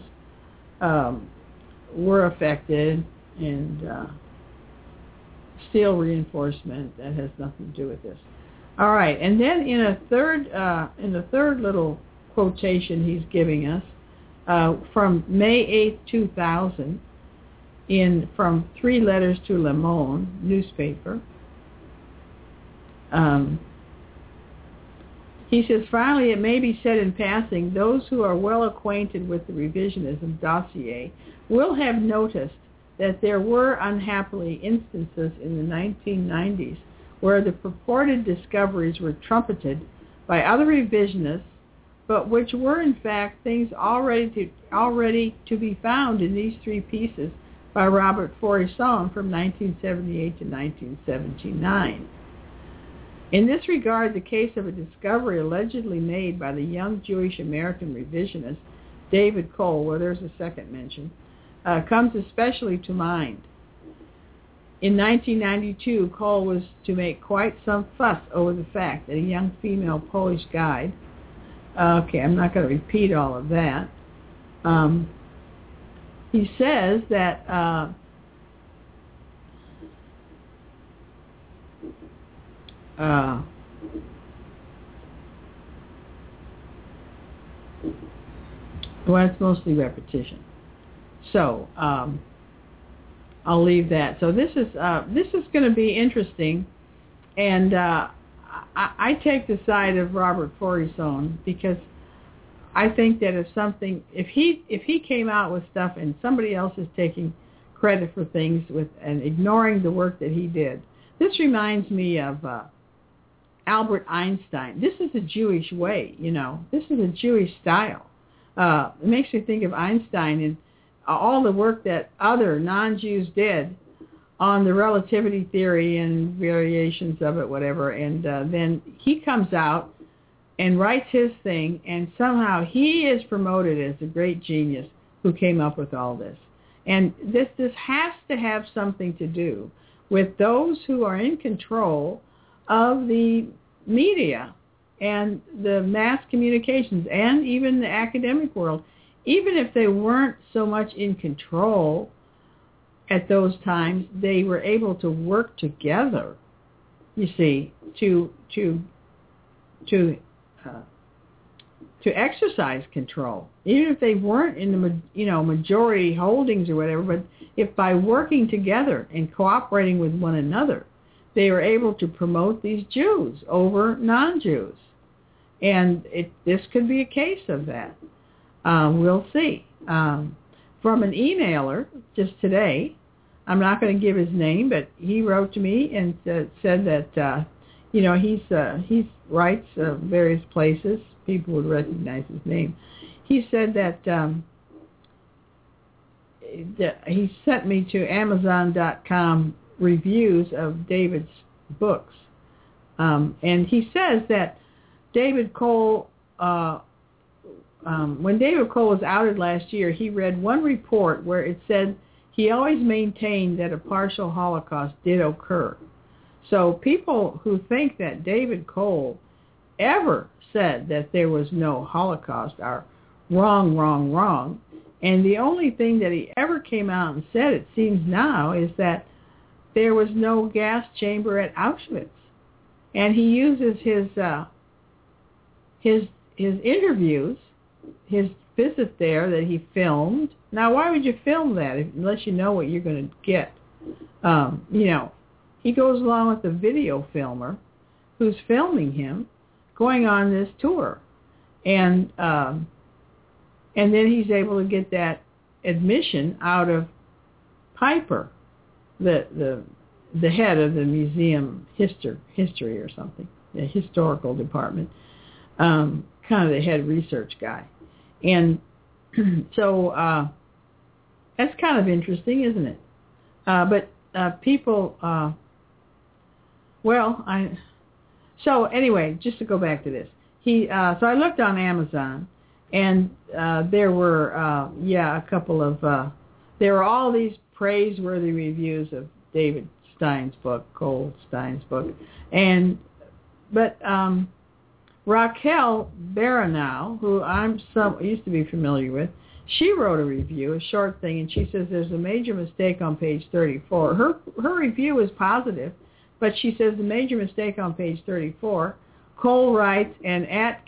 were affected, and steel reinforcement that has nothing to do with this. All right, and then in the third little quotation he's giving us from May 8, 2000, from 3 letters to Le Monde newspaper. He says, finally, it may be said in passing, those who are well acquainted with the revisionism dossier will have noticed that there were unhappily instances in the 1990s where the purported discoveries were trumpeted by other revisionists, but which were in fact things already to be found in these 3 pieces by Robert Faurisson from 1978 to 1979. In this regard, the case of a discovery allegedly made by the young Jewish American revisionist David Cole, where there's a second mention, comes especially to mind. In 1992, Cole was to make quite some fuss over the fact that a young female Polish guide, okay, I'm not going to repeat all of that. He says that well, it's mostly repetition. So I'll leave that. So this is going to be interesting, and I take the side of Robert Faurisson because I think that if he came out with stuff and somebody else is taking credit for things and ignoring the work that he did, this reminds me of Albert Einstein. This is a Jewish way, This is a Jewish style. It makes me think of Einstein and all the work that other non-Jews did on the relativity theory and variations of it, whatever, and then he comes out and writes his thing, and somehow he is promoted as the great genius who came up with all this. And this has to have something to do with those who are in control of the media and the mass communications and even the academic world. Even if they weren't so much in control at those times, they were able to work together, you see, to exercise control. Even if they weren't in the majority holdings or whatever, but if by working together and cooperating with one another, they were able to promote these Jews over non-Jews. And this could be a case of that. We'll see. From an emailer just today, I'm not going to give his name, but he wrote to me and said that he writes various places. People would recognize his name. he said that he sent me to Amazon.com reviews of David's books. And he says that David Cole, when David Cole was outed last year, he read one report where it said he always maintained that a partial Holocaust did occur. So people who think that David Cole ever said that there was no Holocaust are wrong. And the only thing that he ever came out and said, it seems now, is that there was no gas chamber at Auschwitz. And he uses his interviews, his visit there that he filmed. Now, why would you film that unless you know what you're going to get? He goes along with the video filmer who's filming him going on this tour. And then he's able to get that admission out of Piper, the head of the museum history or something, the historical department, kind of the head research guy. And so that's kind of interesting, isn't it? But people, so anyway, just to go back to this, so I looked on Amazon, and there were, a couple of, there were all these praiseworthy reviews of David Stein's book, Cole Stein's book, but Raquel Baranow, who I used to be familiar with, she wrote a review, a short thing, and she says there's a major mistake on page 34. Her review is positive, but she says the major mistake on page 34, Cole writes, and at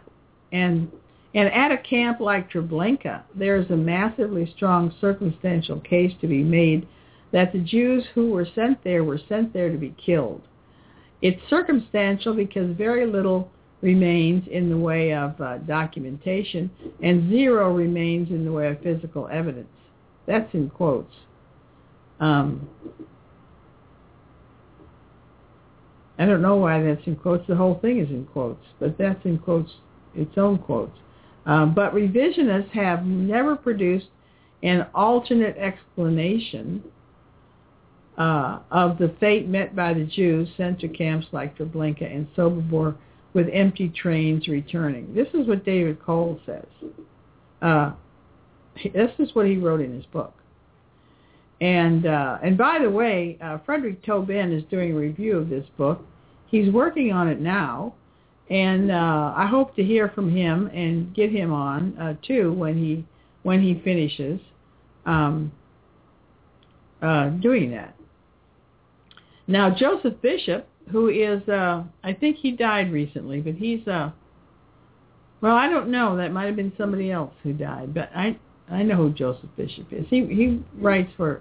a camp like Treblinka, there is a massively strong circumstantial case to be made that the Jews who were sent there to be killed. It's circumstantial because very little remains in the way of documentation, and zero remains in the way of physical evidence. That's in quotes. I don't know why that's in quotes. The whole thing is in quotes, but that's in quotes, its own quotes. But revisionists have never produced an alternate explanation of the fate met by the Jews sent to camps like Treblinka and Sobibor with empty trains returning. This is what David Cole says. This is what he wrote in his book. And by the way, Frederick Tobin is doing a review of this book. He's working on it now, and I hope to hear from him and get him on too when he finishes doing that. Now, Joseph Bishop, who is, I think he died recently, but he's, well, I don't know. That might have been somebody else who died, but I know who Joseph Bishop is. He writes for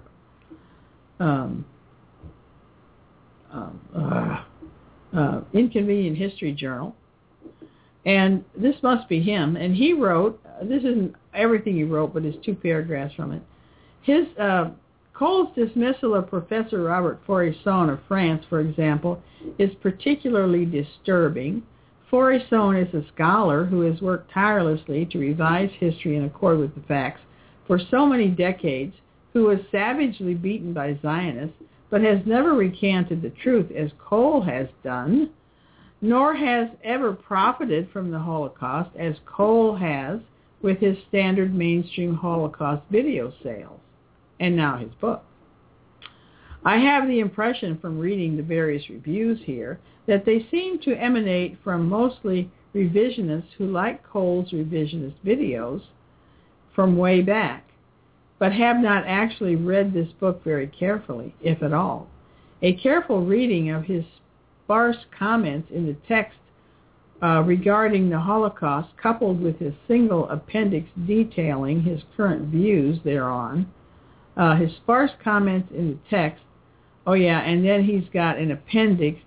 Inconvenient History Journal, and this must be him. And he wrote, this isn't everything he wrote, but it's 2 paragraphs from it. His Cole's dismissal of Professor Robert Faurisson of France, for example, is particularly disturbing. Faurisson is a scholar who has worked tirelessly to revise history in accord with the facts for so many decades, who was savagely beaten by Zionists, but has never recanted the truth as Cole has done, nor has ever profited from the Holocaust as Cole has with his standard mainstream Holocaust video sales, and now his book. I have the impression from reading the various reviews here that they seem to emanate from mostly revisionists who like Cole's revisionist videos from way back, but have not actually read this book very carefully, if at all. A careful reading of his sparse comments in the text regarding the Holocaust, coupled with his single appendix detailing his current views thereon, his sparse comments in the text, and then he's got an appendix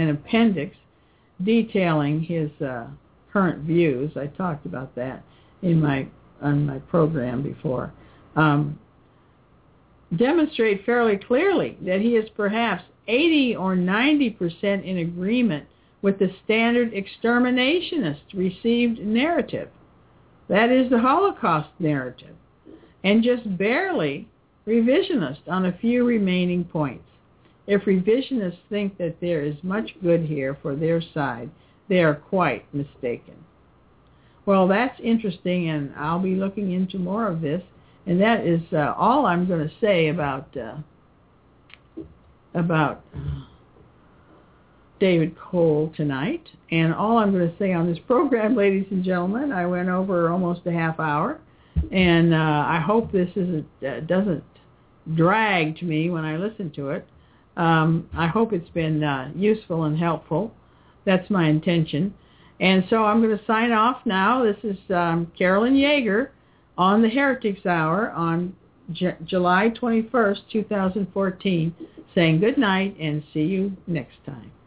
detailing his current views. I talked about that on my program before. Demonstrate fairly clearly that he is perhaps 80 or 90% in agreement with the standard exterminationist received narrative. That is the Holocaust narrative, and just barely revisionist on a few remaining points. If revisionists think that there is much good here for their side, they are quite mistaken. Well, that's interesting, and I'll be looking into more of this, and that is all I'm going to say about David Cole tonight. And all I'm going to say on this program, ladies and gentlemen, I went over almost a half hour, and I hope this doesn't drag to me when I listen to it. I hope it's been useful and helpful. That's my intention. And so I'm going to sign off now. This is Carolyn Yeager on the Heretics Hour on July 21st, 2014, saying good night and see you next time.